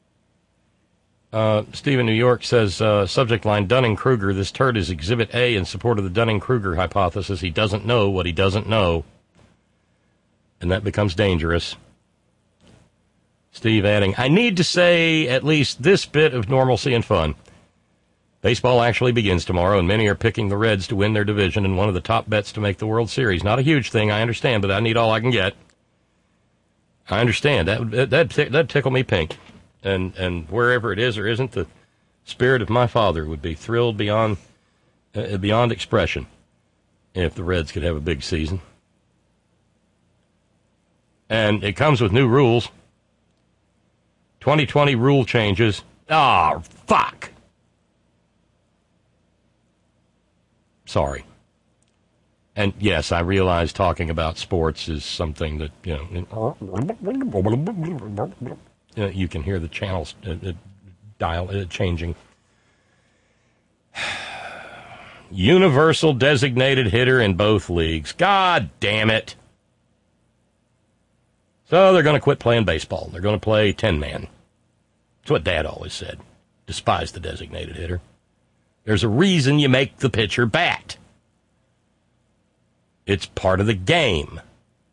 uh, Stephen New York says, uh, subject line, Dunning-Kruger, this turd is Exhibit A in support of the Dunning-Kruger hypothesis. He doesn't know what he doesn't know, and that becomes dangerous. Steve adding, I need to say at least this bit of normalcy and fun. Baseball actually begins tomorrow, and many are picking the Reds to win their division and one of the top bets to make the World Series. Not a huge thing, I understand, but I need all I can get. I understand. That that that that'd tickle me pink. And and wherever it is or isn't, the spirit of my father would be thrilled beyond uh, beyond expression if the Reds could have a big season. And it comes with new rules. twenty twenty rule changes. Ah, oh, fuck. Sorry. And yes, I realize talking about sports is something that, you know, you can hear the channels uh, dial uh, changing. Universal designated hitter in both leagues. God damn it. So they're going to quit playing baseball. They're going to play ten-man. That's what Dad always said. Despise the designated hitter. There's a reason you make the pitcher bat. It's part of the game.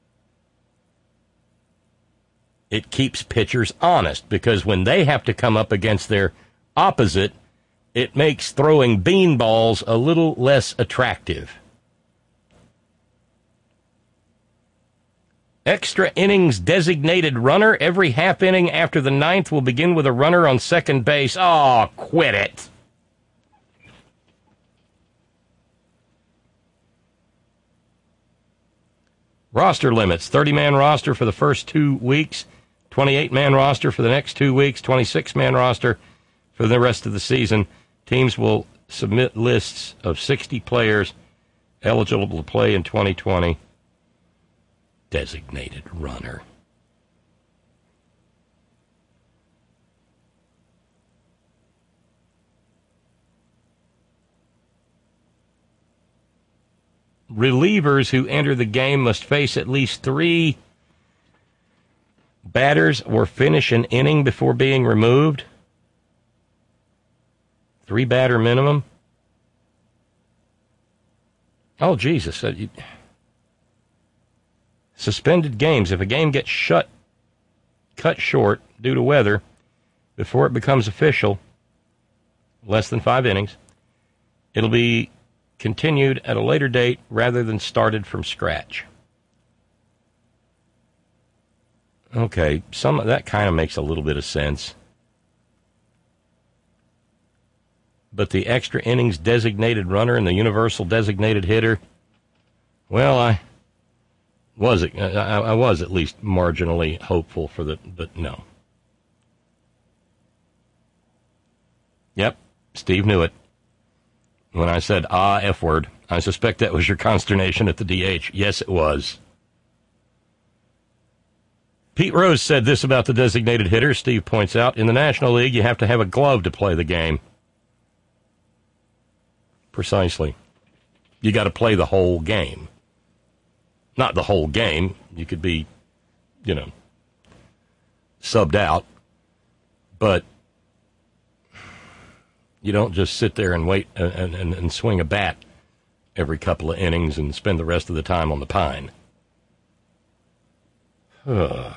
It keeps pitchers honest, because when they have to come up against their opposite, it makes throwing beanballs a little less attractive. Extra innings designated runner. Every half inning after the ninth will begin with a runner on second base. Oh, quit it. Roster limits. thirty-man roster for the first two weeks. twenty-eight-man roster for the next two weeks. twenty-six-man roster for the rest of the season. Teams will submit lists of sixty players eligible to play in twenty twenty. Designated runner. Relievers who enter the game must face at least three batters or finish an inning before being removed. Three batter minimum. Oh, Jesus. Uh, you, suspended games. If a game gets shut, cut short due to weather before it becomes official, less than five innings, it'll be continued at a later date rather than started from scratch. Okay, some that kind of makes a little bit of sense. But the extra innings designated runner and the universal designated hitter, well, I was I, I was at least marginally hopeful for the, but no. Yep, Steve knew it. When I said, ah, F word, I suspect that was your consternation at the D H. Yes, it was. Pete Rose said this about the designated hitter, Steve points out. In the National League, you have to have a glove to play the game. Precisely. You got to play the whole game. Not the whole game. You could be, you know, subbed out. But you don't just sit there and wait and, and, and swing a bat every couple of innings and spend the rest of the time on the pine. Ugh.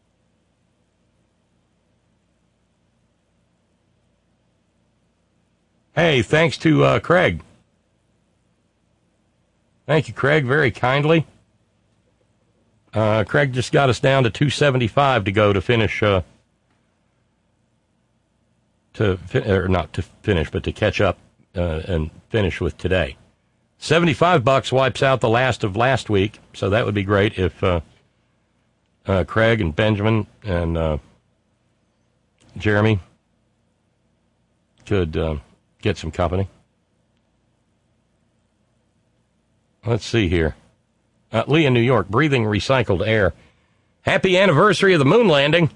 Hey, thanks to uh, Craig. Thank you, Craig, very kindly. Uh, Craig just got us down to two seventy-five to go to finish, uh, to fi- or not to finish, but to catch up uh, and finish with today. seventy-five bucks wipes out the last of last week, so that would be great if uh, uh, Craig and Benjamin and uh, Jeremy could uh, get some company. Let's see here. Uh, Lee in New York, breathing recycled air. Happy anniversary of the moon landing.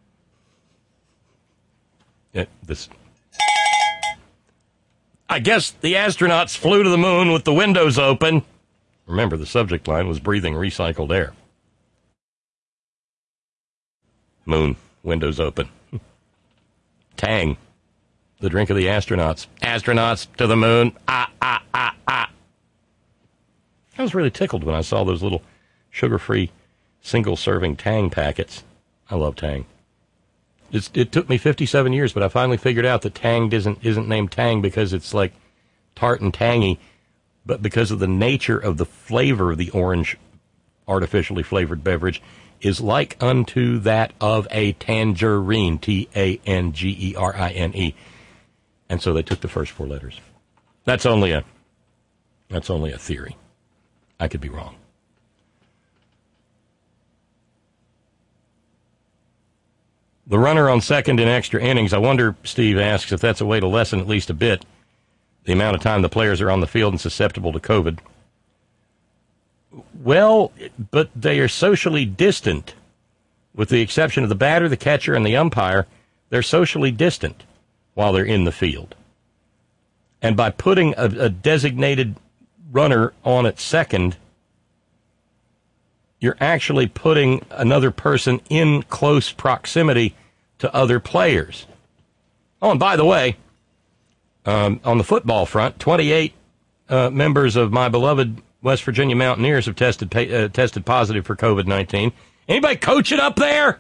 It, this. I guess the astronauts flew to the moon with the windows open. Remember, the subject line was breathing recycled air. Moon, windows open. Tang, the drink of the astronauts. Astronauts to the moon. Ah, ah, ah, ah. I was really tickled when I saw those little sugar-free single-serving Tang packets. I love Tang. It's, it took me fifty-seven years, but I finally figured out that Tang isn't, isn't named Tang because it's like tart and tangy, but because of the nature of the flavor of the orange artificially flavored beverage is like unto that of a tangerine, T A N G E R I N E. And so they took the first four letters. That's only a, that's only a theory. I could be wrong. The runner on second in extra innings, I wonder, Steve asks, if that's a way to lessen at least a bit the amount of time the players are on the field and susceptible to COVID. Well, but they are socially distant. With the exception of the batter, the catcher, and the umpire, they're socially distant while they're in the field. And by putting a, a designated runner on at second, you're actually putting another person in close proximity to other players. Oh, and by the way, um, on the football front, twenty-eight uh, members of my beloved West Virginia Mountaineers have tested uh, tested positive for COVID nineteen. Anybody coaching up there?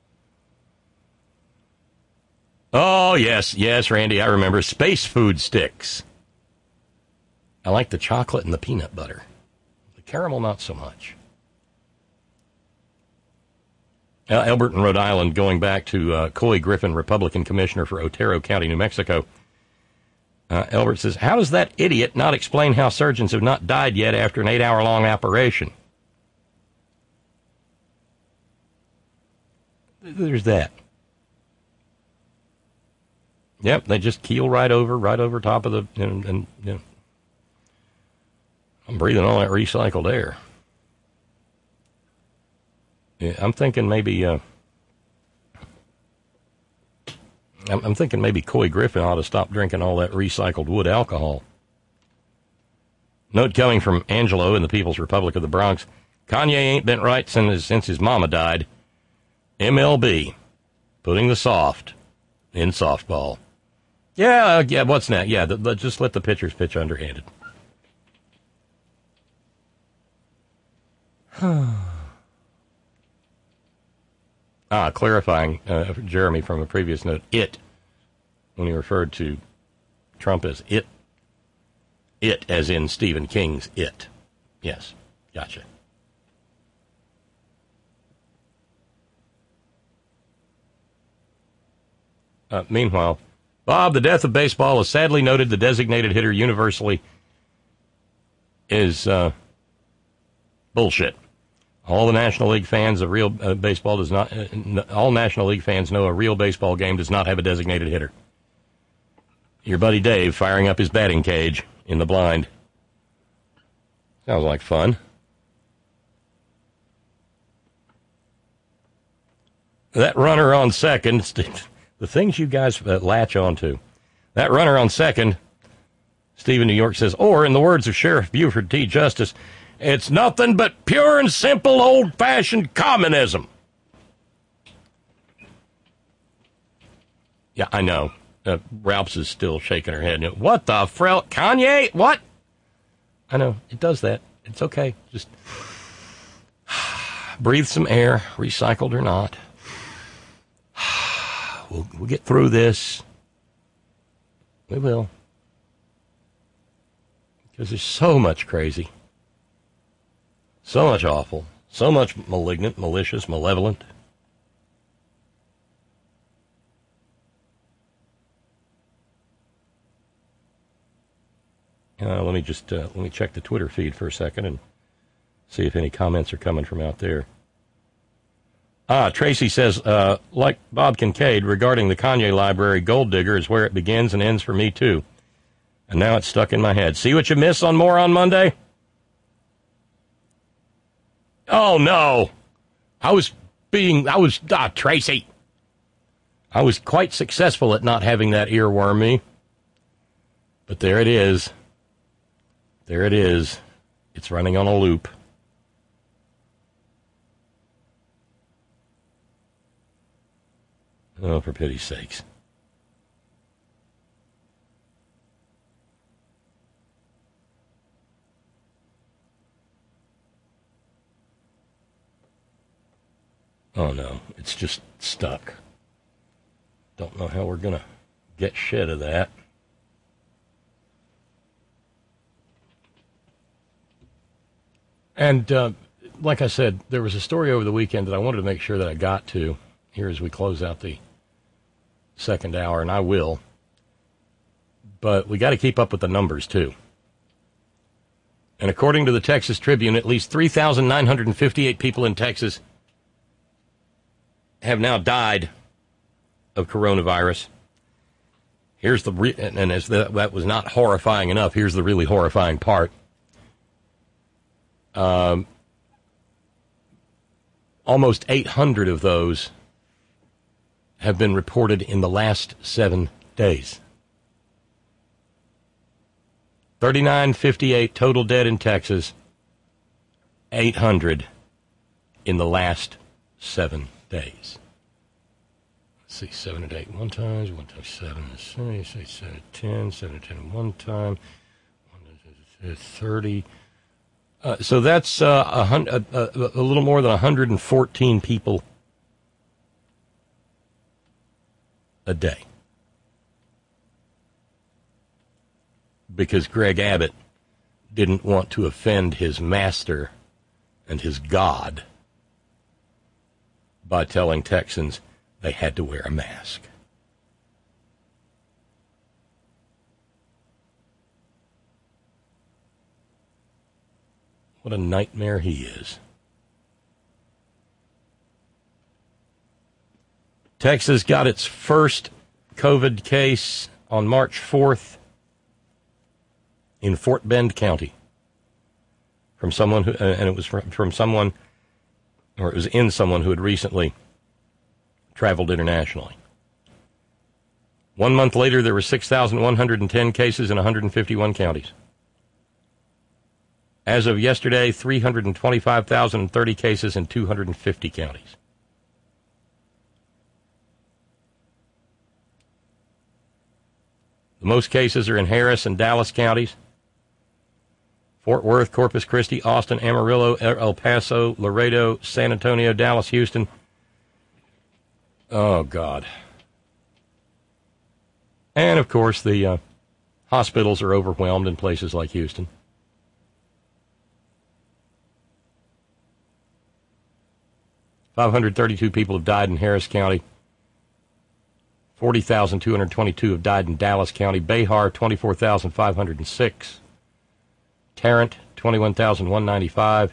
Oh, yes, yes, Randy, I remember. Space food sticks. I like the chocolate and the peanut butter. The caramel, not so much. Uh, Elbert in Rhode Island, going back to uh, Coy Griffin, Republican Commissioner for Otero County, New Mexico. Uh, Elbert says, how does that idiot not explain how surgeons have not died yet after an eight-hour-long operation? There's that. Yep, they just keel right over, right over top of the, and, and you know, I'm breathing all that recycled air. Yeah, I'm thinking maybe, uh, I'm, I'm thinking maybe Coy Griffin ought to stop drinking all that recycled wood alcohol. Note coming from Angelo in the People's Republic of the Bronx. Kanye ain't been right since, since his mama died. M L B, putting the soft in softball. Yeah, uh, yeah, what's next? Yeah, the, the, just let the pitchers pitch underhanded. Ah, clarifying, uh, Jeremy, from a previous note, it, when he referred to Trump as it, it as in Stephen King's It. Yes, gotcha. Uh, meanwhile, Bob, the death of baseball is sadly noted. The designated hitter universally is uh, bullshit. All the National League fans of real uh, baseball does not. Uh, all National League fans know a real baseball game does not have a designated hitter. Your buddy Dave firing up his batting cage in the blind. Sounds like fun. That runner on second. The things you guys uh, latch onto. That runner on second. Stephen New York says, or in the words of Sheriff Buford T. Justice, it's nothing but pure and simple old-fashioned communism. Yeah, I know. Uh, Ralphs is still shaking her head. What the frel? Kanye? What? I know. It does that. It's okay. Just breathe some air, recycled or not. We'll, we'll get through this. We will. Because there's so much crazy. So much awful, so much malignant, malicious, malevolent. Uh, let me just uh, let me check the Twitter feed for a second and see if any comments are coming from out there. Ah, Tracy says, uh, like Bob Kincaid, regarding the Kanye library, Gold Digger is where it begins and ends for me too. And now it's stuck in my head. See what you miss on More on Monday? Oh, no. I was being, I was, ah, Tracy. I was quite successful at not having that earworm me. But there it is. There it is. It's running on a loop. Oh, for pity's sakes. Oh, no, it's just stuck. Don't know how we're going to get shit of that. And uh, like I said, there was a story over the weekend that I wanted to make sure that I got to here as we close out the second hour, and I will. But we got to keep up with the numbers, too. And according to the Texas Tribune, at least three thousand nine hundred fifty-eight people in Texas have now died of coronavirus. Here's the re- and as the, that was not horrifying enough, here's the really horrifying part. Um, almost eight hundred of those have been reported in the last seven days. thirty-nine fifty-eight total dead in Texas, eight hundred in the last seven days. Let's see, seven and eight one times, one times seven is seven, say seven, ten, seven, ten one time, one, thirty. Uh, so that's uh, a, hundred, a, a, a little more than one hundred fourteen people a day. Because Greg Abbott didn't want to offend his master and his God by telling Texans they had to wear a mask. What a nightmare he is. Texas got its first COVID case on March fourth in Fort Bend County from someone who, and it was from, from someone, or it was in someone who had recently traveled internationally. One month later, there were six thousand one hundred ten cases in one hundred fifty-one counties. As of yesterday, three hundred twenty-five thousand thirty cases in two hundred fifty counties. The most cases are in Harris and Dallas counties. Fort Worth, Corpus Christi, Austin, Amarillo, El Paso, Laredo, San Antonio, Dallas, Houston. Oh, God. And, of course, the uh, hospitals are overwhelmed in places like Houston. five hundred thirty-two people have died in Harris County. forty thousand two hundred twenty-two have died in Dallas County. Behar, twenty-four thousand five hundred six. Tarrant, twenty-one thousand one hundred ninety-five.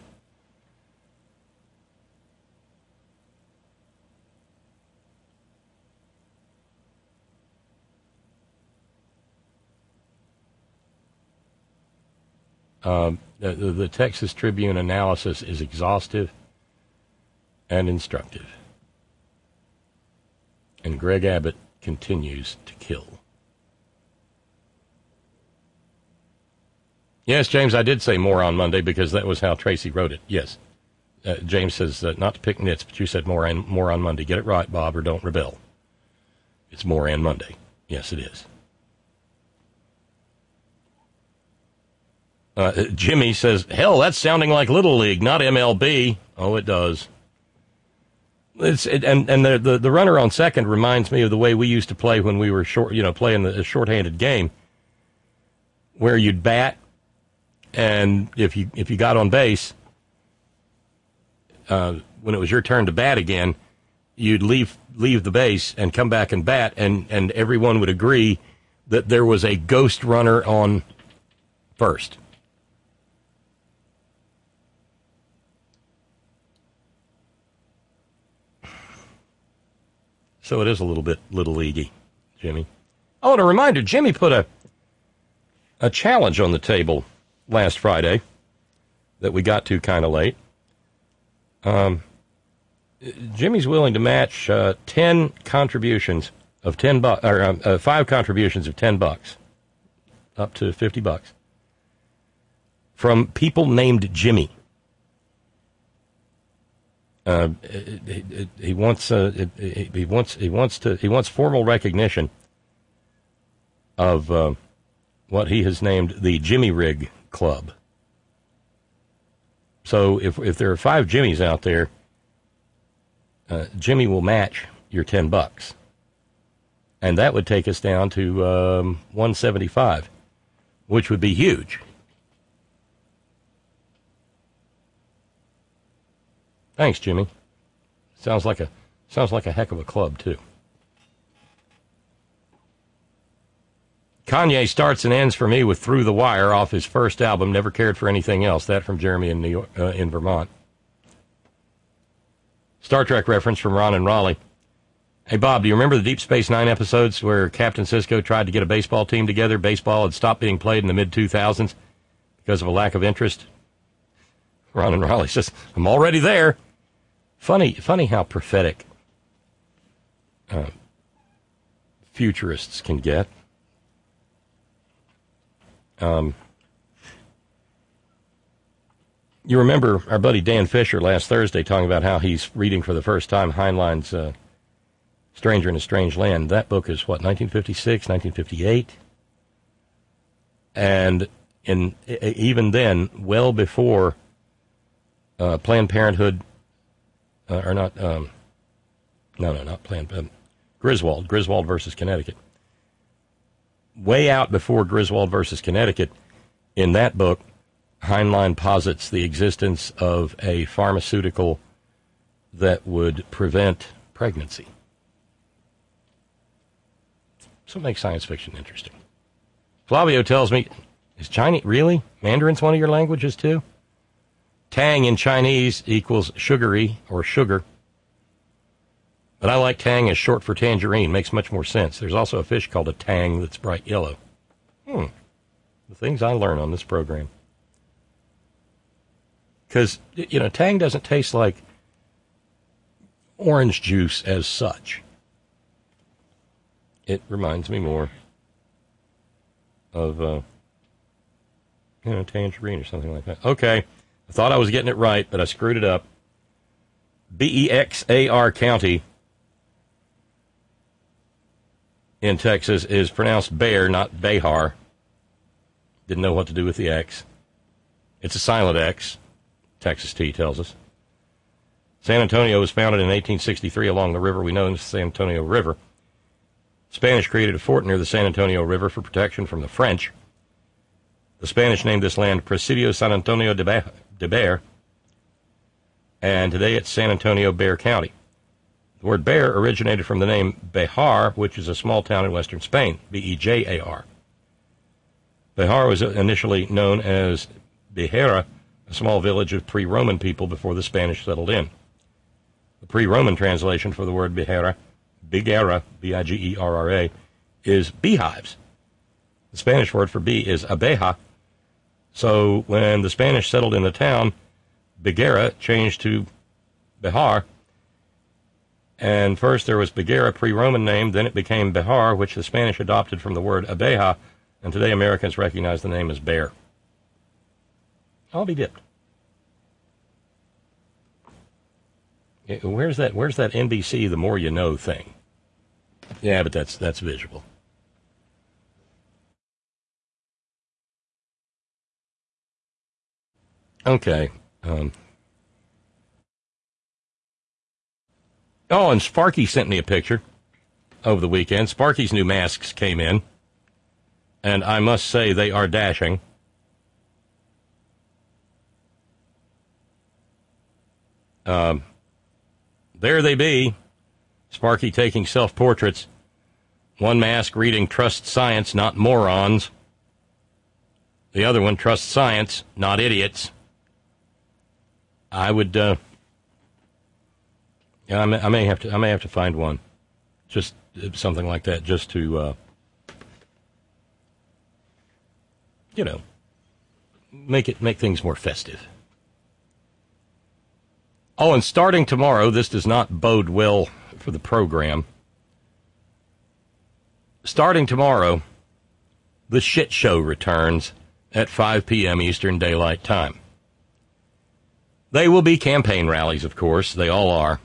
Um, the, the, the Texas Tribune analysis is exhaustive and instructive. And Greg Abbott continues to kill. Yes, James, I did say more on Monday because that was how Tracy wrote it. Yes. Uh, James says uh, not to pick nits, but you said more on, more on Monday. Get it right, Bob, or don't rebel. It's more on Monday. Yes, it is. Uh, Jimmy says, hell, that's sounding like Little League, not M L B. Oh, it does. It's it, and and the, the the runner on second reminds me of the way we used to play when we were short, you know, playing the shorthanded game, where you'd bat, and if you if you got on base, uh, when it was your turn to bat again, you'd leave leave the base and come back and bat, and and everyone would agree that there was a ghost runner on first. So it is a little bit Little Leaguey, Jimmy. Oh, and a reminder, Jimmy put a a challenge on the table last Friday that we got to kind of late. Um, Jimmy's willing to match uh, ten contributions of ten bucks, or um, uh, five contributions of ten bucks, up to fifty bucks, from people named Jimmy. Uh, he, he wants uh, he wants he wants to he wants formal recognition of uh, what he has named the Jimmy Rig Club. So if if there are five Jimmys out there, uh, Jimmy will match your ten bucks, and that would take us down to um, one seventy-five, which would be huge. Thanks, Jimmy. Sounds like a sounds like a heck of a club, too. Kanye starts and ends for me with Through the Wire off his first album, Never Cared for Anything Else. That from Jeremy in New York, uh, in Vermont. Star Trek reference from Ron and Raleigh. Hey, Bob, do you remember the Deep Space Nine episodes where Captain Sisko tried to get a baseball team together? Baseball had stopped being played in the mid two thousands because of a lack of interest. Ron and Raleigh says, I'm already there. Funny, funny how prophetic uh, futurists can get. Um, you remember our buddy Dan Fisher last Thursday talking about how he's reading for the first time Heinlein's uh, Stranger in a Strange Land. That book is, what, nineteen fifty-six, nineteen fifty-eight? And in even then, well before uh, Planned Parenthood, uh, or not, um, no, no, not Planned, um, Griswold, Griswold versus Connecticut. Way out before Griswold versus Connecticut, in that book, Heinlein posits the existence of a pharmaceutical that would prevent pregnancy. So it makes science fiction interesting. Flavio tells me, is Chinese, really? Mandarin's one of your languages too? Tang in Chinese equals sugary or sugar. But I like tang as short for tangerine. Makes much more sense. There's also a fish called a tang that's bright yellow. Hmm. The things I learn on this program. Because, you know, tang doesn't taste like orange juice as such. It reminds me more of, uh, you know, tangerine or something like that. Okay. I thought I was getting it right, but I screwed it up. B E X A R County in Texas is pronounced Bear, not Behar. Didn't know what to do with the X. It's a silent X, Texas T tells us. San Antonio was founded in eighteen sixty-three along the river we know as the San Antonio River. Spanish created a fort near the San Antonio River for protection from the French. The Spanish named this land Presidio San Antonio de, Be- de Bear, and today it's San Antonio Bear County. The word bear originated from the name Bejar, which is a small town in western Spain, B E J A R. Bejar was initially known as Bejera, a small village of pre-Roman people before the Spanish settled in. The pre-Roman translation for the word Bejera, Bigera, B I G E R R A, is beehives. The Spanish word for bee is abeja. So when the Spanish settled in the town, Bigera changed to Bejar. And first there was Bigera, pre-Roman name, then it became Bejar, which the Spanish adopted from the word abeja, and today Americans recognize the name as bear. I'll be dipped. Where's that, where's that N B C the more you know thing? Yeah, but that's that's visual. Okay. Um. Oh, and Sparky sent me a picture over the weekend. Sparky's new masks came in, and I must say they are dashing. Um, there they be. Sparky taking self-portraits. One mask reading, "Trust science, not morons." The other one, "Trust science, not idiots." I would, uh, yeah, I may, I may have to, I may have to find one, just something like that, just to, uh, you know, make it, make things more festive. Oh, and starting tomorrow, this does not bode well for the program. Starting tomorrow, the shit show returns at five p.m. Eastern Daylight Time. They will be campaign rallies, of course. They all are.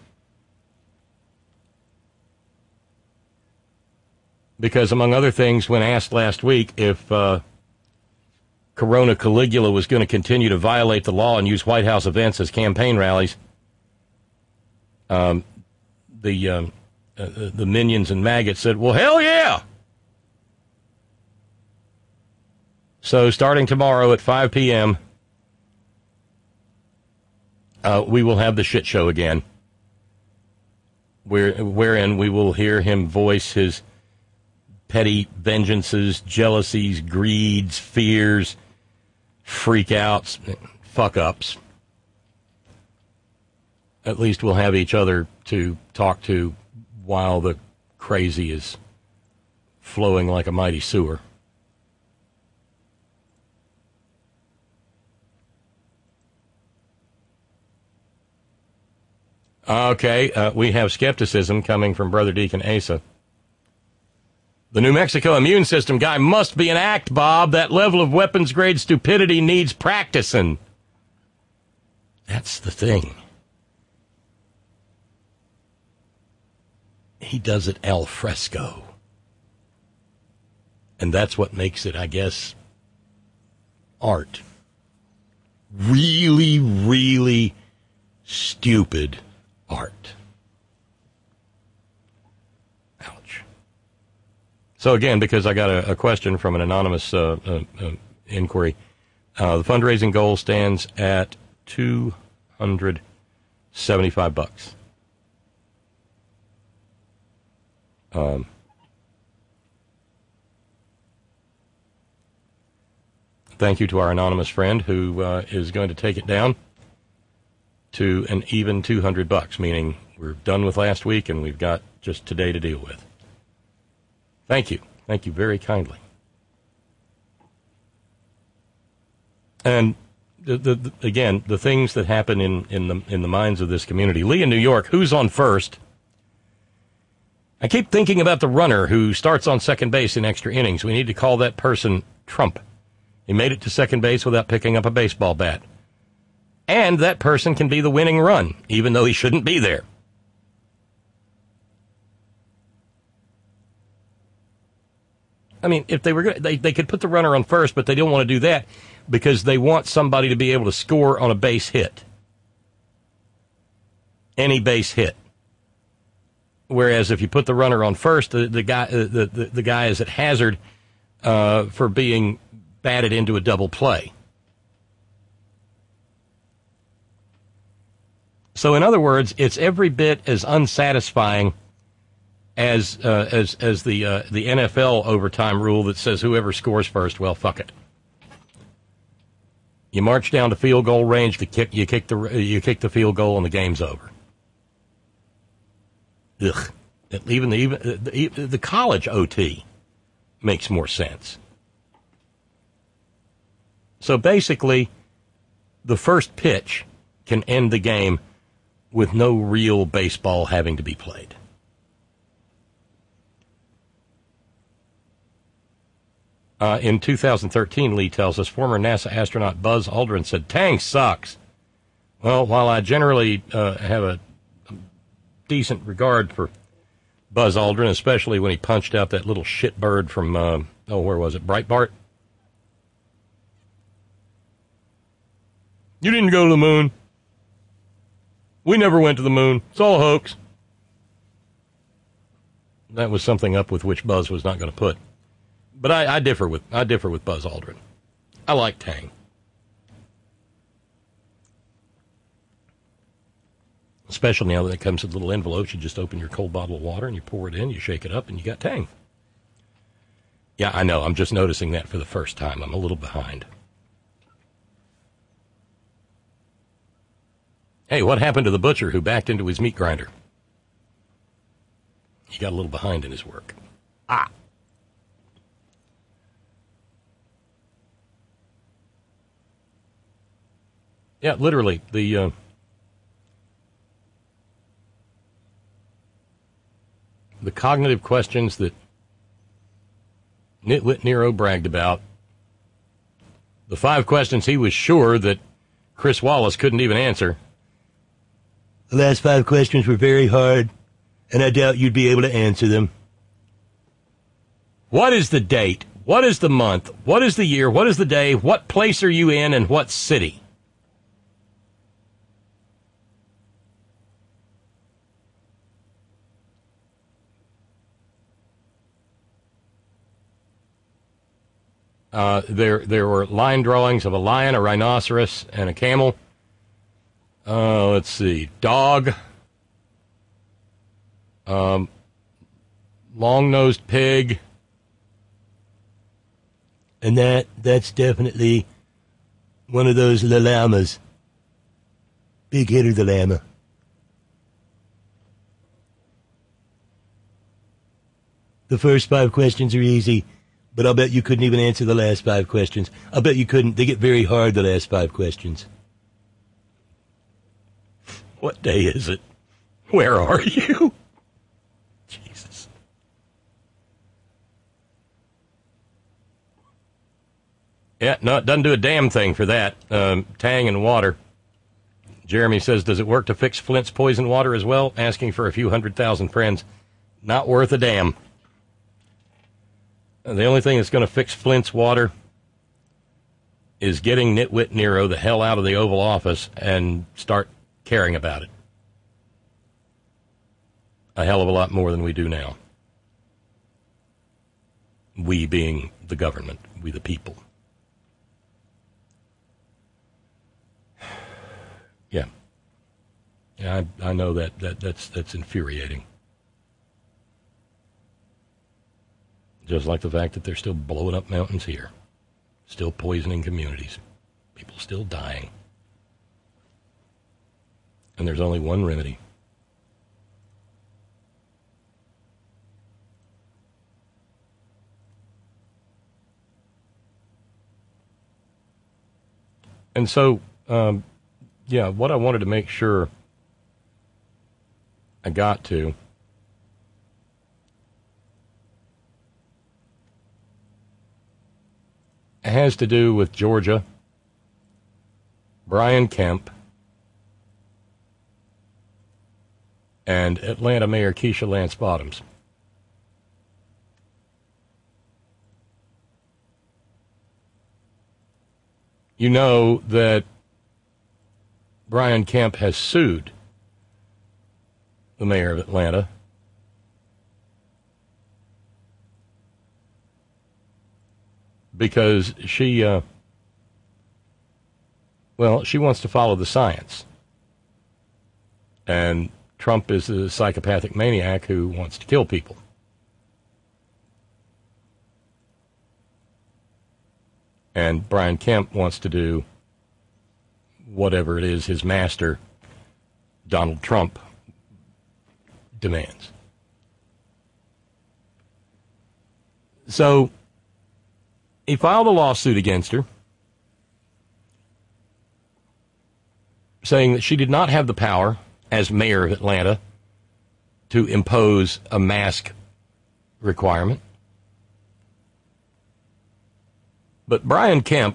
Because, among other things, when asked last week if uh, Corona Caligula was going to continue to violate the law and use White House events as campaign rallies, um, the um, uh, the minions and maggots said, well, hell yeah! So, starting tomorrow at five p.m., Uh, we will have the shit show again, where, wherein we will hear him voice his petty vengeances, jealousies, greeds, fears, freak-outs, fuck-ups. At least we'll have each other to talk to while the crazy is flowing like a mighty sewer. Okay, uh, we have skepticism coming from Brother Deacon Asa. The New Mexico immune system guy must be an act, Bob. That level of weapons-grade stupidity needs practicing. That's the thing. He does it al fresco. And that's what makes it, I guess, art. Really, really stupid art. Ouch. So again, because I got a, a question from an anonymous uh, uh, uh, inquiry, uh, the fundraising goal stands at two hundred seventy-five bucks. Um, thank you to our anonymous friend who uh, is going to take it down to an even two hundred bucks, meaning we're done with last week and we've got just today to deal with. Thank you. Thank you very kindly. And the, the, the, again, the things that happen in, in the in the minds of this community. Lee in New York, who's on first? I keep thinking about the runner who starts on second base in extra innings. We need to call that person Trump. He made it to second base without picking up a baseball bat. And that person can be the winning run, even though he shouldn't be there. I mean, if they were going, they they could put the runner on first, but they don't want to do that because they want somebody to be able to score on a base hit, any base hit. Whereas if you put the runner on first, the the guy the the, the guy is at hazard uh, for being batted into a double play. So, in other words, it's every bit as unsatisfying as uh, as as the uh, the N F L overtime rule that says whoever scores first, well, fuck it. You march down to field goal range, the kick, you kick the you kick the field goal, and the game's over. Ugh. Even the even the, the college O T makes more sense. So basically, the first pitch can end the game with no real baseball having to be played. Uh, in two thousand thirteen, Lee tells us, former NASA astronaut Buzz Aldrin said, "Tang sucks." Well, while I generally uh, have a decent regard for Buzz Aldrin, especially when he punched out that little shitbird from, uh, oh, where was it, Breitbart? You didn't go to the moon. We never went to the moon. It's all a hoax. That was something up with which Buzz was not going to put. But I, I differ with I differ with Buzz Aldrin. I like Tang. Especially now that it comes in little envelopes. You just open your cold bottle of water and you pour it in, you shake it up, and you got Tang. Yeah, I know. I'm just noticing that for the first time. I'm a little behind. Hey, what happened to the butcher who backed into his meat grinder? He got a little behind in his work. Ah. Yeah, literally, the uh, the cognitive questions that Nitwit Nero bragged about, the five questions he was sure that Chris Wallace couldn't even answer. The last five questions were very hard, and I doubt you'd be able to answer them. What is the date? What is the month? What is the year? What is the day? What place are you in, and what city? Uh, there, there were line drawings of a lion, a rhinoceros, and a camel. Uh, let's see, dog, um, long-nosed pig. And that, that's definitely one of those la llamas. Big hitter, the llama. The first five questions are easy, but I'll bet you couldn't even answer the last five questions. I'll bet you couldn't. They get very hard, the last five questions. What day is it? Where are you? Jesus. Yeah, no, it doesn't do a damn thing for that. Um, Tang and water. Jeremy says, does it work to fix Flint's poison water as well? Asking for a few hundred thousand friends. Not worth a damn. The only thing that's going to fix Flint's water is getting Nitwit Nero the hell out of the Oval Office and start caring about it. A hell of a lot more than we do now. We being the government, we the people. Yeah. Yeah, I, I know that, that that's that's infuriating. Just like the fact that they're still blowing up mountains here. Still poisoning communities. People still dying. And there's only one remedy. And so, um, yeah, what I wanted to make sure I got to has to do with Georgia, Brian Kemp, and Atlanta Mayor Keisha Lance Bottoms. You know that Brian Kemp has sued the mayor of Atlanta because she, uh, well, she wants to follow the science. And Trump is a psychopathic maniac who wants to kill people. And Brian Kemp wants to do whatever it is his master, Donald Trump, demands. So he filed a lawsuit against her, saying that she did not have the power, as mayor of Atlanta, to impose a mask requirement. But Brian Kemp,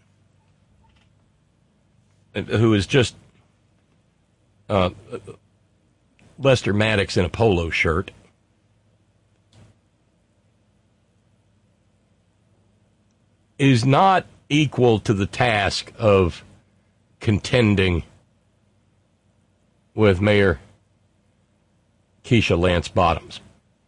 who is just uh, Lester Maddox in a polo shirt, is not equal to the task of contending with Mayor Keisha Lance Bottoms.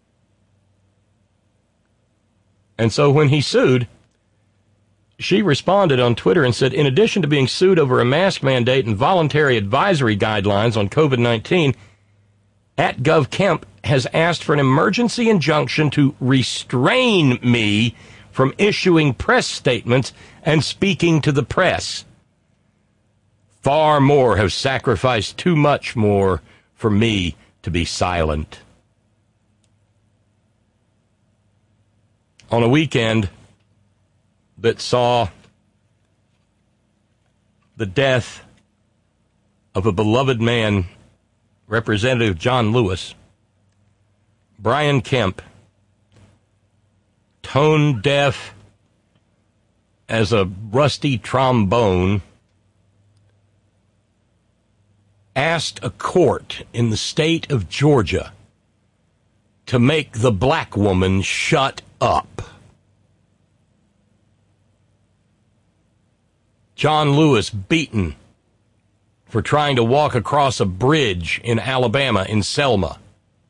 And so when he sued, she responded on Twitter and said, in addition to being sued over a mask mandate and voluntary advisory guidelines on COVID nineteen, at GovKemp has asked for an emergency injunction to restrain me from issuing press statements and speaking to the press. Far more have sacrificed too much more for me to be silent. On a weekend that saw the death of a beloved man, Representative John Lewis, Brian Kemp, tone deaf as a rusty trombone, asked a court in the state of Georgia to make the black woman shut up. John Lewis beaten for trying to walk across a bridge in Alabama in Selma.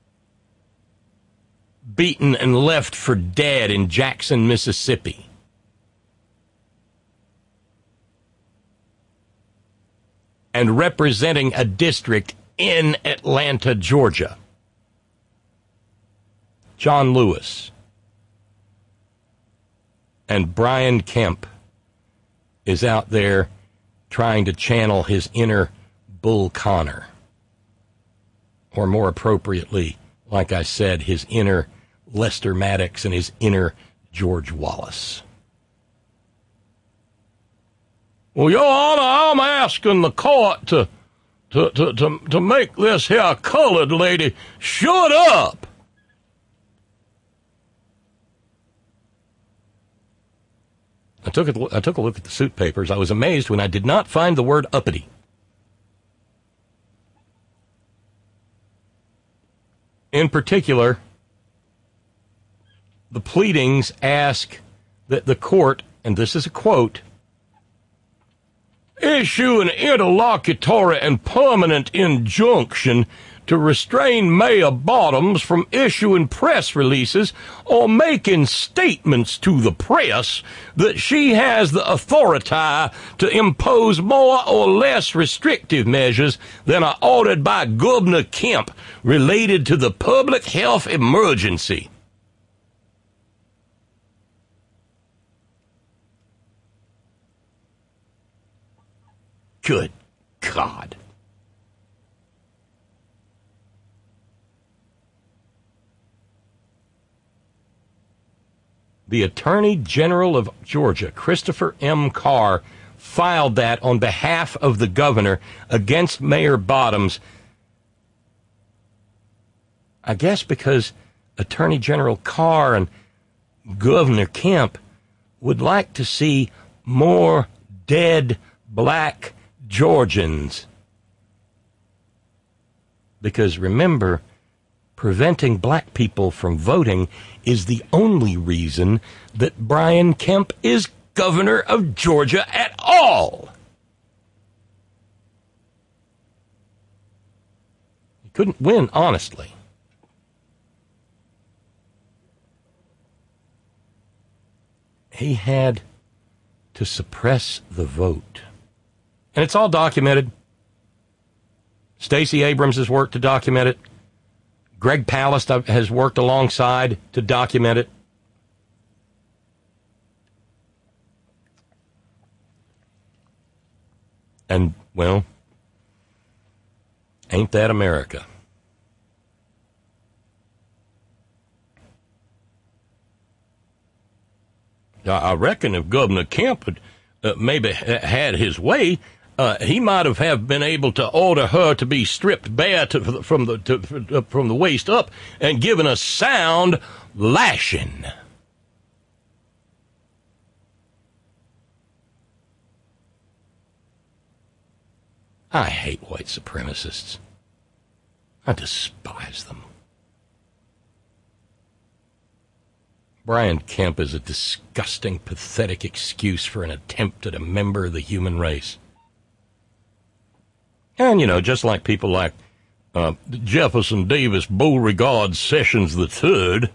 Beaten and left for dead in Jackson, Mississippi. And representing a district in Atlanta, Georgia. John Lewis and Brian Kemp is out there trying to channel his inner Bull Connor. Or more appropriately, like I said, his inner Lester Maddox and his inner George Wallace. Well, Your Honor, I'm asking the court to, to, to, to, to make this here colored lady shut up. I took, a, I took a look at the suit papers. I was amazed when I did not find the word uppity. In particular, the pleadings ask that the court, and this is a quote, issue an interlocutory and permanent injunction to restrain Mayor Bottoms from issuing press releases or making statements to the press that she has the authority to impose more or less restrictive measures than are ordered by Governor Kemp related to the public health emergency. Good God. The Attorney General of Georgia, Christopher M. Carr, filed that on behalf of the governor against Mayor Bottoms. I guess because Attorney General Carr and Governor Kemp would like to see more dead black Georgians. Because remember, preventing black people from voting is the only reason that Brian Kemp is governor of Georgia at all. He couldn't win honestly. He had to suppress the vote. And it's all documented. Stacey Abrams has worked to document it. Greg Palast has worked alongside to document it. And, well, ain't that America? I reckon if Governor Kemp had uh, maybe had his way, uh, he might have, have been able to order her to be stripped bare to, from the to, from the waist up and given a sound lashing. I hate white supremacists. I despise them. Brian Kemp is a disgusting, pathetic excuse for an attempt at a member of the human race. And, you know, just like people like uh, Jefferson Davis Beauregard Sessions the Third,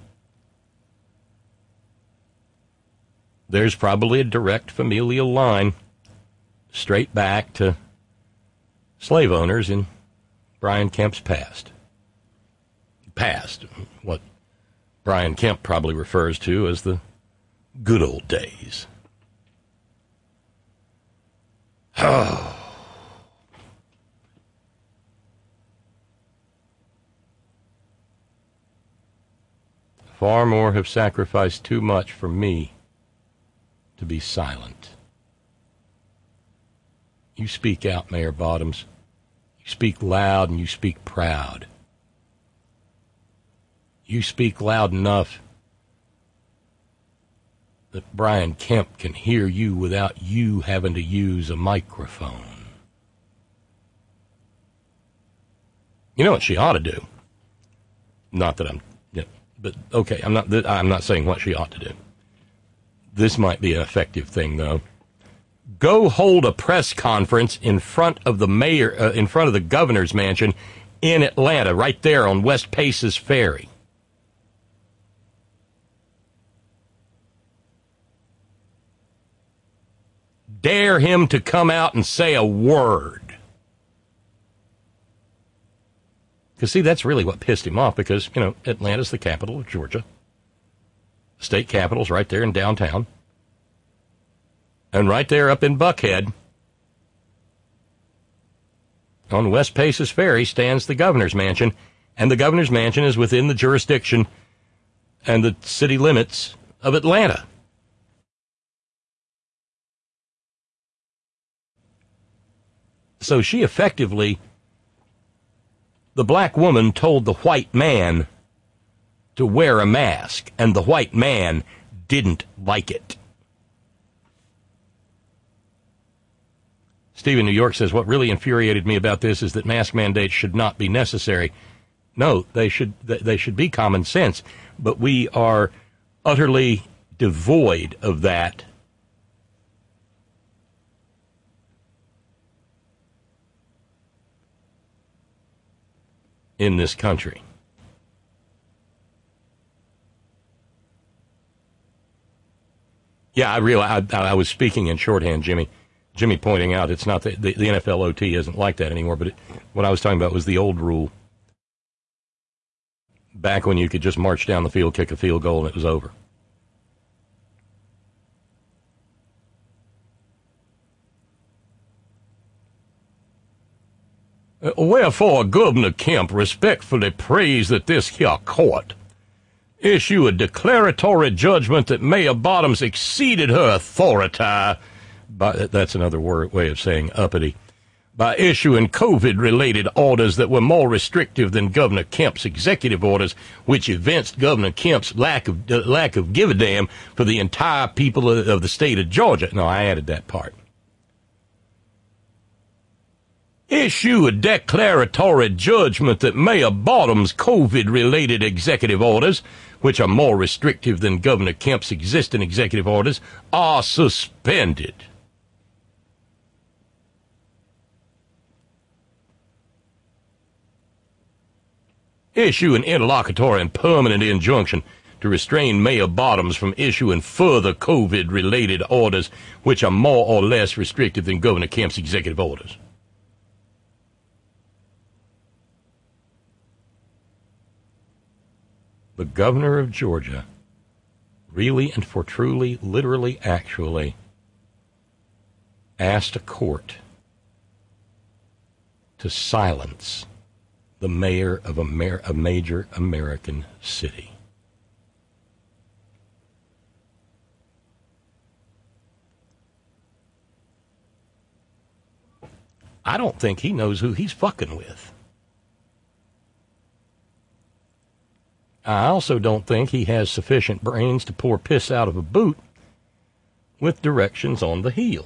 there's probably a direct familial line straight back to slave owners in Brian Kemp's past. Past, what Brian Kemp probably refers to as the good old days. Oh. Far more have sacrificed too much for me to be silent. You speak out, Mayor Bottoms. You speak loud and you speak proud. You speak loud enough that Brian Kemp can hear you without you having to use a microphone. You know what she ought to do? Not that I'm, you know, but okay, I'm not. I'm not saying what she ought to do. This might be an effective thing, though. Go hold a press conference in front of the mayor, uh, in front of the governor's mansion in Atlanta, right there on West Paces Ferry. Dare him to come out and say a word. Because, see, that's really what pissed him off, because, you know, Atlanta's the capital of Georgia. The state capital's right there in downtown. And right there up in Buckhead, on West Paces Ferry, stands the governor's mansion, and the governor's mansion is within the jurisdiction and the city limits of Atlanta. So she effectively, the black woman told the white man to wear a mask, and the white man didn't like it. Steve in New York says, what really infuriated me about this is that mask mandates should not be necessary. No, they should, they should be common sense, but we are utterly devoid of that in this country. Yeah, I realize I, I was speaking in shorthand, Jimmy. Jimmy pointing out it's not the, the, the N F L O T isn't like that anymore, but it, what I was talking about was the old rule. Back when you could just march down the field, kick a field goal, and it was over. Uh, Wherefore, Governor Kemp respectfully prays that this here court issue a declaratory judgment that Mayor Bottoms exceeded her authority, by, that's another word, way of saying uppity, by issuing COVID-related orders that were more restrictive than Governor Kemp's executive orders, which evinced Governor Kemp's lack of uh, lack of give a damn for the entire people of, of the state of Georgia. No, I added that part. Issue a declaratory judgment that Mayor Bottom's COVID-related executive orders, which are more restrictive than Governor Kemp's existing executive orders, are suspended. Issue an interlocutory and permanent injunction to restrain Mayor Bottoms from issuing further COVID-related orders which are more or less restrictive than Governor Kemp's executive orders. The governor of Georgia really and for truly, literally, actually asked a court to silence the mayor of a, mer- a major American city. I don't think he knows who he's fucking with. I also don't think he has sufficient brains to pour piss out of a boot with directions on the heel.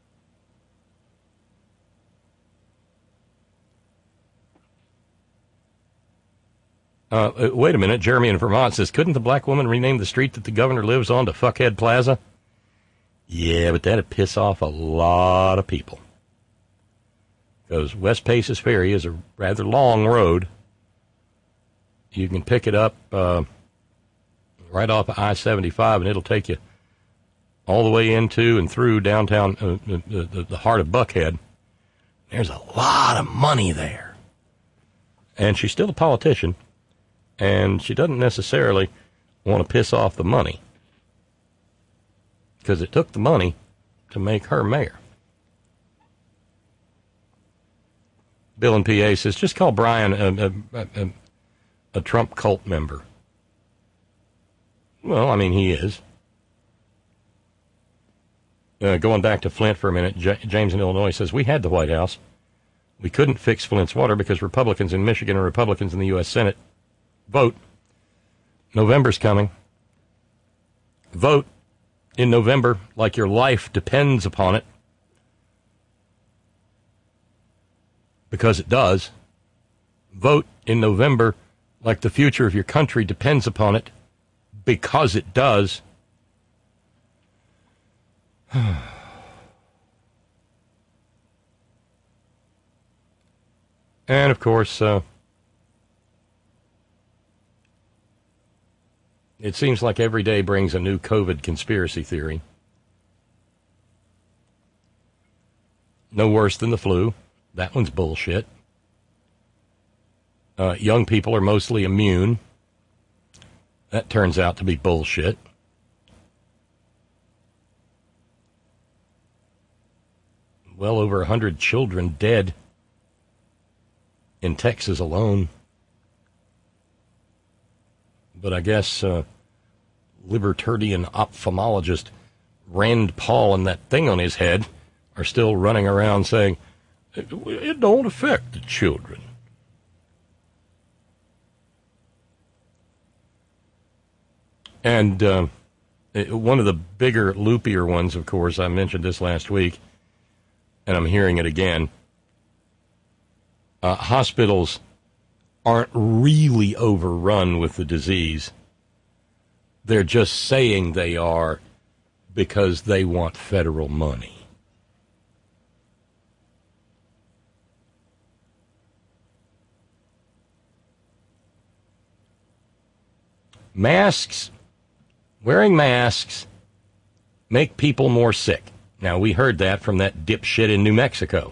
Uh, wait a minute, Jeremy in Vermont says, couldn't the black woman rename the street that the governor lives on to Fuckhead Plaza? Yeah, but that'd piss off a lot of people. Because West Paces Ferry is a rather long road. You can pick it up uh, right off of I seventy-five, and it'll take you all the way into and through downtown, uh, the, the, the heart of Buckhead. There's a lot of money there. And she's still a politician, and she doesn't necessarily want to piss off the money, because it took the money to make her mayor. Bill in P A says, just call Brian a, a, a, a Trump cult member. Well, I mean, he is. Uh, going back to Flint for a minute, J- James in Illinois says, we had the White House. We couldn't fix Flint's water because Republicans in Michigan and Republicans in the U S Senate vote. November's coming. Vote in November like your life depends upon it. Because it does. Vote in November like the future of your country depends upon it. Because it does. And, of course, uh, it seems like every day brings a new COVID conspiracy theory. No worse than the flu. That one's bullshit. Uh, young people are mostly immune. That turns out to be bullshit. Well over one hundred children dead in Texas alone. But I guess uh, libertarian ophthalmologist Rand Paul and that thing on his head are still running around saying, it, it don't affect the children. And uh, one of the bigger, loopier ones, of course, I mentioned this last week, and I'm hearing it again. Uh, hospitals aren't really overrun with the disease. They're just saying they are because they want federal money. Masks, wearing masks, make people more sick. Now, we heard that from that dipshit in New Mexico.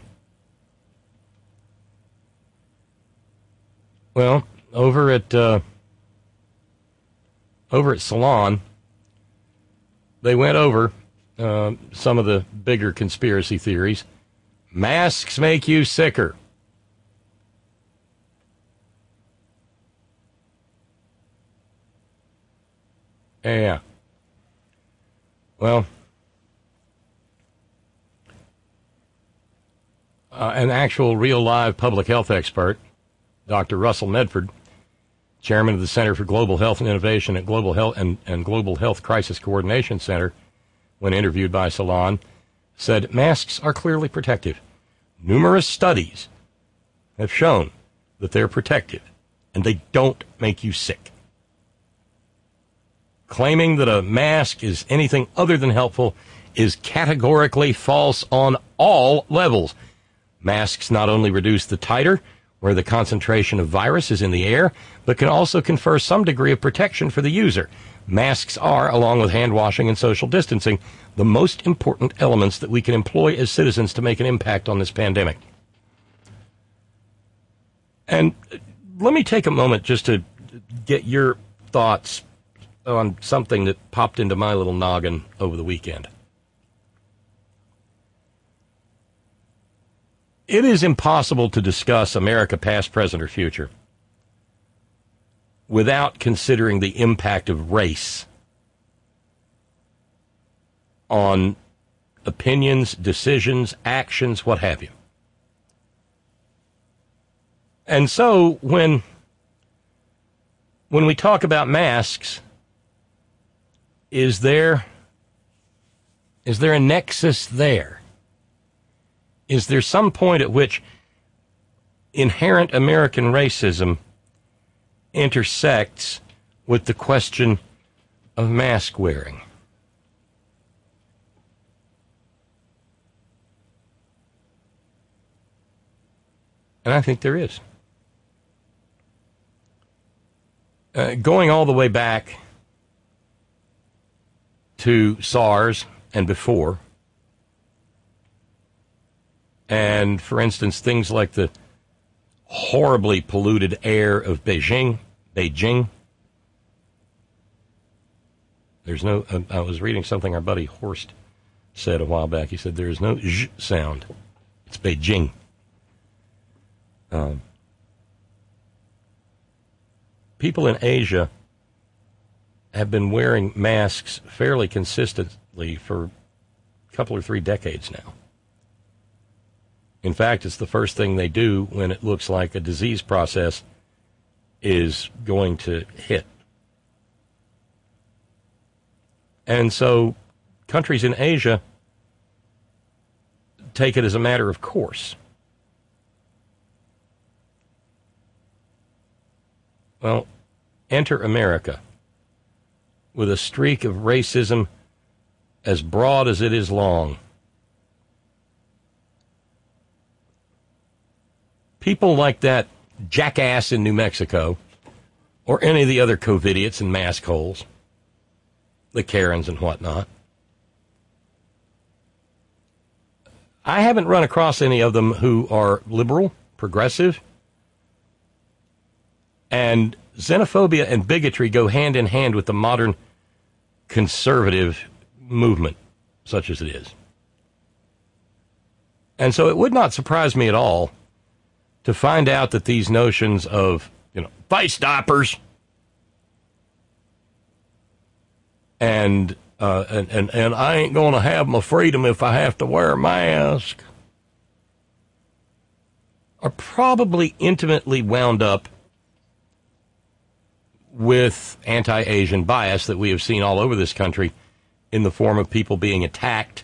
Well, over at uh, over at Salon, they went over uh, some of the bigger conspiracy theories. Masks make you sicker. Yeah. Well, uh, an actual real live public health expert, Doctor Russell Medford, chairman of the Center for Global Health and Innovation at Global Health and, and Global Health Crisis Coordination Center, when interviewed by Salon, said masks are clearly protective. Numerous studies have shown that they're protective, and they don't make you sick. Claiming that a mask is anything other than helpful is categorically false on all levels. Masks not only reduce the titer, where the concentration of virus is in the air, but can also confer some degree of protection for the user. Masks are, along with hand washing and social distancing, the most important elements that we can employ as citizens to make an impact on this pandemic. And let me take a moment just to get your thoughts on something that popped into my little noggin over the weekend. It is impossible to discuss America past, present, or future without considering the impact of race on opinions, decisions, actions, what have you. And so when when we talk about masks, is there is there a nexus there? Is there some point at which inherent American racism intersects with the question of mask wearing? And I think there is. Uh, going all the way back to SARS and before, and, for instance, things like the horribly polluted air of Beijing, Beijing. There's no, uh, I was reading something our buddy Horst said a while back. He said there is no zh sound. It's Beijing. Um, people in Asia have been wearing masks fairly consistently for a couple or three decades now. In fact, it's the first thing they do when it looks like a disease process is going to hit. And so countries in Asia take it as a matter of course. Well, enter America with a streak of racism as broad as it is long. People like that jackass in New Mexico, or any of the other COVIDiots and mask holes, the Karens and whatnot, I haven't run across any of them who are liberal, progressive, and xenophobia and bigotry go hand in hand with the modern conservative movement, such as it is. And so it would not surprise me at all to find out that these notions of, you know, face stoppers and, uh, and, and, and I ain't going to have my freedom if I have to wear a mask are probably intimately wound up with anti-Asian bias that we have seen all over this country in the form of people being attacked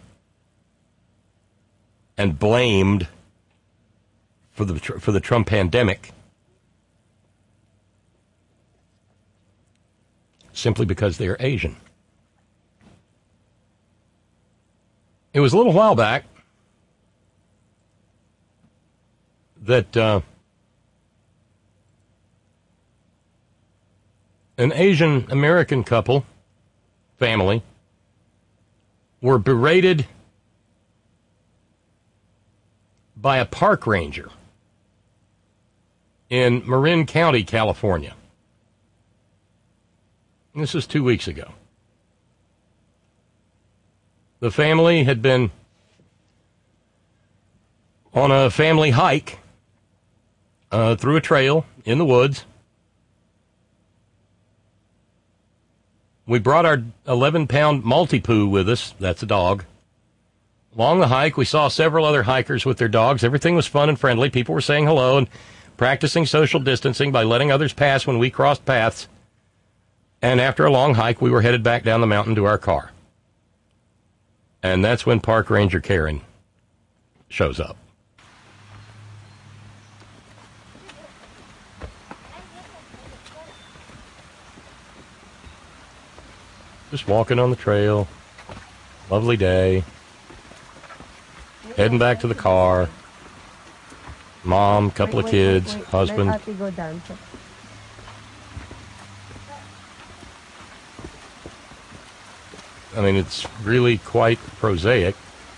and blamed for the for the Trump pandemic simply because they are Asian. It was a little while back that uh, an Asian American couple, family, were berated by a park ranger in Marin County, California. This was two weeks ago. The family had been on a family hike uh, through a trail in the woods. We brought our eleven-pound multi-poo with us. That's a dog. Along the hike, we saw several other hikers with their dogs. Everything was fun and friendly. People were saying hello and practicing social distancing by letting others pass when we crossed paths. And after a long hike, we were headed back down the mountain to our car. And that's when Park Ranger Karen shows up. Just walking on the trail. Lovely day. Heading back to the car. Mom, couple of kids, husband. I mean, it's really quite prosaic.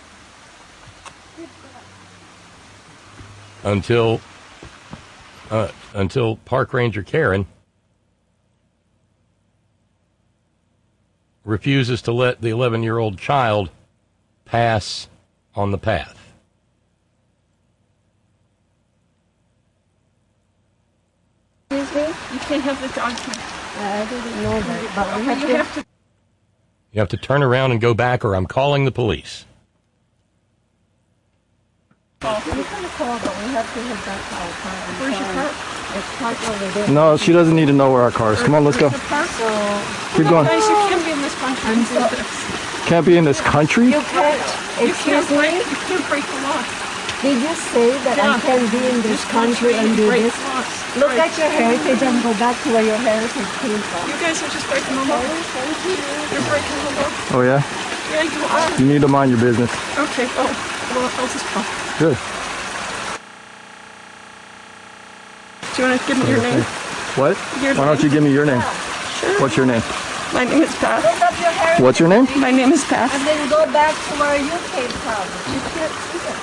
Until, uh, until Park Ranger Karen refuses to let the eleven-year-old child pass on the path. Excuse me? You can't have the dog here. I didn't know that, but we have you to... Have to... You have to turn around and go back, or I'm calling the police. Oh, I'm going to call, but we have to head back to our car. I'm Where's sorry. Your car? It's parked over there. No, she doesn't need to know where our car is. Come on, let's go. Keep going. Guys, you can't be in this country and do this. Can't be in this country? You can't. Excuse me? You can't break the law. Did you say that yeah. I can be in this country and do this? Look right. at your heritage and go back to where your heritage came from. You guys are just breaking the law. You're breaking the law. Oh, yeah? Yeah, you are. You need to mind your business. Okay. Oh, well, I'll just call. Good. Do you want to give me your name? What? Your Why don't name? you give me your name? Sure. What's your name? My name is Pat. Look up your heritage. What's your name? My name is Pat. And then go back to where you came from. You can't see it.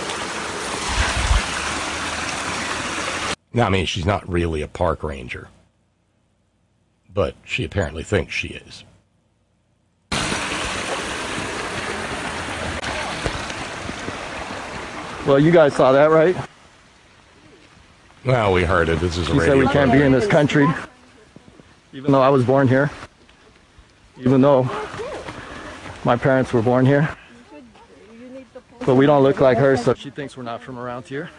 No, I mean, she's not really a park ranger. But she apparently thinks she is. Well, you guys saw that, right? Well, we heard it. This is a She radio. said we can't be in this country, even though I was born here. Even though my parents were born here. But we don't look like her, so she thinks we're not from around here.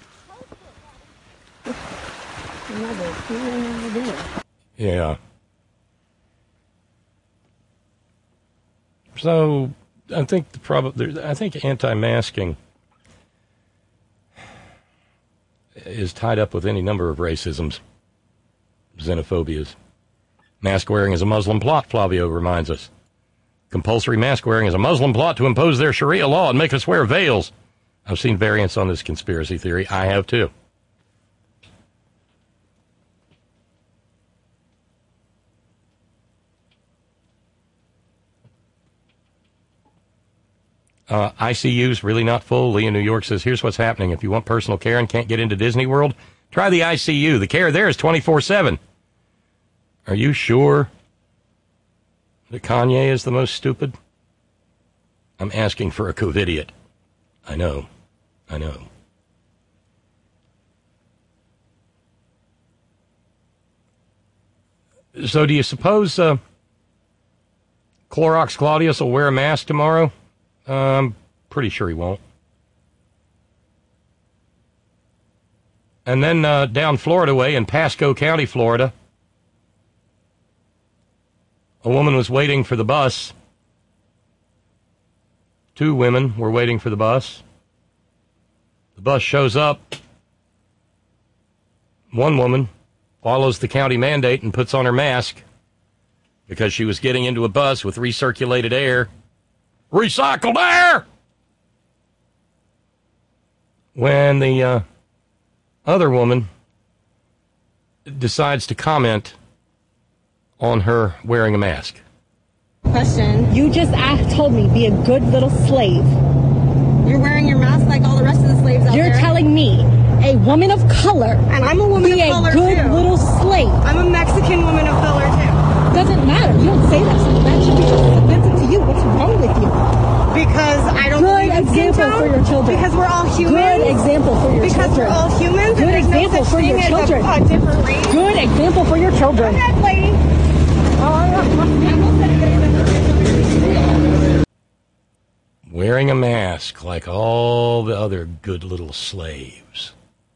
Yeah. So I think the problem. I think anti-masking is tied up with any number of racisms, xenophobias. Mask wearing is a Muslim plot, Flavio reminds us. Compulsory mask wearing is a Muslim plot to impose their Sharia law and make us wear veils. I've seen variants on this conspiracy theory. I have too. Uh, I C U's really not full. Lee in New York says, here's what's happening. If you want personal care and can't get into Disney World, try the I C U. The care there is twenty-four seven. Are you sure that Kanye is the most stupid? I'm asking for a COVIDiot. I know. I know. So do you suppose uh, Clorox Claudius will wear a mask tomorrow? Uh, I'm pretty sure he won't. And then uh, down Florida way in Pasco County, Florida, a woman was waiting for the bus. Two women were waiting for the bus. The bus shows up. One woman follows the county mandate and puts on her mask because she was getting into a bus with recirculated air. Recycled air! When the uh, other woman decides to comment on her wearing a mask. Question. You just asked, told me, be a good little slave. You're wearing your mask like all the rest of the slaves out You're there. You're telling me, a woman of color, and I'm a woman of color too. Be a good little slave. I'm a Mexican woman of color too. Doesn't matter. You don't say that. So that should be offensive to you. What's wrong with you? Because I don't Good believe in example skin tone. for your children. Because we're all humans. Good example for your because children. Because we're all humans. Good and example no such for thing your as children. A, a different race. Good example for your children. Go ahead, lady. Oh, wearing a mask like all the other good little slaves.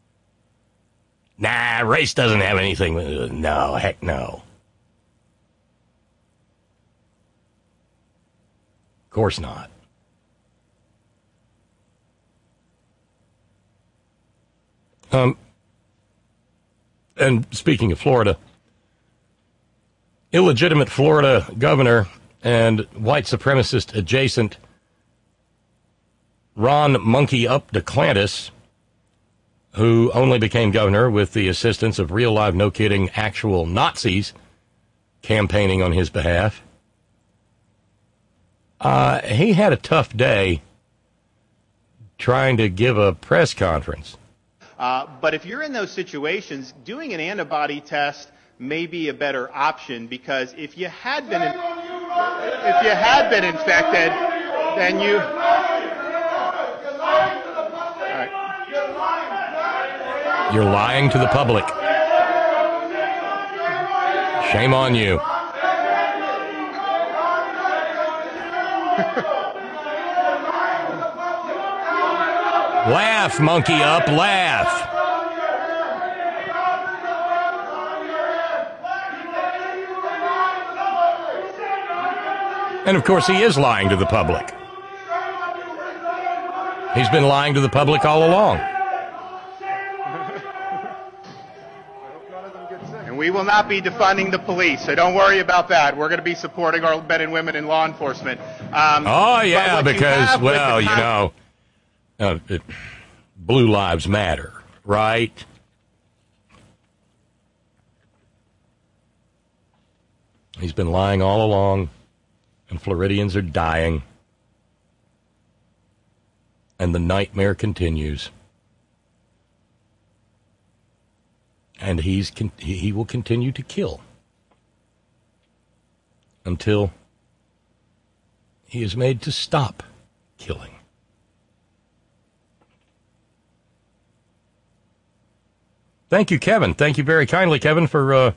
Nah, race doesn't have anything with it. No, heck no. Of course not. Um, and speaking of Florida, illegitimate Florida governor and white supremacist adjacent Ron Monkey Up DeClantis, who only became governor with the assistance of real live, no kidding, actual Nazis campaigning on his behalf. Uh, he had a tough day trying to give a press conference. Uh, but if you're in those situations, doing an antibody test may be a better option, because if you had been in, if you had been infected, then you. All right. You're lying to the public. Shame on you. Laugh, Monkey Up, laugh. And of course, he is lying to the public. He's been lying to the public all along. And we will not be defunding the police, so don't worry about that. We're going to be supporting our men and women in law enforcement. Um, oh, yeah, because, you well, you con- know, uh, it, blue lives matter, right? He's been lying all along, and Floridians are dying. And the nightmare continues. And he's con- he will continue to kill until he is made to stop killing. Thank you, Kevin. Thank you very kindly, Kevin, for uh,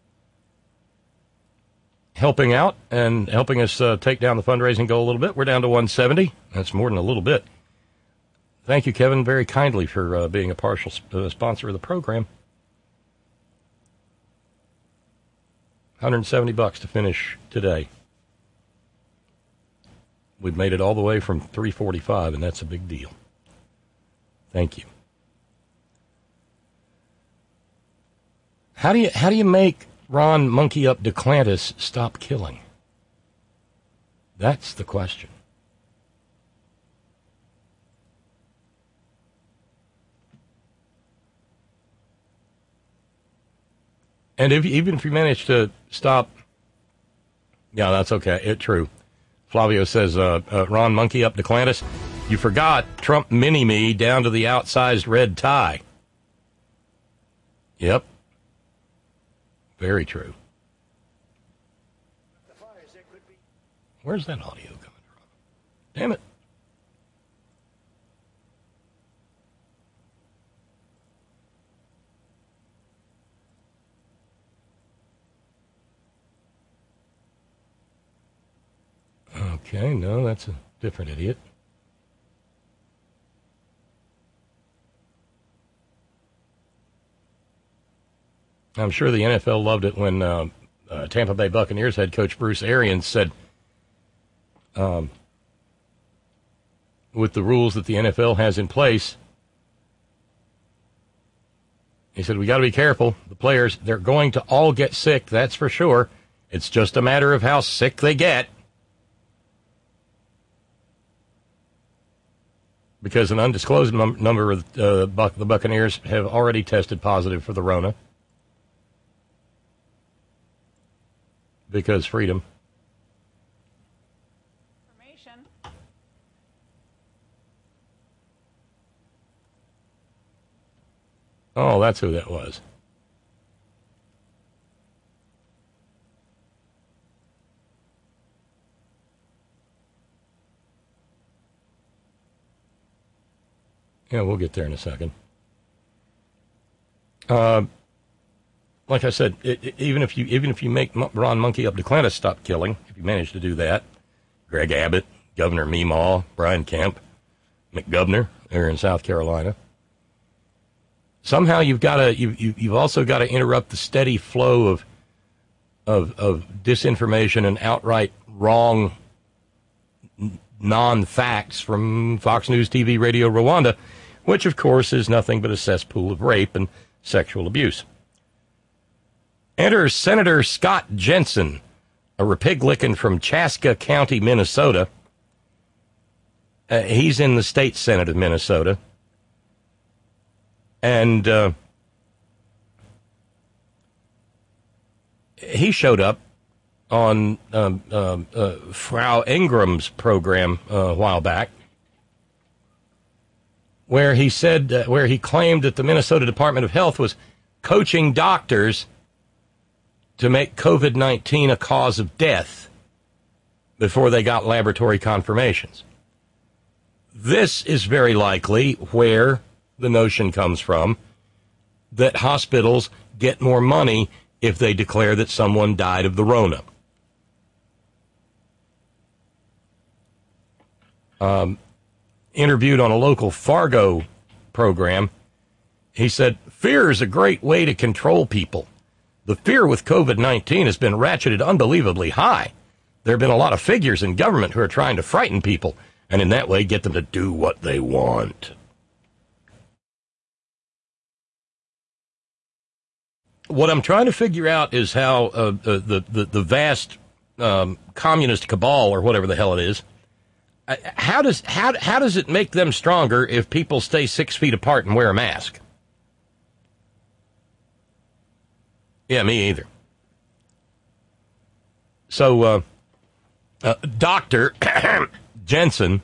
helping out and helping us uh, take down the fundraising goal a little bit. We're down to one seventy. That's more than a little bit. Thank you, Kevin, very kindly for uh, being a partial uh, sponsor of the program. one hundred seventy bucks to finish today. We've made it all the way from three forty-five, and that's a big deal. Thank you. How do you how do you make Ron Monkey Up DeClantis stop killing? That's the question. And if, even if you manage to stop, yeah, that's okay. It true. Flavio says, uh, uh, Ron Monkey Up DeClantis, you forgot Trump mini-me down to the outsized red tie. Yep. Very true. Where's that audio coming from? Damn it. Okay, no, that's a different idiot. I'm sure the N F L loved it when uh, uh, Tampa Bay Buccaneers head coach Bruce Arians said, um, with the rules that the N F L has in place, he said, we got to be careful. The players, they're going to all get sick, that's for sure. It's just a matter of how sick they get. Because an undisclosed num- number of uh, Buc- the Buccaneers have already tested positive for the Rona. Because freedom. Information. Oh, that's who that was. Yeah, we'll get there in a second. Uh, like I said, it, it, even if you even if you make Ron Monkey Up DeClantis stop killing, if you manage to do that, Greg Abbott, Governor Meemaw, Brian Kemp, McGovernor there in South Carolina. Somehow you've got to you, you you've also got to interrupt the steady flow of of of disinformation and outright wrong non-facts from Fox News T V Radio Rwanda, which of course is nothing but a cesspool of rape and sexual abuse. Enter Senator Scott Jensen, a Republican from Chaska County, Minnesota. Uh, he's in the state Senate of Minnesota. And uh, he showed up on um, um, uh, Frau Ingram's program uh, a while back, where he said, uh, where he claimed that the Minnesota Department of Health was coaching doctors to make COVID nineteen a cause of death before they got laboratory confirmations. This is very likely where the notion comes from that hospitals get more money if they declare that someone died of the Rona. Um, interviewed on a local Fargo program, he said, fear is a great way to control people. The fear with COVID nineteen has been ratcheted unbelievably high. There have been a lot of figures in government who are trying to frighten people, and in that way get them to do what they want. What I'm trying to figure out is how uh, uh, the, the, the vast um, communist cabal, or whatever the hell it is, uh, how does how how does it make them stronger if people stay six feet apart and wear a mask? Yeah, me either. So, uh, uh, Doctor Jensen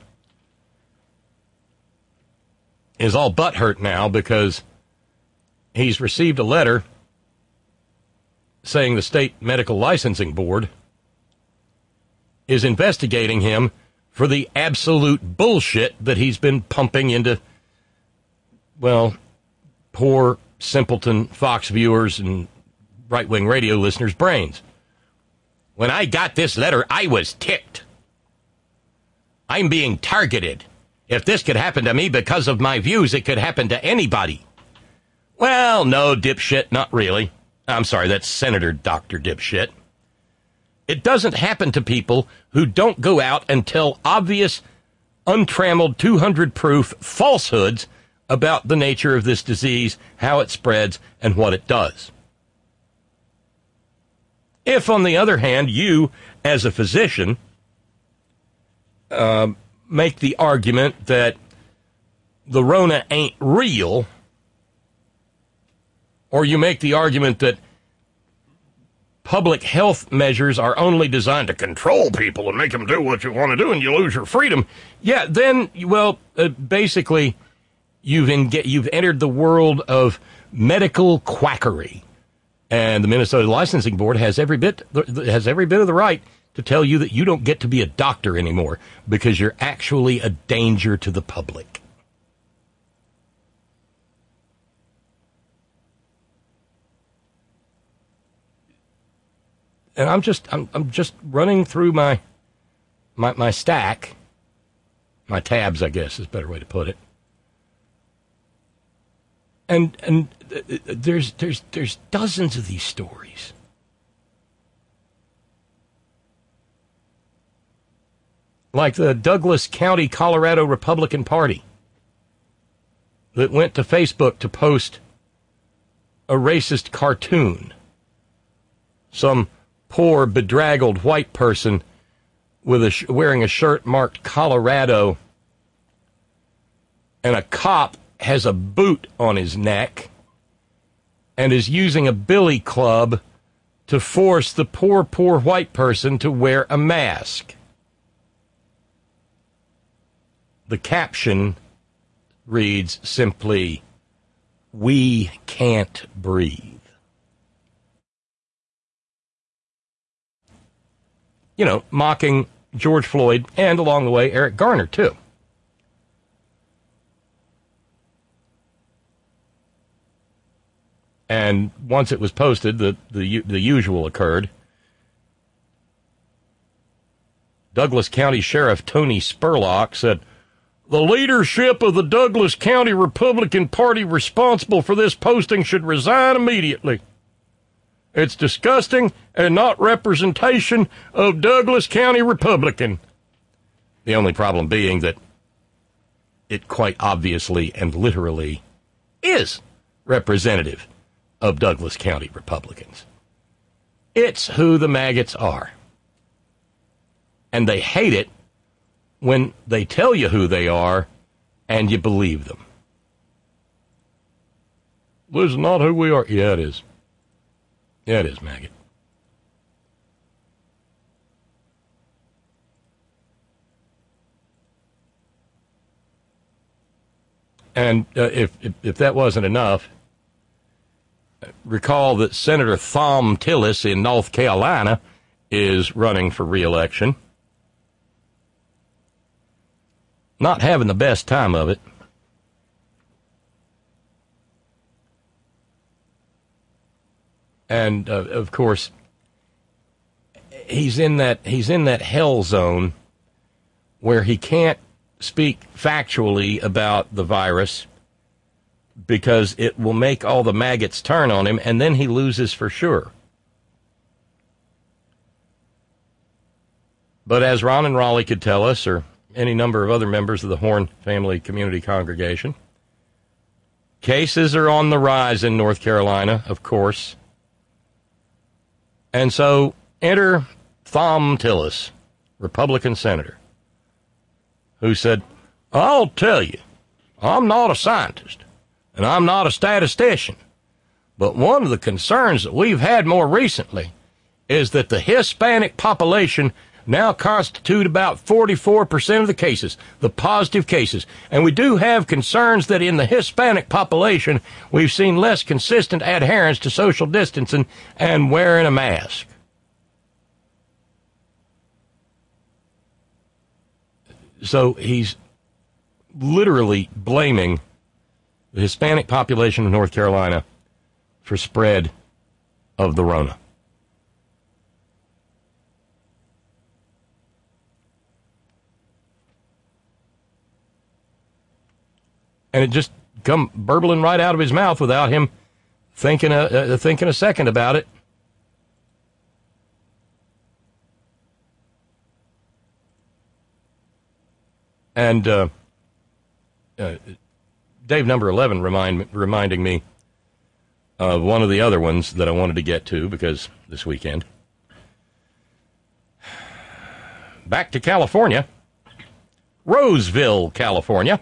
is all butthurt now because he's received a letter saying the state medical licensing board is investigating him for the absolute bullshit that he's been pumping into, well, poor simpleton Fox viewers and right-wing radio listeners' brains. When I got this letter, I was ticked. I'm being targeted. If this could happen to me because of my views, it could happen to anybody. Well, no, dipshit, not really. I'm sorry, that's Senator Doctor Dipshit. It doesn't happen to people who don't go out and tell obvious, untrammeled, two hundred proof falsehoods about the nature of this disease, how it spreads, and what it does. If, on the other hand, you, as a physician, uh, make the argument that the Rona ain't real, or you make the argument that public health measures are only designed to control people and make them do what you want to do and you lose your freedom, yeah, then, well, uh, basically, you've, en- you've entered the world of medical quackery. And the Minnesota Licensing Board has every bit has every bit of the right to tell you that you don't get to be a doctor anymore because you're actually a danger to the public. And I'm just I'm I'm just running through my my my stack, my tabs, I guess is a better way to put it. And and there's there's there's dozens of these stories. Like the Douglas County, Colorado Republican Party that went to Facebook to post a racist cartoon. Some poor, bedraggled white person with a sh- wearing a shirt marked Colorado, and a cop has a boot on his neck and is using a billy club to force the poor, poor white person to wear a mask. The caption reads simply, "We can't breathe." You know, mocking George Floyd and, along the way, Eric Garner, too. And once it was posted, the, the, the usual occurred. Douglas County Sheriff Tony Spurlock said, "The leadership of the Douglas County Republican Party responsible for this posting should resign immediately. It's disgusting and not representation of Douglas County Republican." The only problem being that it quite obviously and literally is representative of Douglas County Republicans. It's who the maggots are. And they hate it when they tell you who they are and you believe them. This is not who we are. Yeah, it is. Yeah, it is, maggot. And uh, if, if if that wasn't enough, recall that Senator Thom Tillis in North Carolina is running for re-election. Not having the best time of it. And, uh, of course, he's in that he's in that hell zone where he can't speak factually about the virus because it will make all the maggots turn on him, and then he loses for sure. But as Ron and Raleigh could tell us, or any number of other members of the Horn Family Community Congregation, cases are on the rise in North Carolina, of course. And so enter Thom Tillis, Republican senator, who said, "I'll tell you, I'm not a scientist, and I'm not a statistician, but one of the concerns that we've had more recently is that the Hispanic population now constitute about forty-four percent of the cases, the positive cases. And we do have concerns that in the Hispanic population, we've seen less consistent adherence to social distancing and wearing a mask." So he's literally blaming the Hispanic population of North Carolina for spread of the Rona. And it just come burbling right out of his mouth without him thinking a, uh, thinking a second about it. And uh, uh, Dave number eleven remind, reminding me of one of the other ones that I wanted to get to because this weekend. Back to California. Roseville, California.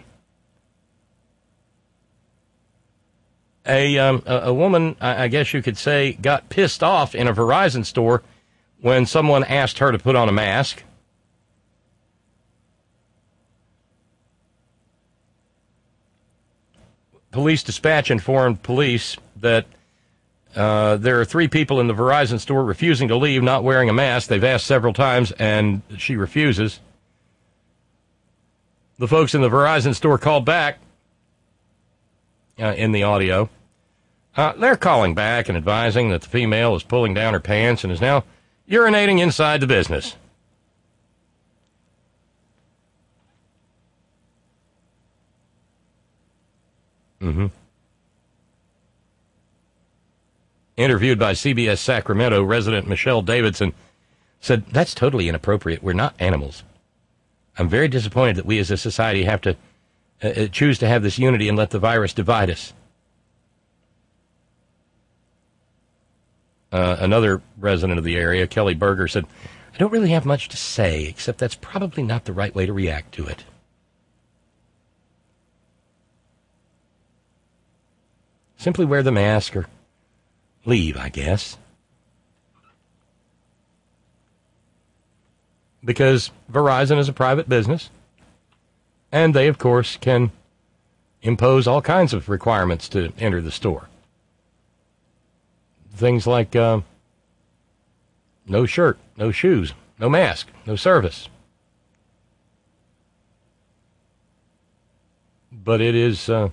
A, um, a, a woman, I, I guess you could say, got pissed off in a Verizon store when someone asked her to put on a mask. Police dispatch informed police that uh, there are three people in the Verizon store refusing to leave, not wearing a mask. They've asked several times, and she refuses. The folks in the Verizon store called back uh, in the audio. Uh, they're calling back and advising that the female is pulling down her pants and is now urinating inside the business. Mm-hmm. Interviewed by C B S Sacramento, resident Michelle Davidson said, "That's totally inappropriate. We're not animals. I'm very disappointed that we as a society have to uh, choose to have this unity and let the virus divide us." Uh, another resident of the area, Kelly Berger, said, "I don't really have much to say, except that's probably not the right way to react to it." Simply wear the mask or leave, I guess. Because Verizon is a private business, and they, of course, can impose all kinds of requirements to enter the store. Things like uh, no shirt, no shoes, no mask, no service. But it is uh,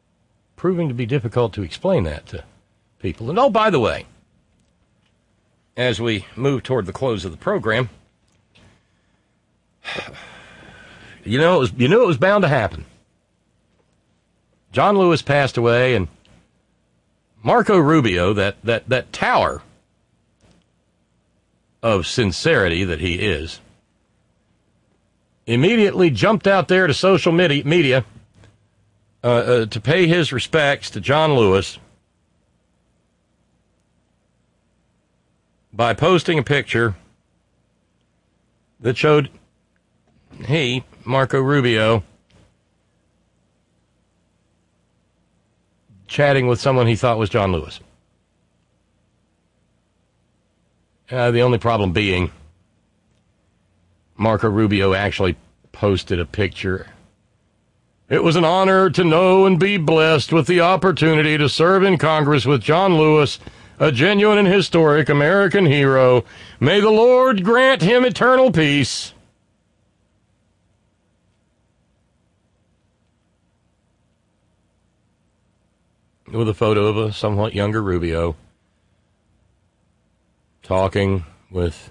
proving to be difficult to explain that to people. And oh, by the way, as we move toward the close of the program, you know, it was, you knew it was bound to happen. John Lewis passed away, and Marco Rubio, that, that, that tower of sincerity that he is, immediately jumped out there to social media, media uh, uh, to pay his respects to John Lewis by posting a picture that showed he, Marco Rubio, chatting with someone he thought was John Lewis. Uh, the only problem being Marco Rubio actually posted a picture. It was an honor to know and be blessed with the opportunity to serve in Congress with John Lewis, a genuine and historic American hero. May the Lord grant him eternal peace. With a photo of a somewhat younger Rubio talking with,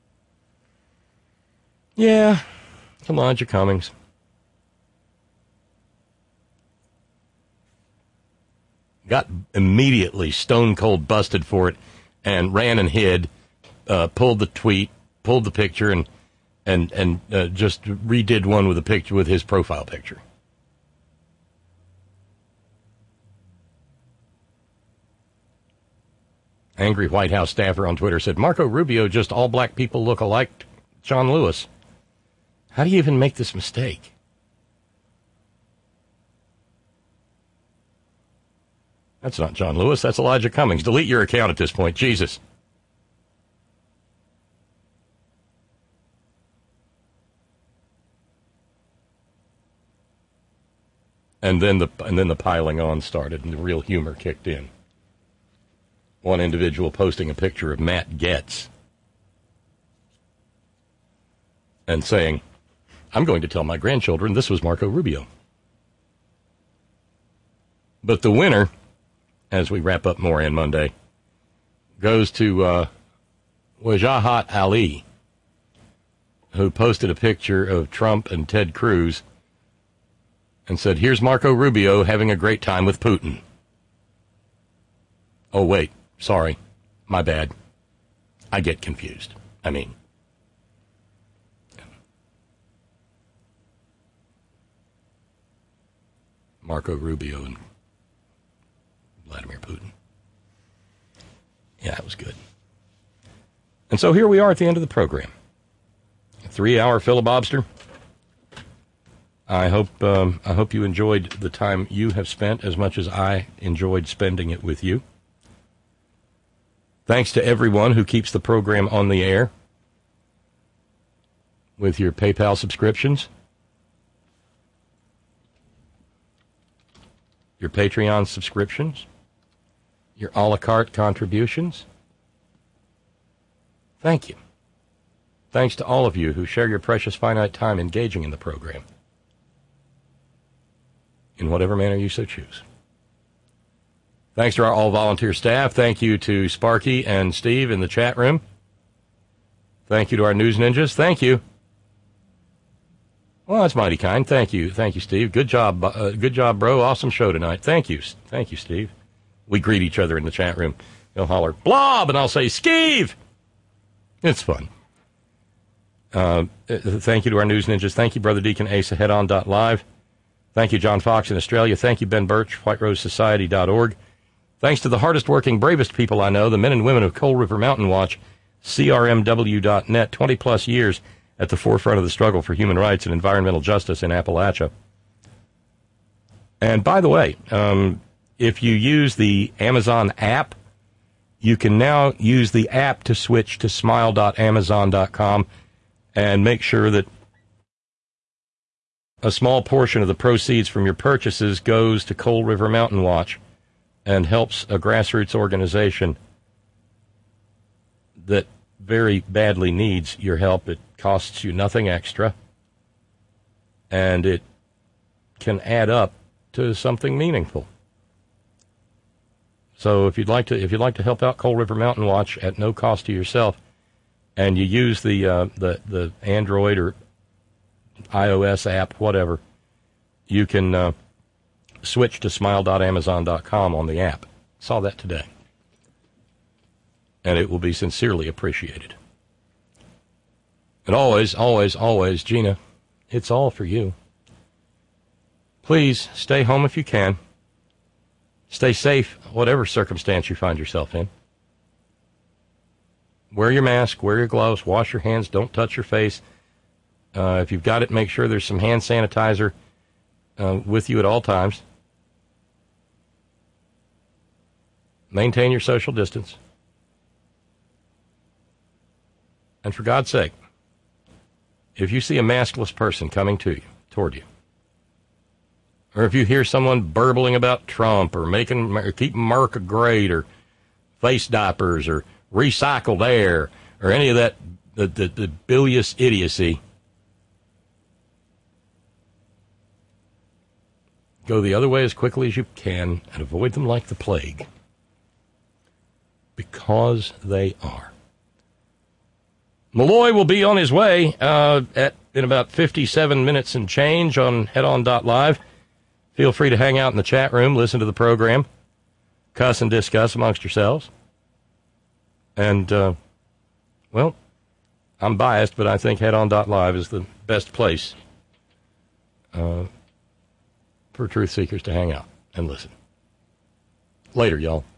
yeah, Elijah Cummings. Got immediately stone cold busted for it and ran and hid, uh, pulled the tweet, pulled the picture, and and and uh, just redid one with a picture with his profile picture. Angry White House staffer on Twitter said, Marco Rubio, just all black people look alike John Lewis. How do you even make this mistake? That's not John Lewis. That's Elijah Cummings. Delete your account at this point. Jesus. And then the and then the piling on started, and the real humor kicked in. One individual posting a picture of Matt Gaetz and saying, I'm going to tell my grandchildren this was Marco Rubio. But the winner, as we wrap up more in Monday, goes to uh, Wajahat Ali, who posted a picture of Trump and Ted Cruz and said, here's Marco Rubio having a great time with Putin. Oh, wait. Sorry, my bad. I get confused. I mean, Marco Rubio and Vladimir Putin. Yeah, it was good. And so here we are at the end of the program. A three-hour filibobster. I hope um, I hope you enjoyed the time you have spent as much as I enjoyed spending it with you. Thanks to everyone who keeps the program on the air with your PayPal subscriptions, your Patreon subscriptions, your a la carte contributions. Thank you. Thanks to all of you who share your precious finite time engaging in the program in whatever manner you so choose. Thanks to our all-volunteer staff. Thank you to Sparky and Steve in the chat room. Thank you to our news ninjas. Thank you. Well, that's mighty kind. Thank you. Thank you, Steve. Good job. Uh, good job, bro. Awesome show tonight. Thank you. Thank you, Steve. We greet each other in the chat room. He'll holler, Blob, and I'll say, Skeeve. It's fun. Uh, thank you to our news ninjas. Thank you, Brother Deacon Asa, headon dot live. Thank you, John Fox in Australia. Thank you, Ben Birch, white rose society dot org. Thanks to the hardest-working, bravest people I know, the men and women of Coal River Mountain Watch, C R M W dot net, twenty-plus years at the forefront of the struggle for human rights and environmental justice in Appalachia. And by the way, um, if you use the Amazon app, you can now use the app to switch to smile dot amazon dot com and make sure that a small portion of the proceeds from your purchases goes to Coal River Mountain Watch and helps a grassroots organization that very badly needs your help. It costs you nothing extra, and it can add up to something meaningful. So if you'd like to, if you'd like to help out Coal River Mountain Watch at no cost to yourself, and you use the uh, the the Android or iOS app, whatever, you can uh, switch to smile dot amazon dot com on the app. Saw that today, and it will be sincerely appreciated. And always, always, always, Gina, it's all for you. Please stay home if you can. Stay safe, whatever circumstance you find yourself in. Wear your mask, wear your gloves, wash your hands, don't touch your face. Uh, if you've got it, make sure there's some hand sanitizer uh, with you at all times. Maintain your social distance. And for God's sake, if you see a maskless person coming to you, toward you, or if you hear someone burbling about Trump or making or keeping America great or face diapers or recycled air or any of that the, the, the bilious idiocy, go the other way as quickly as you can and avoid them like the plague, because they are. Malloy will be on his way uh, at in about fifty-seven minutes and change on head on dot live. Feel free to hang out in the chat room, listen to the program, cuss and discuss amongst yourselves. And, uh, well, I'm biased, but I think head on dot live is the best place uh, for truth seekers to hang out and listen. Later, y'all.